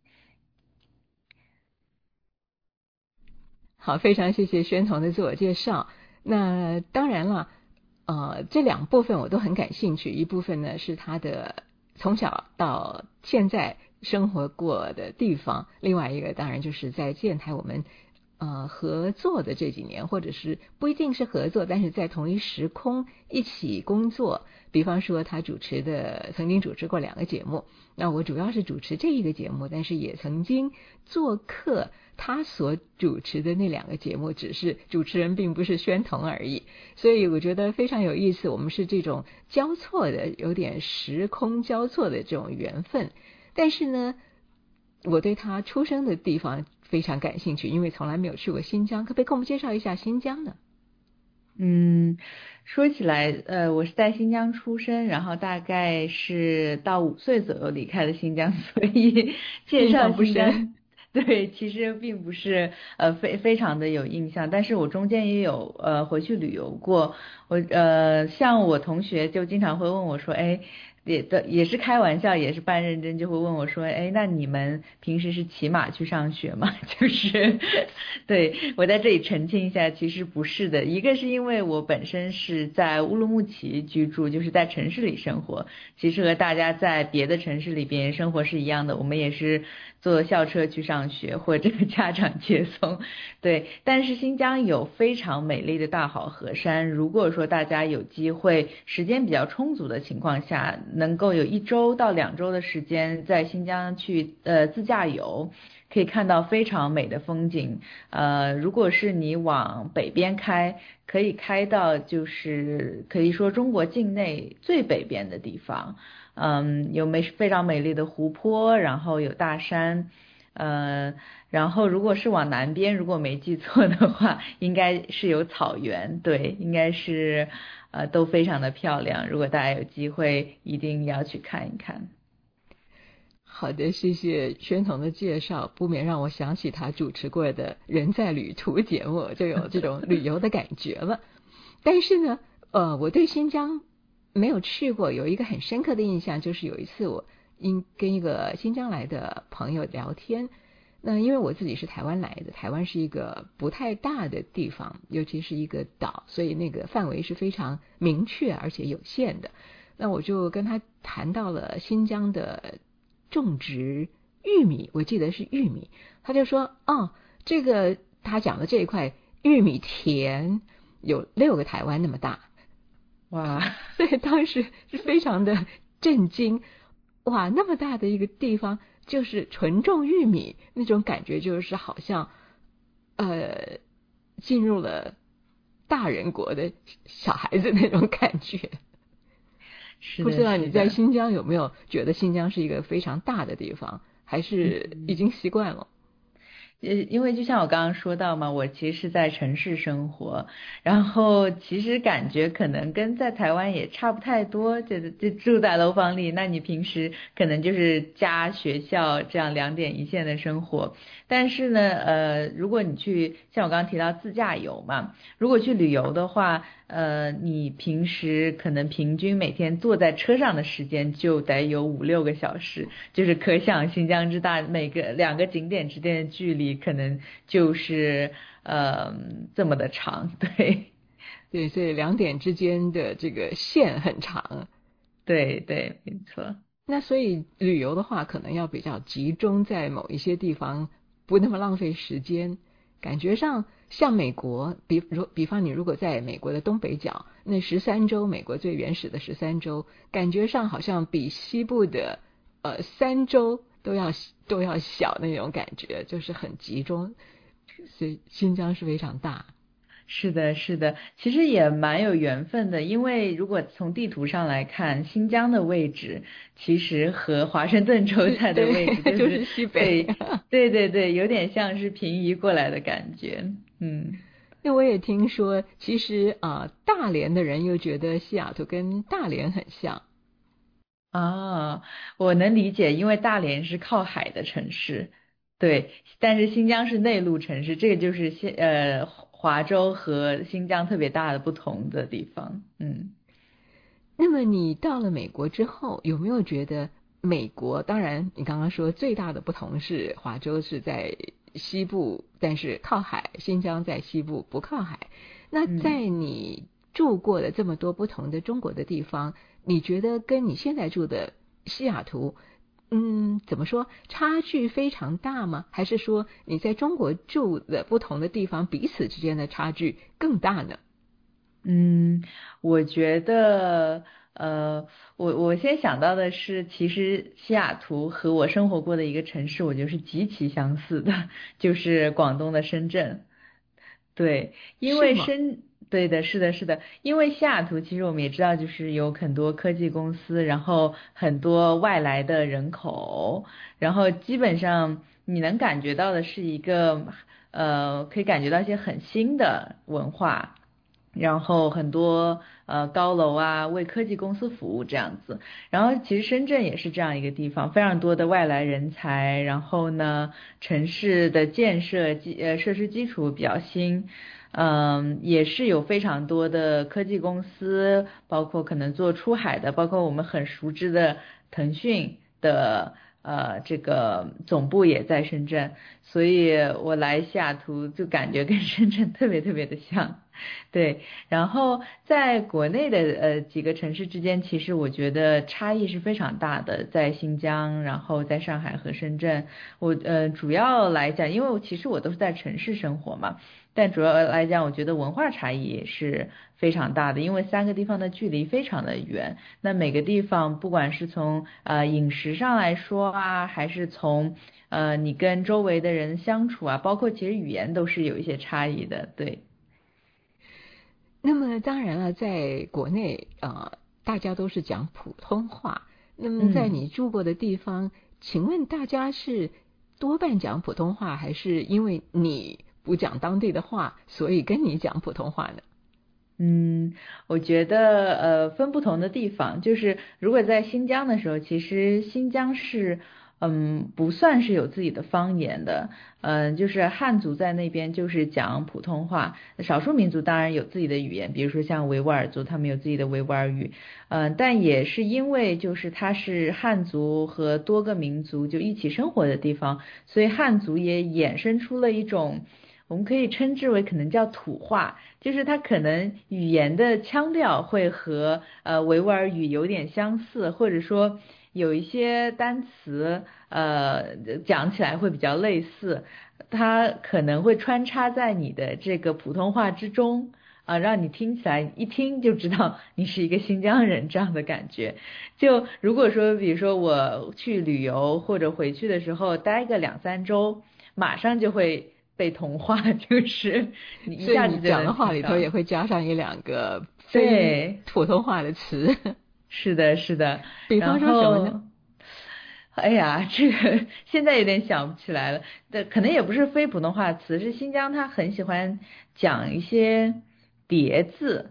好，非常谢谢宣彤的自我介绍。那当然了这2部分我都很感兴趣，一部分呢是他的从小到现在生活过的地方，另外一个当然就是在电台我们合作的这几年，或者是不一定是合作，但是在同一时空一起工作。比方说他曾经主持过2个节目，那我主要是主持这一个节目，但是也曾经做客他所主持的那2个节目，只是主持人并不是宣彤而已。所以我觉得非常有意思，我们是这种交错的，有点时空交错的这种缘分。但是呢我对他出生的地方非常感兴趣，因为从来没有去过新疆，可不可以给我们介绍一下新疆呢？ 说起来我是在新疆出生，然后大概是到5岁左右离开了新疆，所以介绍新疆对其实并不是非常的有印象，但是我中间也有回去旅游过。像我同学就经常会问我说也是开玩笑也是半认真，就会问我说那你们平时是骑马去上学吗？就是对，我在这里澄清一下，其实不是的。一个是因为我本身是在乌鲁木齐居住，就是在城市里生活，其实和大家在别的城市里边生活是一样的，我们也是坐校车去上学或者家长接送。对，但是新疆有非常美丽的大好河山，如果说大家有机会时间比较充足的情况下，能够有1周到2周的时间在新疆去自驾游，可以看到非常美的风景。如果是你往北边开，可以开到就是可以说中国境内最北边的地方，有非常美丽的湖泊，然后有大山，然后如果是往南边，如果没记错的话，应该是有草原，对，应该是都非常的漂亮，如果大家有机会一定要去看一看。 好的，谢谢宣彤的介绍，不免让我想起他主持过的人在旅途节目，就有这种旅游的感觉了。但是呢我对新疆没有去过，有一个很深刻的印象，就是有一次我跟一个新疆来的朋友聊天，那因为我自己是台湾来的，台湾是一个不太大的地方，尤其是一个岛，所以那个范围是非常明确而且有限的。那我就跟他谈到了新疆的种植玉米，我记得是玉米，他就说这个他讲的这一块玉米田有6个台湾那么大。 哇， 所以当时是非常的震惊，哇，那么大的一个地方就是纯种玉米，那种感觉就是好像进入了大人国的小孩子那种感觉。 是的。 不知道你在新疆有没有觉得新疆是一个非常大的地方，还是已经习惯了？ 因为就像我刚刚说到嘛，我其实是在城市生活，然后其实感觉可能跟在台湾也差不太多，就住在楼房里，那你平时可能就是家学校这样2点一线的生活。但是呢，如果你去像我刚刚提到自驾游嘛，如果去旅游的话，你平时可能平均每天坐在车上的时间就得有5-6个小时，就是可想新疆之大，每个2个景点之间的距离可能就是这么的长，对， 所以2点之间的这个线很长， 对，没错。 那所以旅游的话，可能要比较集中在某一些地方，不那么浪费时间。感觉上像美国，比方你如果在美国的东北角，那13州，美国最原始的13州，感觉上好像比西部的3州都要小那种感觉，就是很集中。所以新疆是非常大。 是的，其实也蛮有缘分的，因为如果从地图上来看，新疆的位置其实和华盛顿州在的位置就是西北， 对，有点像是平移过来的感觉。 那我也听说，其实大连的人又觉得西雅图跟大连很像。 我能理解，因为大连是靠海的城市，对，但是新疆是内陆城市，这个就是华州和新疆特别大的不同的地方。 那么你到了美国之后，有没有觉得美国，当然你刚刚说最大的不同是华州是在西部，但是靠海，新疆在西部不靠海。那在你住过的这么多不同的中国的地方，你觉得跟你现在住的西雅图怎么说，差距非常大吗？还是说你在中国住的不同的地方彼此之间的差距更大呢？ 我觉得我先想到的是，其实西雅图和我生活过的一个城市我觉得是极其相似的，就是广东的深圳。对，因为对的，是的，因为西雅图其实我们也知道，就是有很多科技公司，然后很多外来的人口，然后基本上你能感觉到的是一个可以感觉到一些很新的文化，然后很多高楼啊为科技公司服务这样子。然后其实深圳也是这样一个地方，非常多的外来人才，然后呢城市的建设设施基础比较新，也是有非常多的科技公司，包括可能做出海的，包括我们很熟知的腾讯的这个总部也在深圳，所以我来西雅图就感觉跟深圳特别的像。对，然后在国内的几个城市之间，其实我觉得差异是非常大的，在新疆，然后在上海和深圳，我主要来讲，因为其实我都是在城市生活嘛，但主要来讲，我觉得文化差异也是非常大的，因为3个地方的距离非常的远，那每个地方不管是从饮食上来说啊，还是从你跟周围的人相处啊，包括其实语言都是有一些差异的。对。 那么当然了，在国内大家都是讲普通话，那么在你住过的地方，请问大家是多半讲普通话，还是因为你不讲当地的话，所以跟你讲普通话呢？ 我觉得分不同的地方，就是如果在新疆的时候，其实新疆是不算是有自己的方言的，就是汉族在那边就是讲普通话，少数民族当然有自己的语言，比如说像维吾尔族，他们有自己的维吾尔语，但也是因为就是它是汉族和多个民族就一起生活的地方，所以汉族也衍生出了一种我们可以称之为可能叫土话，就是它可能语言的腔调会和维吾尔语有点相似，或者说有一些单词讲起来会比较类似，它可能会穿插在你的这个普通话之中让你听起来一听就知道你是一个新疆人这样的感觉。就如果说比如说我去旅游或者回去的时候待个2-3周，马上就会被同化，就是你一下子就能讲的话里头也会加上1-2个非普通话的词。 是的，是的。 比方说什么呢？ 哎呀，这个现在有点想不起来了。可能也不是非普通话词，是新疆他很喜欢讲一些叠字。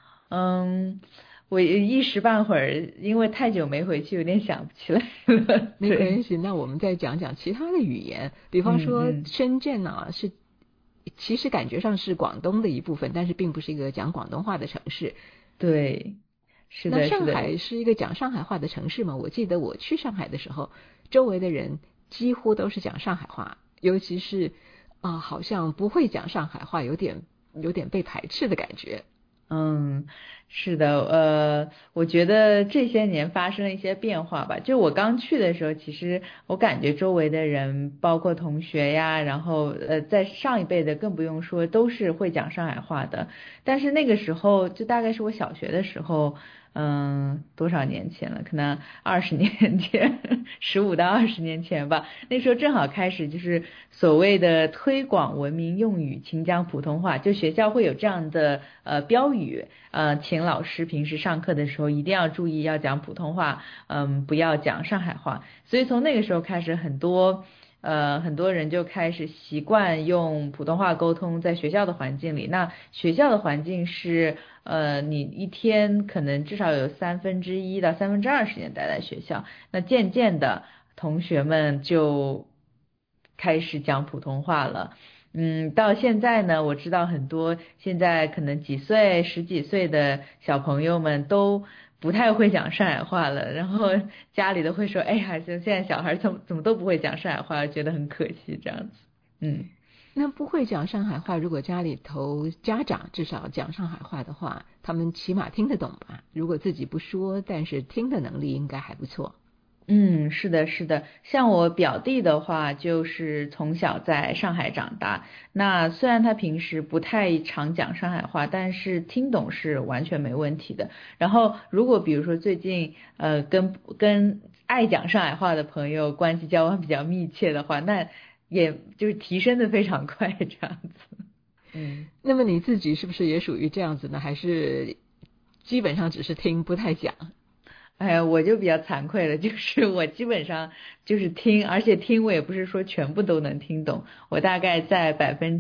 我一时半会儿因为太久没回去，有点想不起来了。 没关系，那我们再讲讲其他的语言，比方说深圳啊，是其实感觉上是广东的一部分，但是并不是一个讲广东话的城市。 对，是的。 那上海是一个讲上海话的城市吗？我记得我去上海的时候，周围的人几乎都是讲上海话，尤其是好像不会讲上海话，有点被排斥的感觉。 是的，我觉得这些年发生了一些变化吧。就我刚去的时候，其实我感觉周围的人，包括同学呀，然后在上一辈的更不用说，都是会讲上海话的。但是那个时候，就大概是我小学的时候，多少年前了？可能20年前，15到20年前吧。那时候正好开始就是所谓的推广文明用语，请讲普通话。就学校会有这样的标语，请老师平时上课的时候一定要注意要讲普通话，不要讲上海话。所以从那个时候开始，很多人就开始习惯用普通话沟通，在学校的环境里。那学校的环境是你一天可能至少有1/3到2/3时间待在学校，那渐渐的同学们就开始讲普通话了。到现在呢，我知道很多现在可能10几岁的小朋友们都不太会讲上海话了，然后家里都会说，哎呀，现在小孩怎么都不会讲上海话，觉得很可惜这样子。 那不会讲上海话，如果家里头家长至少讲上海话的话，他们起码听得懂吧？如果自己不说，但是听的能力应该还不错。 是的，是的。像我表弟的话，就是从小在上海长大。那虽然他平时不太常讲上海话，但是听懂是完全没问题的。然后，如果比如说最近跟爱讲上海话的朋友关系交往比较密切的话，那也就是提升的非常快，这样子。 那么你自己是不是也属于这样子呢？还是基本上只是听不太讲？ 哎呀，我就比较惭愧了，就是我基本上就是听，而且听我也不是说全部都能听懂，我大概在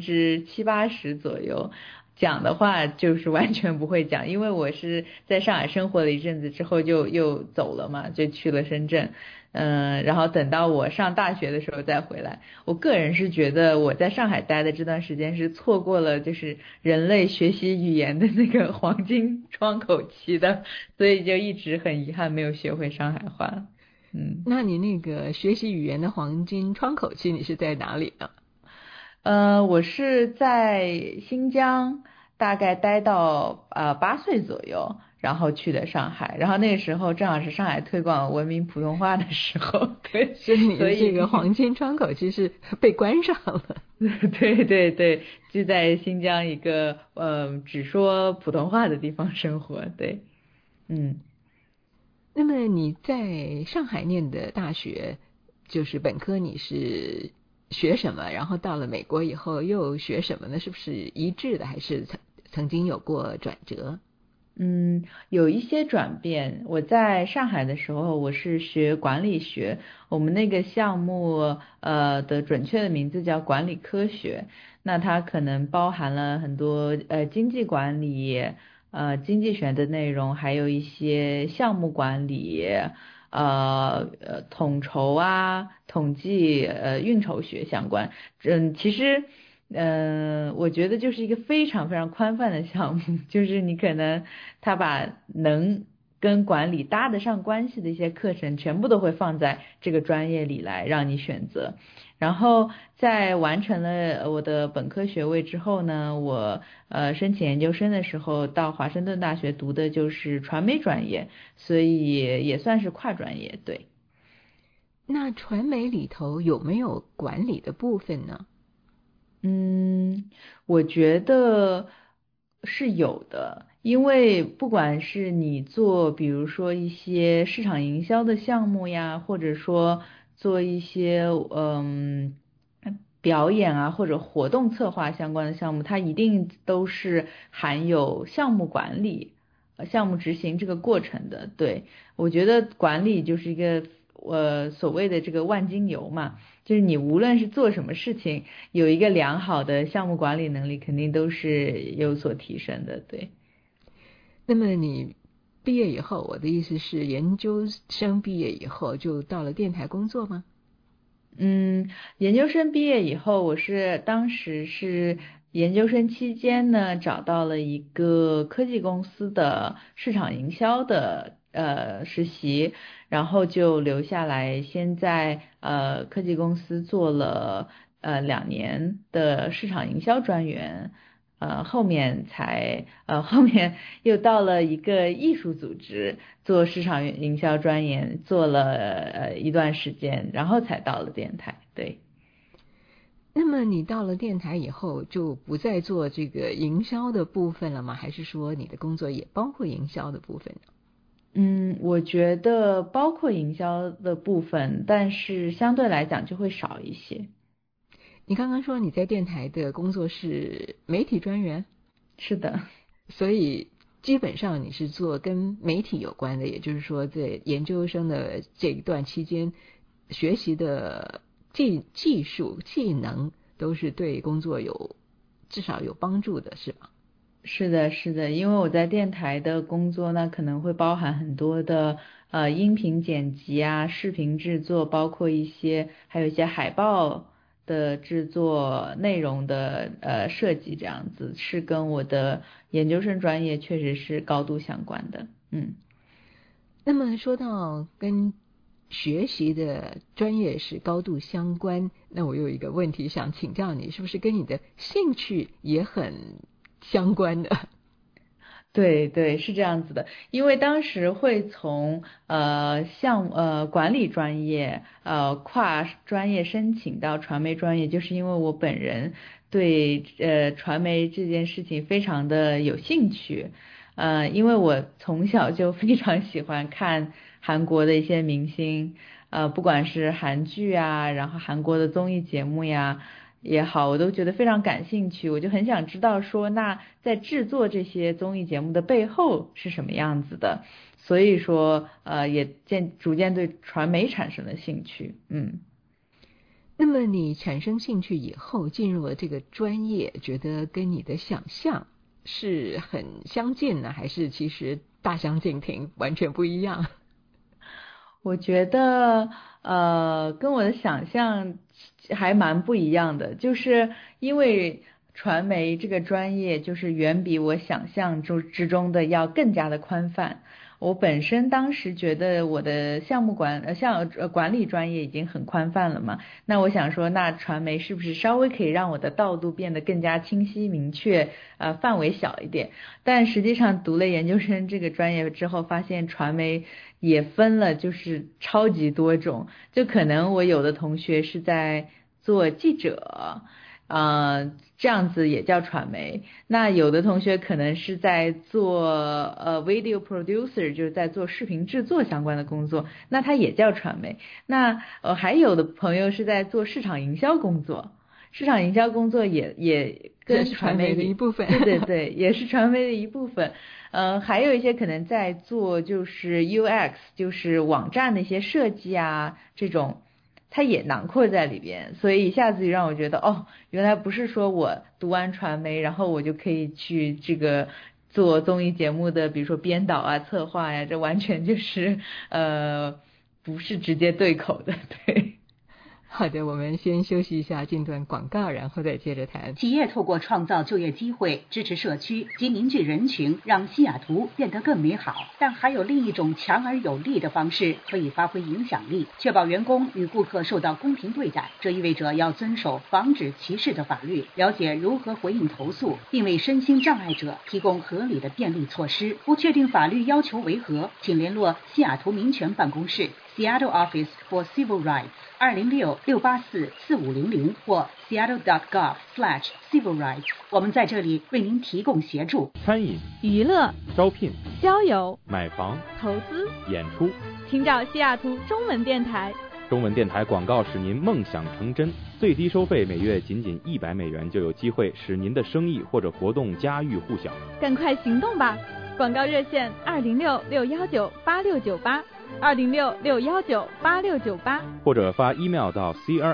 70-80%左右。讲的话就是完全不会讲，因为我是在上海生活了一阵子之后就又走了嘛，就去了深圳。然后等到我上大学的时候再回来。我个人是觉得我在上海待的这段时间是错过了就是人类学习语言的那个黄金窗口期的，所以就一直很遗憾没有学会上海话。 那你那个学习语言的黄金窗口期你是在哪里呢？ 我是在新疆，大概待到8岁左右，然后去的上海，然后那个时候正好是上海推广文明普通话的时候，对， 所以你的这个黄金窗口期是被关上了。 对对对，就在新疆一个只说普通话的地方生活，对。 那么你在上海念的大学，就是本科，你是学什么？然后到了美国以后又学什么呢？是不是一致的，还是曾经有过转折？ 有一些转变。我在上海的时候，我是学管理学，我们那个项目的准确的名字叫管理科学。那它可能包含了很多经济管理、经济学的内容，还有一些项目管理、统筹啊、统计、运筹学相关。其实我觉得就是一个非常非常宽泛的项目，就是你可能他把能跟管理搭得上关系的一些课程全部都会放在这个专业里来让你选择。然后在完成了我的本科学位之后呢，我申请研究生的时候到华盛顿大学读的就是传媒专业，所以也算是跨专业。对。 那传媒里头有没有管理的部分呢？ 我觉得是有的，因为不管是你做比如说一些市场营销的项目呀，或者说做一些表演啊或者活动策划相关的项目，它一定都是含有项目管理项目执行这个过程的。对，我觉得管理就是一个所谓的这个万金油嘛，就是你无论是做什么事情，有一个良好的项目管理能力，肯定都是有所提升的。对。 那么你毕业以后，我的意思是研究生毕业以后就到了电台工作吗？ 研究生毕业以后，我当时是研究生期间呢，找到了一个科技公司的市场营销的实习，然后就留下来，先在科技公司做了2年的市场营销专员。后面又到了一个艺术组织做市场营销专员，做了一段时间，然后才到了电台。对。 那么你到了电台以后就不再做这个营销的部分了吗？还是说你的工作也包括营销的部分呢？ 我觉得包括营销的部分，但是相对来讲就会少一些。 你刚刚说你在电台的工作是媒体专员？ 是的。 所以基本上你是做跟媒体有关的，也就是说在研究生的这一段期间学习的技术技能都是对工作至少有帮助的，是吧？ 是的，是的，因为我在电台的工作呢，可能会包含很多的音频剪辑啊、视频制作，包括还有一些海报的制作、内容的设计，这样子是跟我的研究生专业确实是高度相关的。 那么说到跟学习的专业是高度相关，那我有一个问题想请教你，是不是跟你的兴趣也很相关的？ 对，是这样子的。因为当时会从管理专业跨专业申请到传媒专业，就是因为我本人对传媒这件事情非常的有兴趣。因为我从小就非常喜欢看韩国的一些明星，不管是韩剧啊，然后韩国的综艺节目呀也好，我都觉得非常感兴趣。我就很想知道说，那在制作这些综艺节目的背后是什么样子的，所以说也逐渐对传媒产生了兴趣。 那么你产生兴趣以后进入了这个专业，觉得跟你的想象是很相近呢，还是其实大相径庭，完全不一样？ 我觉得跟我的想象还蛮不一样的，就是因为传媒这个专业就是远比我想象之中的要更加的宽泛。我本身当时觉得我的项目管理专业已经很宽泛了嘛，那我想说，那传媒是不是稍微可以让我的道路变得更加清晰明确，范围小一点？但实际上读了研究生这个专业之后，发现传媒也分了就是超级多种，就可能我有的同学是在做记者，这样子也叫传媒。那有的同学可能是在做video producer， 就是在做视频制作相关的工作，那他也叫传媒。那还有的朋友是在做市场营销工作，市场营销工作也跟传媒的一部分。 对，也是传媒的一部分。还有一些可能在做就是 UX， 就是网站的一些设计啊，这种它也囊括在里边，所以一下子就让我觉得，原来不是说我读完传媒，然后我就可以去这个做综艺节目的，比如说编导啊、策划呀，这完全就是不是直接对口的。对。 好的，我们先休息一下，进段广告，然后再接着谈。 企业透过创造就业机会、支持社区及凝聚人群，让西雅图变得更美好。但还有另一种强而有力的方式可以发挥影响力，确保员工与顾客受到公平对待。这意味着要遵守防止歧视的法律，了解如何回应投诉，并为身心障碍者提供合理的便利措施。不确定法律要求为何，请联络西雅图民权办公室 Seattle Office for Civil Rights 206-684-4500或 seattle.gov/civil rights。我们在这里为您提供协助。 餐饮、 娱乐、 招聘、 交友、 买房、 投资、 演出， 请找西雅图中文电台。 中文电台广告使您梦想成真，最低收费每月仅$100就有机会使您的生意或者活动家喻户晓。 赶快行动吧！ 广告热线206-619-8698，206-619-8698， 或者发 email 到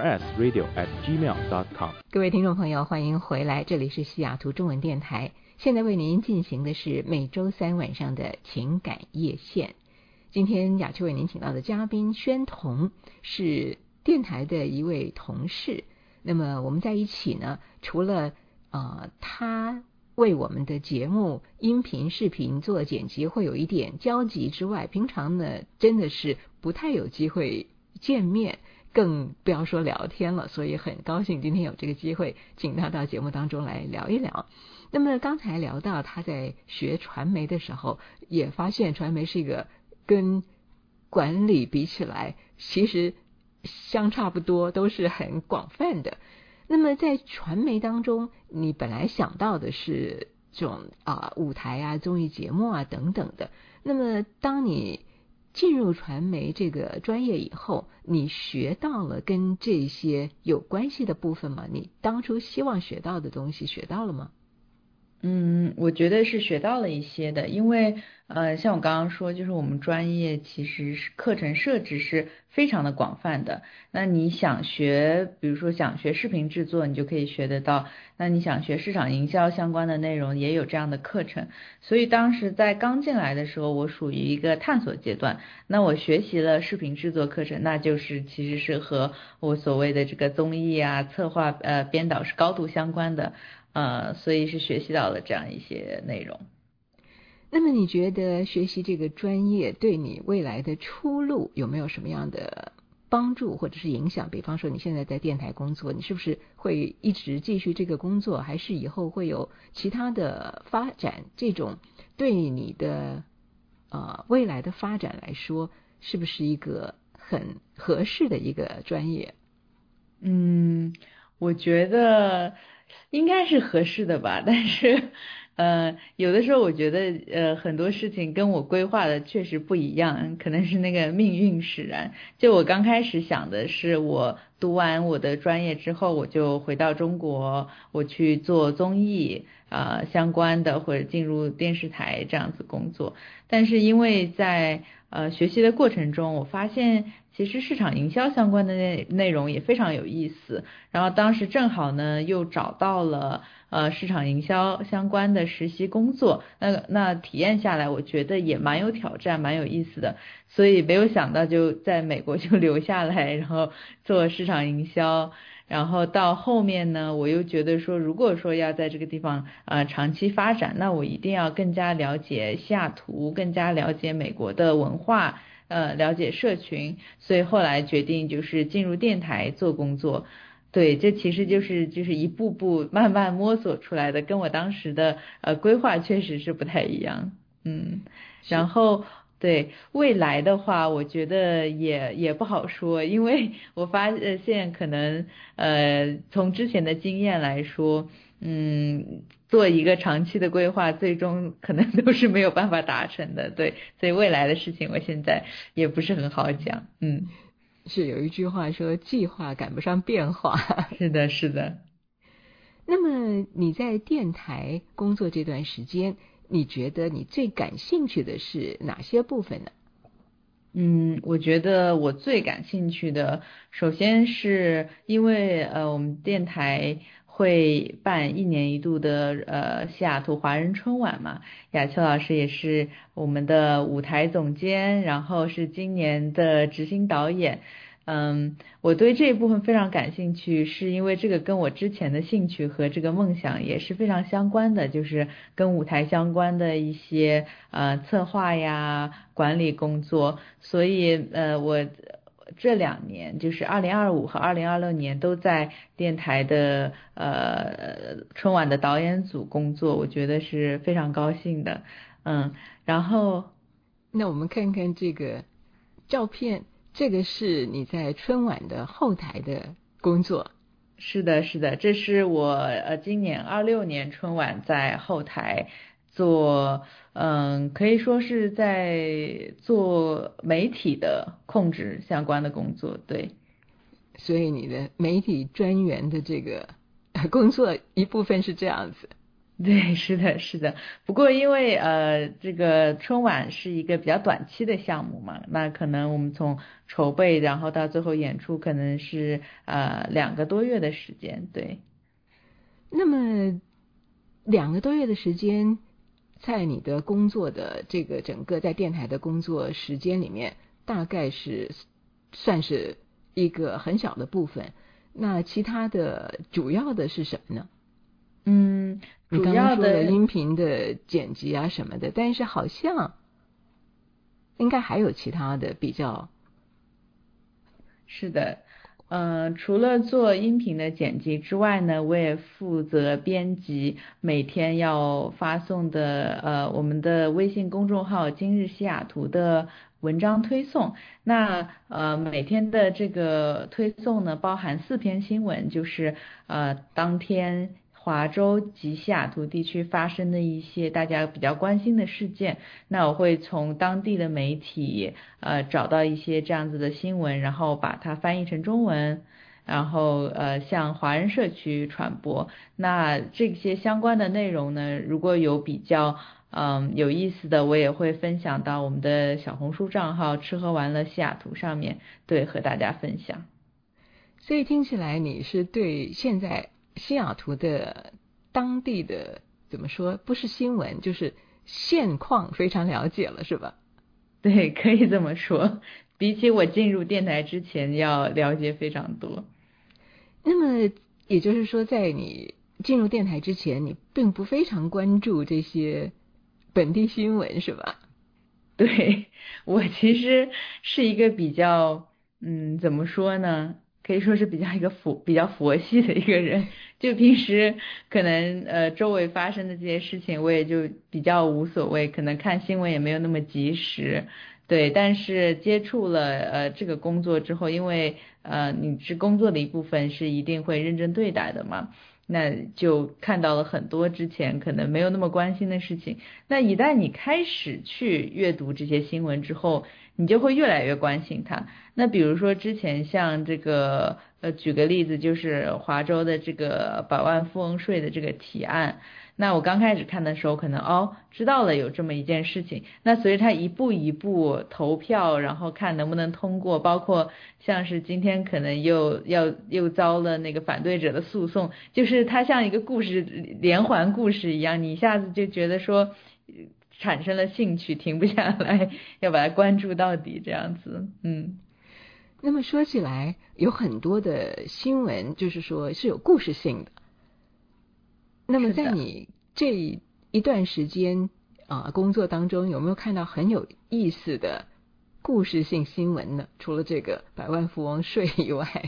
crsradio@gmail.com。 各位听众朋友，欢迎回来，这里是西雅图中文电台，现在为您进行的是每周三晚上的情感夜线。今天雅秋为您请到的嘉宾宣彤是电台的一位同事，那么我们在一起呢，除了他为我们的节目音频视频做剪辑会有一点交集之外，平常呢真的是不太有机会见面，更不要说聊天了，所以很高兴今天有这个机会请他到节目当中来聊一聊。那么刚才聊到他在学传媒的时候，也发现传媒是一个跟管理比起来其实相差不多，都是很广泛的。那么在传媒当中，你本来想到的是这种舞台啊、综艺节目啊等等的。那么当你进入传媒这个专业以后，你学到了跟这些有关系的部分吗？你当初希望学到的东西学到了吗？ 我觉得是学到了一些的，因为像我刚刚说，就是我们专业其实是课程设置是非常的广泛的。那你想学，比如说想学视频制作，你就可以学得到；那你想学市场营销相关的内容，也有这样的课程。所以当时在刚进来的时候，我属于一个探索阶段。那我学习了视频制作课程，那就是其实是和我所谓的这个综艺啊、策划、编导是高度相关的。所以是学习到了这样一些内容。 那么你觉得学习这个专业对你未来的出路有没有什么样的帮助或者是影响？比方说你现在在电台工作，你是不是会一直继续这个工作，还是以后会有其他的发展？这种对你的未来的发展来说，是不是一个很合适的一个专业？ 我觉得应该是合适的吧，但是有的时候我觉得很多事情跟我规划的确实不一样，可能是那个命运使然。就我刚开始想的是，我读完我的专业之后，我就回到中国，我去做综艺相关的，或者进入电视台这样子工作。但是因为在学习的过程中，我发现其实市场营销相关的内容也非常有意思，然后当时正好呢又找到了市场营销相关的实习工作，那体验下来我觉得也蛮有挑战，蛮有意思的，所以没有想到就在美国就留下来，然后做市场营销。然后到后面呢，我又觉得说，如果说要在这个地方长期发展，那我一定要更加了解西雅图，更加了解美国的文化，了解社群，所以后来决定就是进入电台做工作。对，这其实就是一步步慢慢摸索出来的，跟我当时的规划确实是不太一样。然后对未来的话，我觉得也不好说，因为我发现可能从之前的经验来说，做一个长期的规划，最终可能都是没有办法达成的。对，所以未来的事情我现在也不是很好讲。 是有一句话说，计划赶不上变化。 是的，是的。 那么你在电台工作这段时间，你觉得你最感兴趣的是哪些部分呢？ 我觉得我最感兴趣的，首先是因为我们电台会办1年1度的西雅图华人春晚嘛，雅秋老师也是我们的舞台总监，然后是今年的执行导演。我对这一部分非常感兴趣，是因为这个跟我之前的兴趣和这个梦想也是非常相关的，就是跟舞台相关的一些策划呀、管理工作。所以我这2年就是2025和2026年都在电台的春晚的导演组工作，我觉得是非常高兴的。然后那我们看看这个照片，这个是你在春晚的后台的工作。 是的，是的，这是我今年26年春晚在后台做，可以说是在做媒体的控制相关的工作。对， 所以你的媒体专员的这个工作一部分是这样子。 对，是的，是的。不过因为这个春晚是一个比较短期的项目嘛，那可能我们从筹备然后到最后演出可能是2个多月的时间，对。 那么2个多月的时间，在你的工作的这个整个在电台的工作时间里面，大概是算是一个很小的部分。那其他的主要的是什么呢？ 主要的你刚刚说的音频的剪辑啊什么的，但是好像应该还有其他的比较。 是的，除了做音频的剪辑之外呢，我也负责编辑每天要发送的我们的微信公众号今日西雅图的文章推送。那每天的这个推送呢，包含4篇新闻，就是当天华州及西雅图地区发生的一些大家比较关心的事件，那我会从当地的媒体找到一些这样子的新闻，然后把它翻译成中文，然后向华人社区传播。那这些相关的内容呢，如果有比较有意思的，我也会分享到我们的小红书账号吃喝玩乐西雅图上面，对，和大家分享。 所以听起来你是对现在西雅图的当地的怎么说，不是新闻就是现况非常了解了，是吧？ 对，可以这么说，比起我进入电台之前要了解非常多。 那么也就是说，在你进入电台之前，你并不非常关注这些本地新闻，是吧？ 对，我其实是一个比较怎么说呢，可以说是比较佛系的一个人，就平时可能周围发生的这些事情我也就比较无所谓，可能看新闻也没有那么及时。对，但是接触了这个工作之后，因为你是工作的一部分，是一定会认真对待的嘛，那就看到了很多之前可能没有那么关心的事情。那一旦你开始去阅读这些新闻之后，你就会越来越关心它。那比如说之前像这个举个例子，就是华州的这个百万富翁税的这个提案。那我刚开始看的时候可能知道了有这么一件事情，那随着他一步一步投票，然后看能不能通过，包括像是今天可能又遭了那个反对者的诉讼，就是它像一个故事连环故事一样，你一下子就觉得说产生了兴趣，停不下来，要把它关注到底这样子。 那么说起来，有很多的新闻就是说是有故事性的。那么在你这一段时间工作当中，有没有看到很有意思的故事性新闻呢？除了这个百万富翁税以外。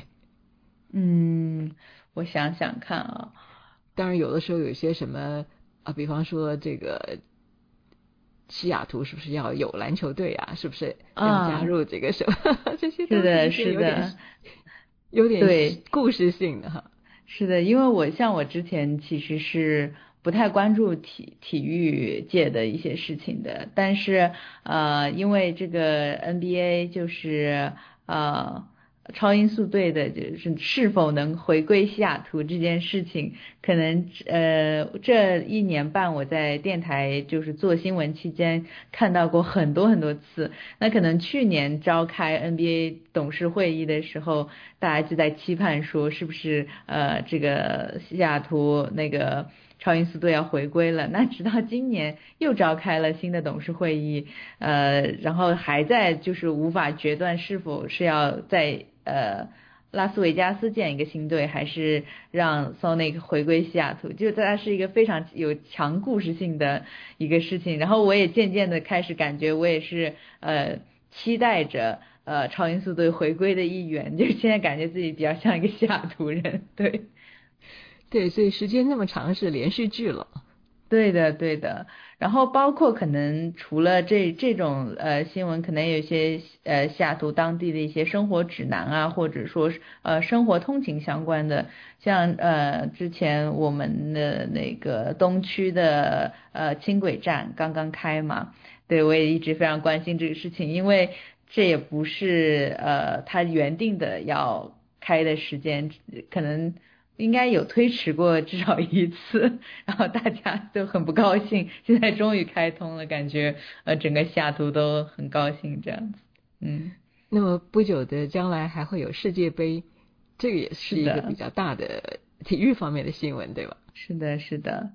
我想想看啊， 当然有的时候有些什么比方说这个西雅图是不是要有篮球队啊？是不是要加入这个什么？这些都是有点对故事性的哈。 是的，因为我之前其实是不太关注体育界的一些事情的，但是因为这个 NBA 就是超音速队的就是是否能回归西雅图这件事情，可能这1年半我在电台就是做新闻期间看到过很多很多次。那可能去年召开 NBA 董事会议的时候，大家就在期盼说是不是这个西雅图那个超音速队要回归了。那直到今年又召开了新的董事会议，然后还在就是无法决断是否是要在拉斯维加斯建一个新队，还是让 Sonic 回归西雅图，就它是一个非常有强故事性的一个事情。然后我也渐渐的开始感觉我也是期待着超音速队回归的一员，就是现在感觉自己比较像一个西雅图人。 对，所以时间那么长是连续剧了。 对的。然后包括可能除了这种新闻，可能有一些西雅图当地的一些生活指南啊，或者说生活通勤相关的，像之前我们的那个东区的轻轨站刚刚开嘛，对，我也一直非常关心这个事情，因为这也不是它原定的要开的时间，可能应该有推迟过至少一次，然后大家都很不高兴，现在终于开通了，感觉整个西雅图都很高兴这样子。 那么不久的将来还会有世界杯，这个也是一个比较大的体育方面的新闻，对吧？ 是的，是的。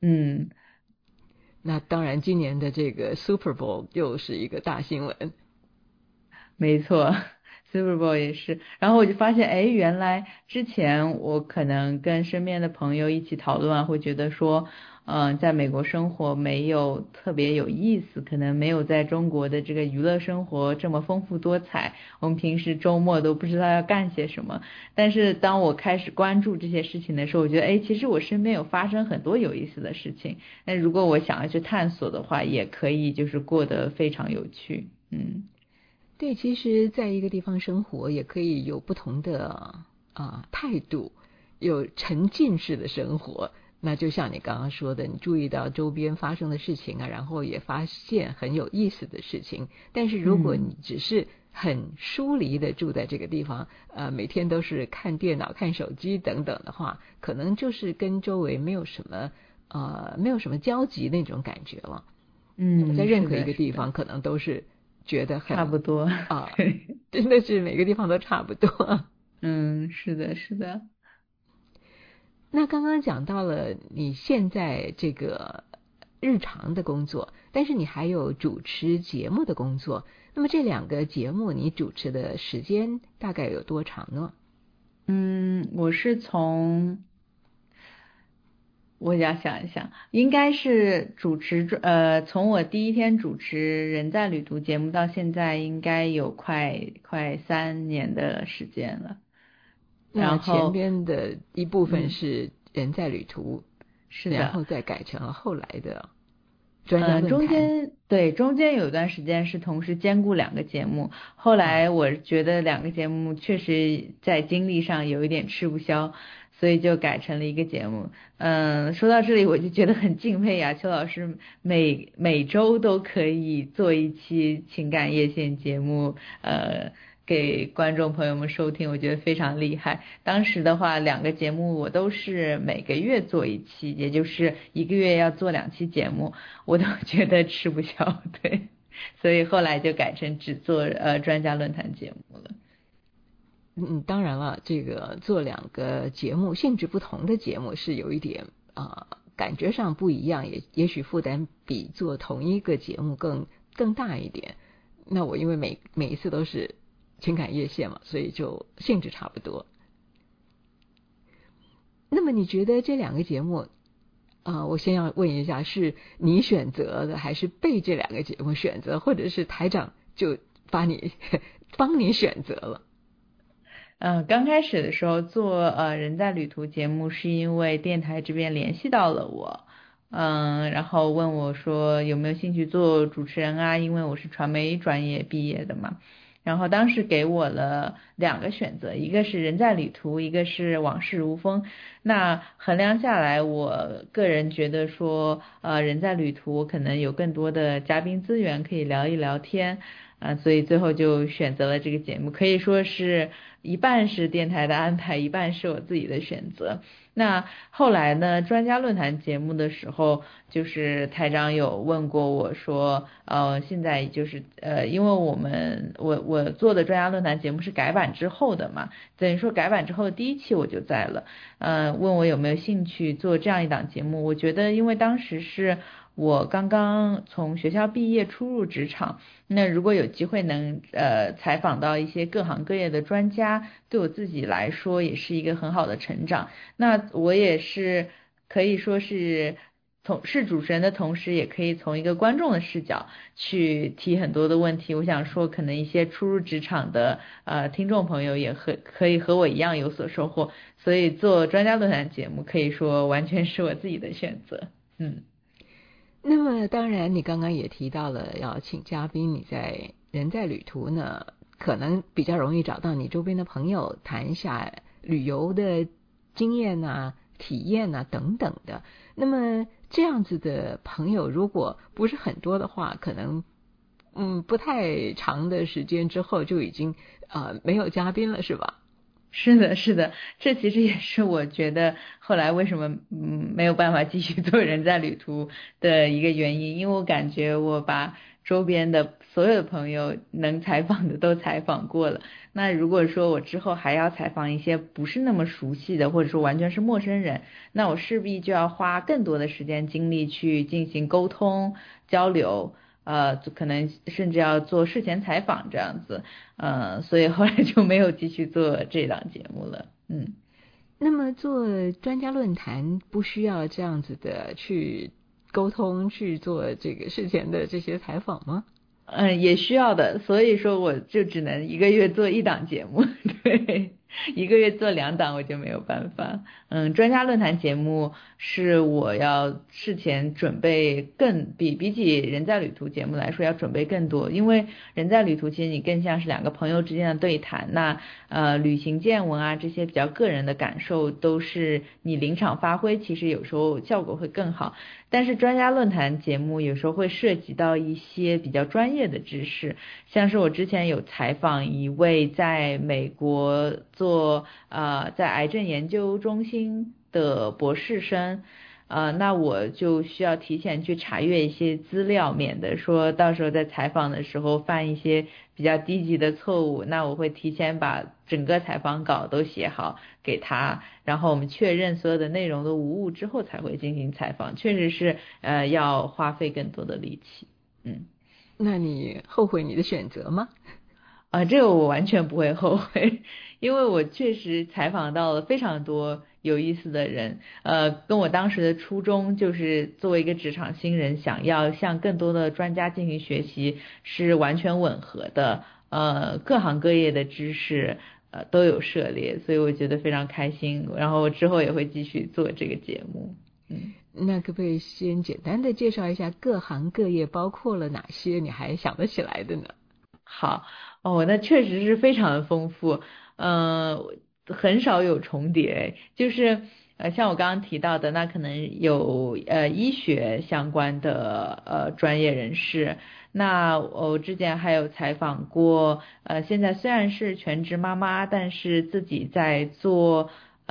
那当然今年的这个 Super Bowl 又是一个大新闻。 没错，Super Bowl 也是。然后我就发现，原来之前我可能跟身边的朋友一起讨论会觉得说在美国生活没有特别有意思，可能没有在中国的这个娱乐生活这么丰富多彩，我们平时周末都不知道要干些什么。但是当我开始关注这些事情的时候，我觉得其实我身边有发生很多有意思的事情，那如果我想要去探索的话，也可以就是过得非常有趣。 对，其实在一个地方生活也可以有不同的态度，有沉浸式的生活。那就像你刚刚说的，你注意到周边发生的事情啊，然后也发现很有意思的事情。但是如果你只是很疏离的住在这个地方，每天都是看电脑、看手机等等的话，可能就是跟周围没有什么交集那种感觉了。在任何一个地方可能都是觉得很差不多真的是每个地方都差不多。 是的，是的。 那刚刚讲到了你现在这个日常的工作，但是你还有主持节目的工作，那么这两个节目你主持的时间大概有多长呢？ 我是我要想一想，应该是主持从我第一天主持人在旅途节目到现在应该有快3年的时间了。 然后前边的一部分是人在旅途， 是的， 然后再改成了后来的专家论坛。中间有一段时间是同时兼顾2个节目，后来我觉得2个节目确实在精力上有一点吃不消，所以就改成了1个节目。说到这里我就觉得很敬佩雅秋老师，每周都可以做一期情感夜线节目，给观众朋友们收听，我觉得非常厉害。当时的话2个节目我都是每个月做1期，也就是1个月要做2期节目，我都觉得吃不消，对，所以后来就改成只做专家论坛节目了。 当然了，这个做2个节目性质不同的节目是有一点感觉上不一样，也许负担比做同一个节目更大一点。那我因为每一次都是情感夜线嘛，所以就性质差不多。那么你觉得这2个节目我先要问一下，是你选择的还是被这2个节目选择，或者是台长就帮你选择了？ 刚开始的时候做人在旅途节目是因为电台这边联系到了我，然后问我说有没有兴趣做主持人啊，因为我是传媒专业毕业的嘛。然后当时给我了2个选择，一个是人在旅途，一个是往事如风。那衡量下来，我个人觉得说人在旅途可能有更多的嘉宾资源可以聊一聊天，所以最后就选择了这个节目，可以说是一半是电台的安排，一半是我自己的选择。那后来呢，专家论坛节目的时候，就是台长有问过我说现在就是因为我做的专家论坛节目是改版之后的嘛，等于说改版之后第1期我就在了，问我有没有兴趣做这样一档节目。我觉得因为当时是我刚刚从学校毕业初入职场，那如果有机会能采访到一些各行各业的专家，对我自己来说也是一个很好的成长。那我也是可以说是主持人的同时，也可以从一个观众的视角去提很多的问题。我想说可能一些初入职场的听众朋友也可以和我一样有所收获，所以做专家论坛节目可以说完全是我自己的选择。 那么当然你刚刚也提到了要请嘉宾，你在人在旅途呢可能比较容易找到你周边的朋友谈一下旅游的经验啊、体验啊等等的。那么这样子的朋友如果不是很多的话，可能不太长的时间之后就已经没有嘉宾了，是吧？ 是的，是的，这其实也是我觉得后来为什么没有办法继续做人在旅途的一个原因，因为我感觉我把周边的所有的朋友能采访的都采访过了。那如果说我之后还要采访一些不是那么熟悉的，或者说完全是陌生人，那我势必就要花更多的时间精力去进行沟通交流。可能甚至要做事前采访这样子，所以后来就没有继续做这档节目了。 那么做专家论坛不需要这样子的去沟通，去做这个事前的这些采访吗？ 也需要的，所以说我就只能一个月做一档节目，对，一个月做2档我就没有办法。专家论坛节目是我要事前准备比起人在旅途节目来说要准备更多，因为人在旅途其实你更像是2个朋友之间的对谈，那旅行见闻啊这些比较个人的感受都是你临场发挥，其实有时候效果会更好。但是专家论坛节目有时候会涉及到一些比较专业的知识，像是我之前有采访一位在美国做在癌症研究中心的博士生，那我就需要提前去查阅一些资料，免得说到时候在采访的时候犯一些比较低级的错误。那我会提前把整个采访稿都写好给他，然后我们确认所有的内容都无误之后才会进行采访，确实是要花费更多的力气。 那你后悔你的选择吗？ 这个我完全不会后悔，因为我确实采访到了非常多有意思的人，跟我当时的初衷就是作为一个职场新人想要向更多的专家进行学习是完全吻合的，各行各业的知识都有涉猎，所以我觉得非常开心，然后之后也会继续做这个节目。 那可不可以先简单的介绍一下各行各业包括了哪些你还想得起来的呢？ 好，那确实是非常的丰富，很少有重叠，就是像我刚刚提到的，那可能有医学相关的专业人士，那我之前还有采访过现在虽然是全职妈妈，但是自己在做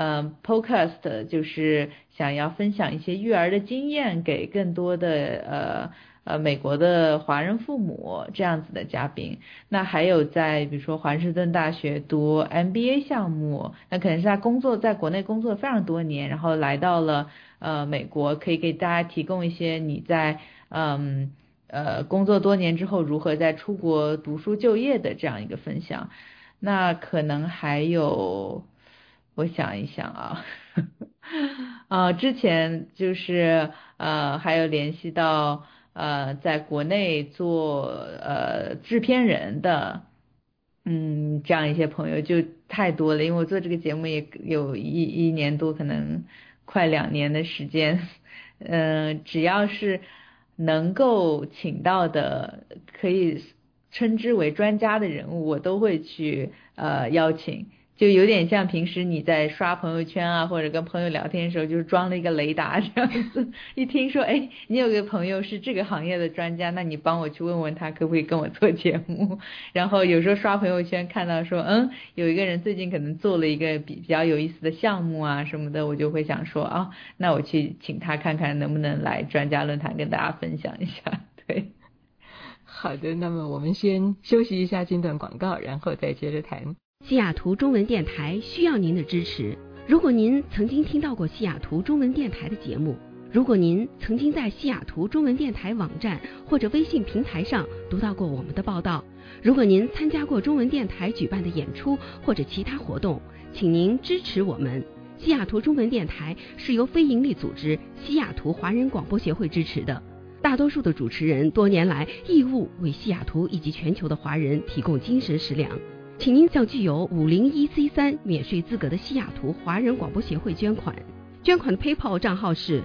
podcast， 就是想要分享一些育儿的经验给更多的美国的华人父母这样子的嘉宾。那还有在比如说华盛顿大学读 MBA 项目，那可能是在国内工作非常多年，然后来到了美国，可以给大家提供一些你在工作多年之后如何在出国读书就业的这样一个分享。那可能还有我想一想之前就是还有联系到在国内做制片人的这样一些朋友就太多了，因为我做这个节目也有一年多，可能快2年的时间，只要是能够请到的可以称之为专家的人物，我都会去邀请。就有点像平时你在刷朋友圈啊，或者跟朋友聊天的时候，就是装了一个雷达这样子。一听说你有个朋友是这个行业的专家，那你帮我去问问他可不可以跟我做节目。然后有时候刷朋友圈看到说有一个人最近可能做了一个比较有意思的项目啊什么的，我就会想说那我去请他看看能不能来专家论坛跟大家分享一下。对， 好的，那么我们先休息一下，进段广告，然后再接着谈。 西雅图中文电台需要您的支持。如果您曾经听到过西雅图中文电台的节目，如果您曾经在西雅图中文电台网站或者微信平台上读到过我们的报道，如果您参加过中文电台举办的演出或者其他活动，请您支持我们。西雅图中文电台是由非营利组织西雅图华人广播协会支持的，大多数的主持人多年来义务为西雅图以及全球的华人提供精神食粮。请您向具有501C3免税资格的西雅图华人广播协会捐款。捐款的 PayPal 账号是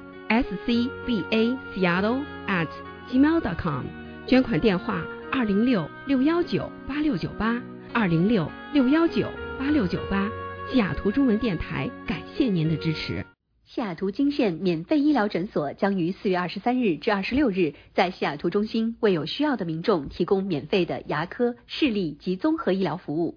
scbaseattle@gmail.com， 捐款电话206-619-8698 206-619-8698。西雅图中文电台感谢您的支持。 西雅图金县免费医疗诊所将于4月23日至26日在西雅图中心为有需要的民众提供免费的牙科、视力及综合医疗服务。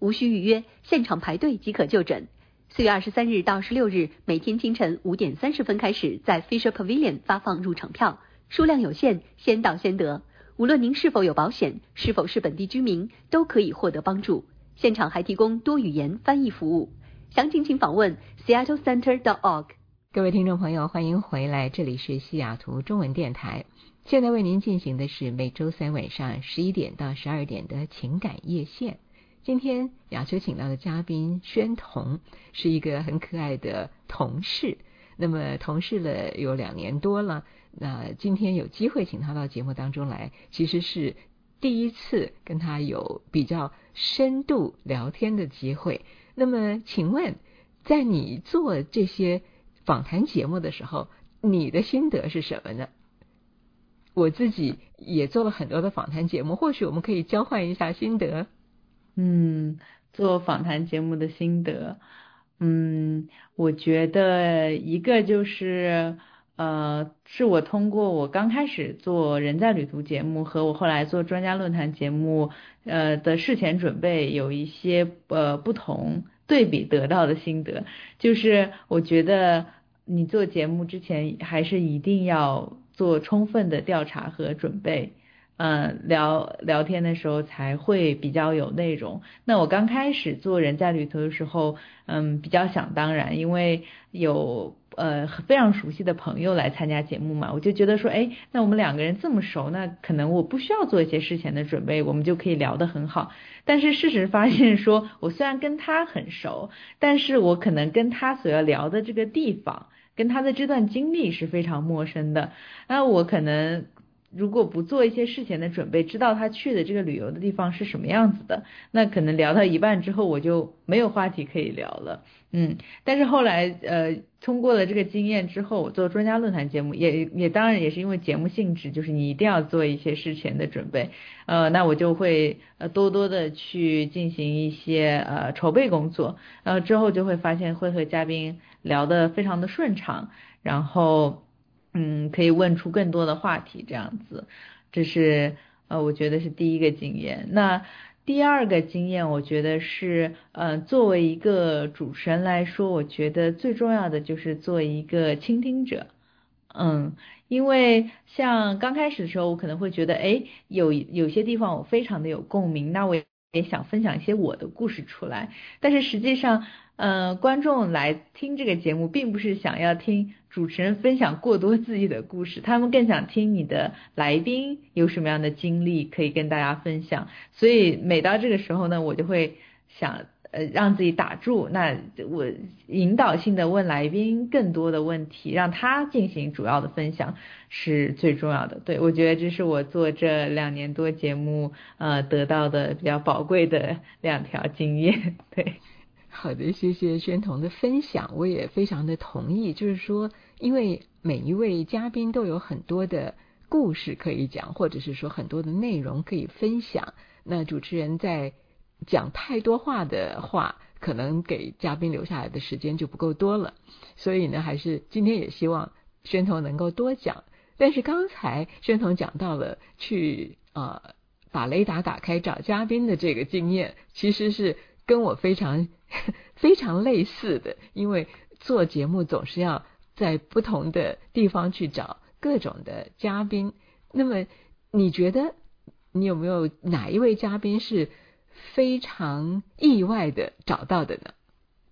无需预约，现场排队即可就诊。4月23日到16日，每天清晨5点30分开始，在 Fisher Pavilion 发放入场票，数量有限，先到先得。无论您是否有保险，是否是本地居民，都可以获得帮助。现场还提供多语言翻译服务。详情请访问 seattlecenter.org。 各位听众朋友，欢迎回来，这里是西雅图中文电台。现在为您进行的是每周三晚上11点到12点的情感夜线。今天雅秋请到的嘉宾宣彤是一个很可爱的同事，那么同事了有2年多了，那今天有机会请他到节目当中来，其实是第一次跟他有比较深度聊天的机会。那么请问，在你做这些访谈节目的时候，你的心得是什么呢？我自己也做了很多的访谈节目，或许我们可以交换一下心得。 做访谈节目的心得，我觉得一个就是是我通过我刚开始做人在旅途节目和我后来做专家论坛节目的事前准备有一些不同对比得到的心得，就是我觉得你做节目之前还是一定要做充分的调查和准备，聊天的时候才会比较有内容。那我刚开始做人在旅途的时候，比较想当然，因为有非常熟悉的朋友来参加节目嘛，我就觉得说，那我们2个人这么熟，那可能我不需要做一些事前的准备，我们就可以聊得很好。但是事实发现说，我虽然跟他很熟，但是我可能跟他所要聊的这个地方，跟他的这段经历是非常陌生的。那我可能如果不做一些事前的准备，知道他去的这个旅游的地方是什么样子的，那可能聊到一半之后我就没有话题可以聊了。但是后来通过了这个经验之后，我做专家论坛节目也当然也是因为节目性质，就是你一定要做一些事前的准备，那我就会多多的去进行一些筹备工作，之后就会发现会和嘉宾聊得非常的顺畅，然后可以问出更多的话题，这样子，这是我觉得是第一个经验。那第二个经验，我觉得是作为一个主持人来说，我觉得最重要的就是做一个倾听者。因为像刚开始的时候，我可能会觉得，有些地方我非常的有共鸣，那我也想分享一些我的故事出来。但是实际上，观众来听这个节目，并不是想要听主持人分享过多自己的故事，他们更想听你的来宾有什么样的经历可以跟大家分享。所以每到这个时候呢，我就会想让自己打住，那我引导性的问来宾更多的问题，让他进行主要的分享是最重要的。对，我觉得这是我做这2年多节目得到的比较宝贵的2条经验。对， 好的，谢谢宣彤的分享，我也非常的同意，就是说因为每一位嘉宾都有很多的故事可以讲，或者是说很多的内容可以分享，那主持人在讲太多话的话，可能给嘉宾留下来的时间就不够多了，所以呢，还是今天也希望宣彤能够多讲。但是刚才宣彤讲到了去把雷达打开找嘉宾的这个经验，其实是跟我非常类似的，因为做节目总是要在不同的地方去找各种的嘉宾。那么你觉得你有没有哪一位嘉宾是非常意外的找到的呢？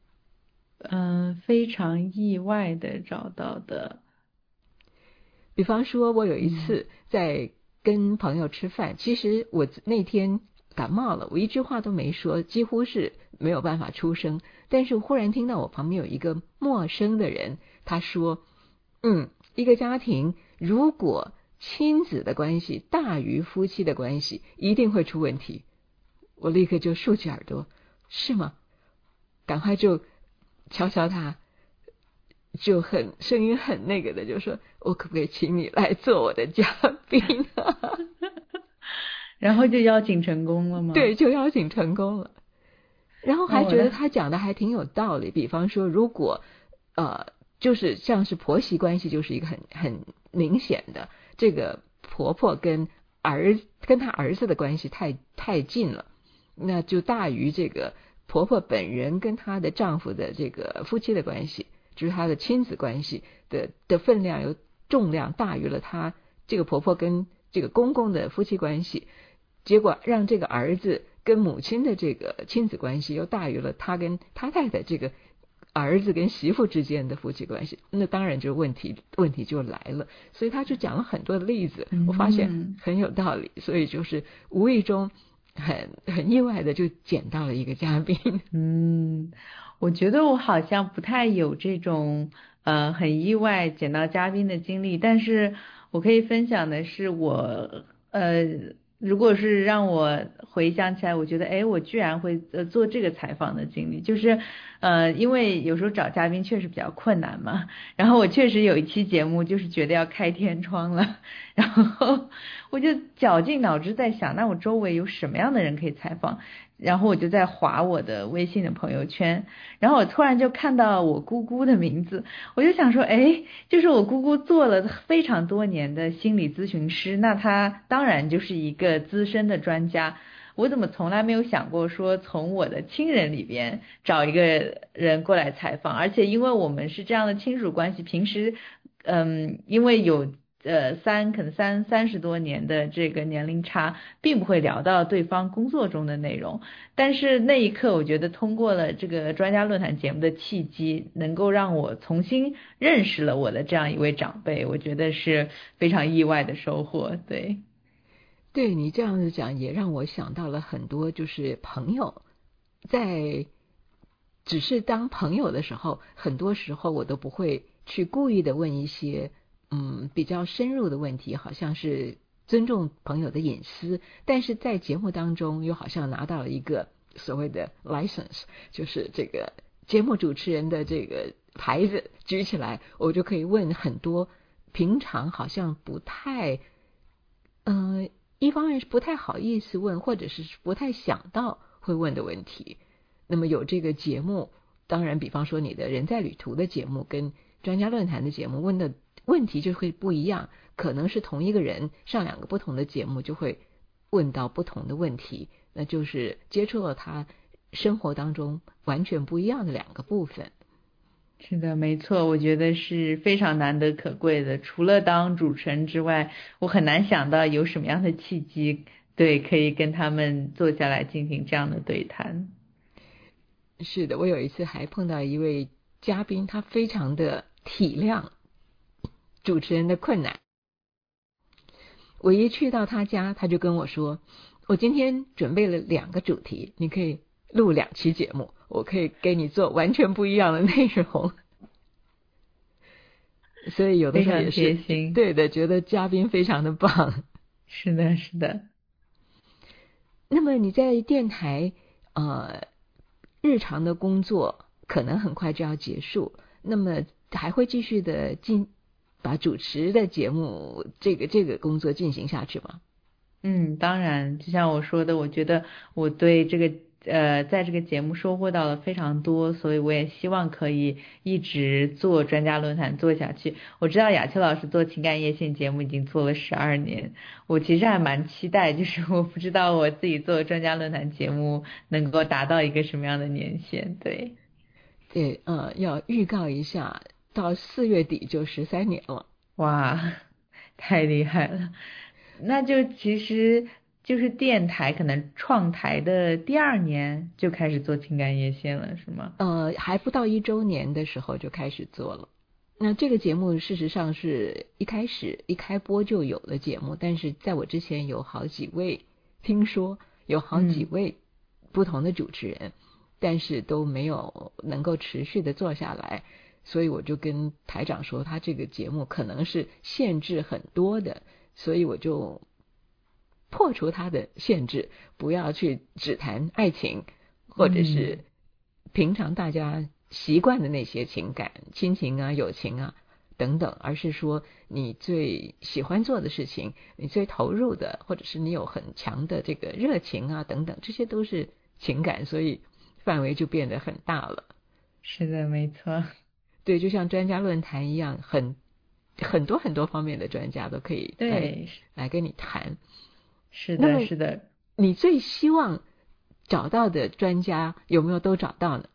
非常意外的找到的， 比方说我有一次在跟朋友吃饭，其实我那天感冒了，我一句话都没说，几乎是没有办法出声，但是忽然听到我旁边有一个陌生的人，他说一个家庭如果亲子的关系大于夫妻的关系，一定会出问题。我立刻就竖起耳朵，是吗？赶快就敲敲他，就声音很那个的就说，我可不可以请你来做我的嘉宾啊？ 然后就邀请成功了吗？ 对，就邀请成功了。然后还觉得他讲的还挺有道理，比方说如果就是像是婆媳关系，就是一个很明显的，这个婆婆跟她儿子的关系太近了， 那就大于这个婆婆本人跟她的丈夫的这个夫妻的关系，就是她的亲子关系的分量有重量大于了她这个婆婆跟这个公公的夫妻关系，结果让这个儿子跟母亲的这个亲子关系又大于了他跟他太太这个儿子跟媳妇之间的夫妻关系，那当然就问题就来了。所以他就讲了很多的例子，我发现很有道理，所以就是无意中很意外的就捡到了一个嘉宾。 我觉得我好像不太有这种很意外捡到嘉宾的经历，但是我可以分享的是我如果是让我回想起来，我觉得我居然会做这个采访的经历，就是因为有时候找嘉宾确实比较困难嘛，然后我确实有一期节目就是觉得要开天窗了，然后我就绞尽脑汁在想，那我周围有什么样的人可以采访，然后我就在滑我的微信的朋友圈，然后我突然就看到我姑姑的名字，我就想说就是我姑姑做了非常多年的心理咨询师，那她当然就是一个资深的专家，我怎么从来没有想过说从我的亲人里边找一个人过来采访，而且因为我们是这样的亲属关系，平时因为有可能30多年的这个年龄差，并不会聊到对方工作中的内容，但是那一刻我觉得通过了这个专家论坛节目的契机，能够让我重新认识了我的这样一位长辈，我觉得是非常意外的收获。 对你这样子讲也让我想到了很多，就是朋友在只是当朋友的时候，很多时候我都不会去故意的问一些比较深入的问题，好像是尊重朋友的隐私，但是在节目当中又好像拿到了一个所谓的 license， 就是这个节目主持人的这个牌子举起来，我就可以问很多平常好像不太一方面是不太好意思问，或者是不太想到会问的问题。那么有这个节目，当然比方说你的人在旅途的节目跟专家论坛的节目问的问题就会不一样，可能是同一个人上2个不同的节目就会问到不同的问题，那就是接触了他生活当中完全不一样的2个部分。 是的，没错，我觉得是非常难得可贵的，除了当主持人之外，我很难想到有什么样的契机可以跟他们坐下来进行这样的对谈。 是的，我有一次还碰到一位嘉宾，他非常的体谅主持人的困难。我一去到他家，他就跟我说，我今天准备了2个主题，你可以录2期节目，我可以给你做完全不一样的内容。所以有的时候也是对的，觉得嘉宾非常的棒。 是的，是的。 那么你在电台日常的工作可能很快就要结束，那么还会继续的把主持的节目这个工作进行下去吗？ 当然，就像我说的，我觉得我对这个在这个节目收获到了非常多，所以我也希望可以一直做专家论坛做下去。我知道雅秋老师做情感夜线节目已经做了12年，我其实还蛮期待，就是我不知道我自己做专家论坛节目能够达到一个什么样的年限。对， 要预告一下，到4月底就13年了。 哇，太厉害了！那就其实就是电台可能创台的第2年就开始做情感夜线了，是吗？ 还不到1周年的时候就开始做了。那这个节目事实上是一开播就有的节目，但是在我之前有好几位，听说有好几位不同的主持人，但是都没有能够持续的做下来，所以我就跟台长说，他这个节目可能是限制很多的，所以我就破除它的限制，不要去只谈爱情或者是平常大家习惯的那些情感，亲情啊、友情啊等等，而是说你最喜欢做的事情，你最投入的，或者是你有很强的这个热情啊等等，这些都是情感，所以范围就变得很大了。 是的，没错。 对，就像专家论坛一样，很多方面的专家都可以来跟你谈。 是的，是的。 你最希望找到的专家有没有都找到呢？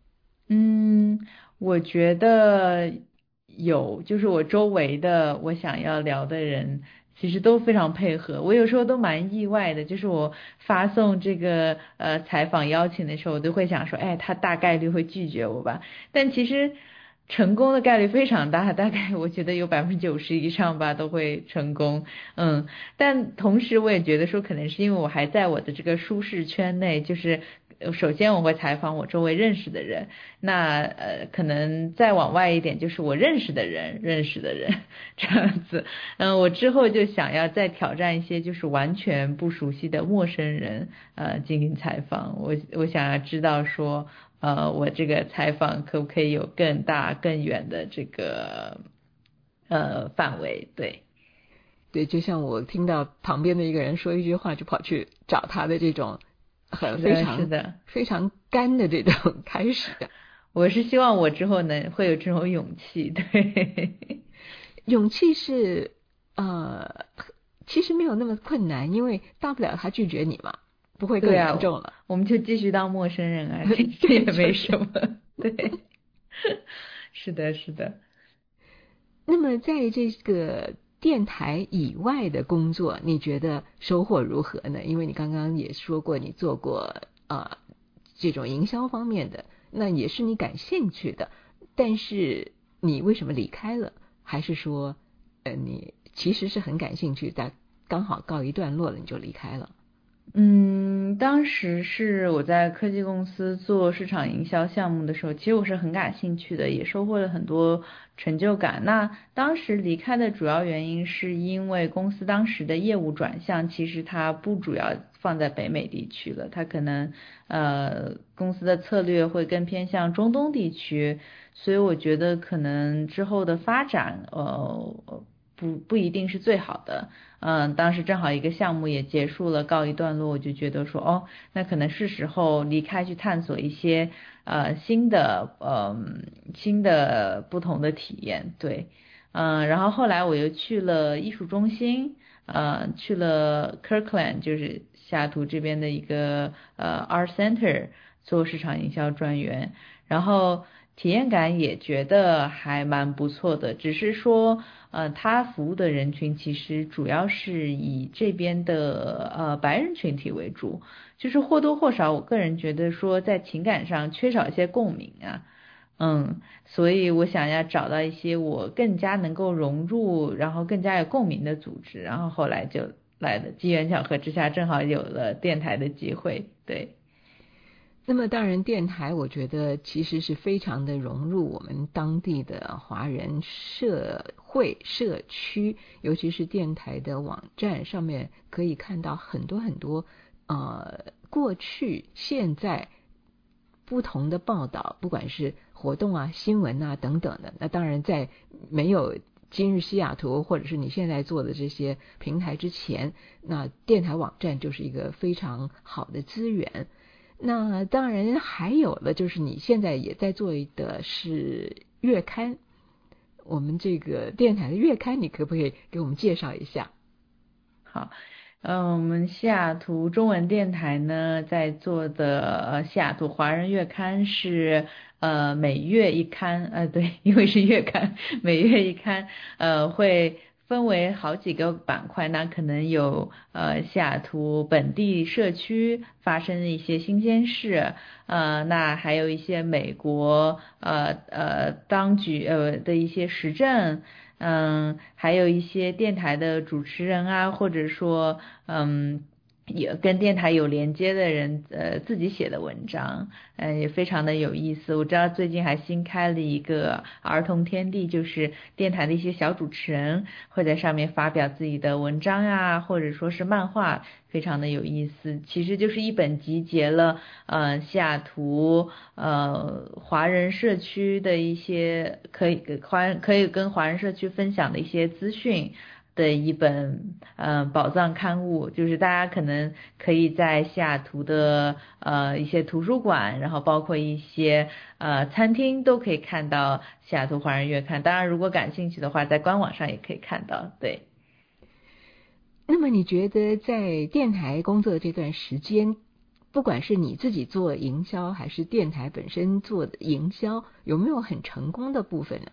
我觉得有，就是我周围的我想要聊的人其实都非常配合，我有时候都蛮意外的，就是我发送这个采访邀请的时候，我都会想说，他大概率会拒绝我吧，但其实成功的概率非常大，大概我觉得有90%以上吧都会成功。但同时我也觉得说，可能是因为我还在我的这个舒适圈内，就是首先我会采访我周围认识的人，那可能再往外一点就是我认识的人这样子。我之后就想要再挑战一些就是完全不熟悉的陌生人进行采访，我想要知道说我这个采访可不可以有更大更远的这个范围。 对，就像我听到旁边的一个人说一句话就跑去找他的这种非常干的这种开始的。 我是希望我之后会有这种勇气。对， 勇气是其实没有那么困难，因为大不了他拒绝你嘛，不会更严重了。 我们就继续当陌生人啊，这也没什么。对，是的。 那么在这个电台以外的工作，你觉得收获如何呢？因为你刚刚也说过你做过这种营销方面的，那也是你感兴趣的，但是你为什么离开了？还是说你其实是很感兴趣，但刚好告一段落了你就离开了？ 当时是我在科技公司做市场营销项目的时候，其实我是很感兴趣的，也收获了很多成就感。那当时离开的主要原因是因为公司当时的业务转向，其实它不主要放在北美地区了，它可能公司的策略会更偏向中东地区，所以我觉得可能之后的发展不一定是最好的。当时正好一个项目也结束了，告一段落，我就觉得说那可能是时候离开，去探索一些新的不同的体验。对，然后后来我又去了艺术中心，去了 Kirkland， 就是西雅图这边的一个Art Center 做市场营销专员，然后体验感也觉得还蛮不错的，只是说他服务的人群其实主要是以这边的白人群体为主，就是或多或少我个人觉得说在情感上缺少一些共鸣啊。所以我想要找到一些我更加能够融入，然后更加有共鸣的组织，然后后来就来了，机缘巧合之下正好有了电台的机会。对。 那么当然电台我觉得其实是非常的融入我们当地的华人社会社区，尤其是电台的网站上面可以看到很多过去现在不同的报道，不管是活动啊新闻啊等等的。那当然在没有今日西雅图或者是你现在做的这些平台之前，那电台网站就是一个非常好的资源。那当然还有的就是你现在也在做的是月刊，我们这个电台的月刊你可不可以给我们介绍一下？ 好，我们西雅图中文电台呢在做的西雅图华人月刊是每月一刊，对，因为是月刊，每月一刊，会分为好几个板块，那可能有西雅图本地社区发生的一些新鲜事，那还有一些美国当局的一些时政，还有一些电台的主持人啊，或者说也跟电台有连接的人自己写的文章，也非常的有意思。我知道最近还新开了一个儿童天地，就是电台的一些小主持人会在上面发表自己的文章啊，或者说是漫画，非常的有意思。其实就是一本集结了西雅图华人社区的一些可以跟华人社区分享的一些资讯的一本宝藏刊物，就是大家可能可以在西雅图的一些图书馆，然后包括一些餐厅都可以看到西雅图华人月刊。当然如果感兴趣的话，在官网上也可以看到。对。 那么你觉得在电台工作这段时间， 不管是你自己做营销，还是电台本身做的营销，有没有很成功的部分呢？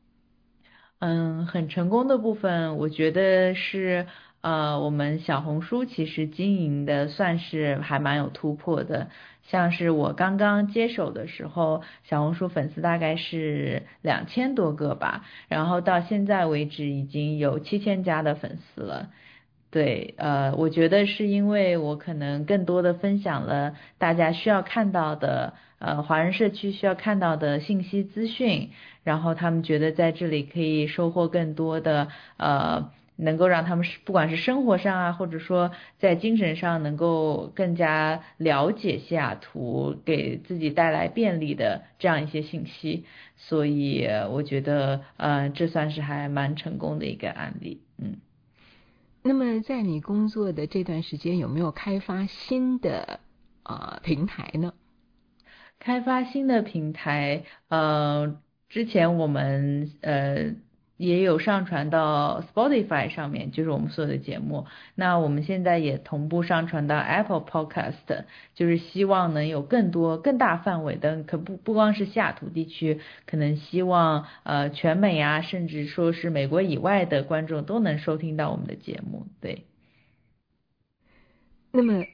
很成功的部分，我觉得是我们小红书其实经营的算是还蛮有突破的。像是我刚刚接手的时候，小红书粉丝大概是2000多个吧，然后到现在为止已经有7000加的粉丝了。对，我觉得是因为我可能更多的分享了大家需要看到的华人社区需要看到的信息资讯，然后他们觉得在这里可以收获更多的能够让他们不管是生活上啊，或者说在精神上能够更加了解西雅图，给自己带来便利的这样一些信息，所以我觉得这算是还蛮成功的一个案例。 那么在你工作的这段时间，有没有开发新的平台呢？ 开发新的平台，之前我们也有上传到 Spotify 上面，就是我们所有的节目。那我们现在也同步上传到 Apple Podcast， 就是希望能有更大范围的，不光是西雅图地区，可能希望全美啊，甚至说是美国以外的观众都能收听到我们的节目。对。 那么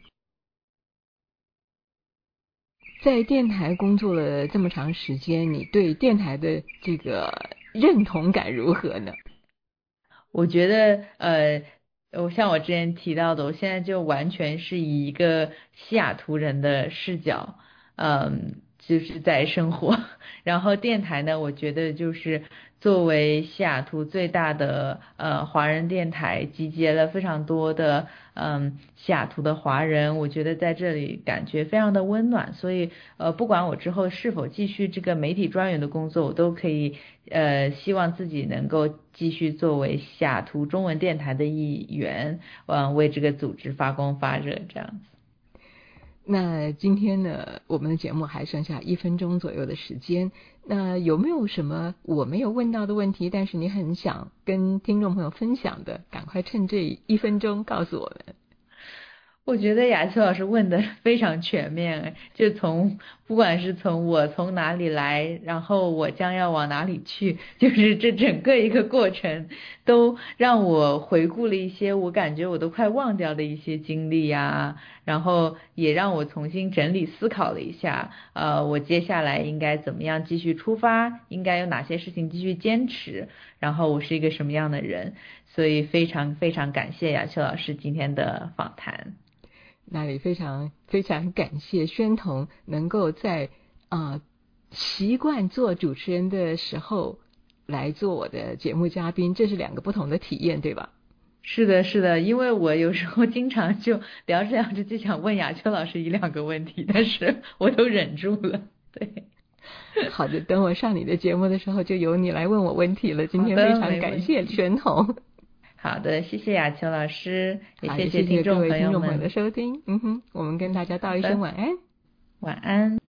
在电台工作了这么长时间，你对电台的这个认同感如何呢？ 我觉得像我之前提到的，我现在就完全是以一个西雅图人的视角就是在生活。然后电台呢，我觉得就是作为西雅图最大的华人电台，集结了非常多的西雅图的华人，我觉得在这里感觉非常的温暖。所以不管我之后是否继续这个媒体专员的工作，我都可以希望自己能够继续作为西雅图中文电台的一员，为这个组织发光发热这样子。 那今天呢，我们的节目还剩下1分钟左右的时间，那有没有什么我没有问到的问题，但是你很想跟听众朋友分享的，赶快趁这1分钟告诉我们。 我觉得雅秋老师问的非常全面，就不管是从我从哪里来，然后我将要往哪里去，就是这整个一个过程都让我回顾了一些我感觉我都快忘掉的一些经历啊，然后也让我重新整理思考了一下我接下来应该怎么样继续出发，应该有哪些事情继续坚持，然后我是一个什么样的人。所以非常非常感谢雅秋老师今天的访谈。 那里非常非常感谢宣彤能够在习惯做主持人的时候来做我的节目嘉宾，这是2个不同的体验，对吧？ 是的，是的，因为我有时候经常就聊着聊着就想问雅秋老师1-2个问题，但是我都忍住了。对， 好的，等我上你的节目的时候就由你来问我问题了。今天非常感谢宣彤。 好的，谢谢雅秋老师，也谢谢听众朋友们的收听。我们跟大家道一声晚安。 晚安。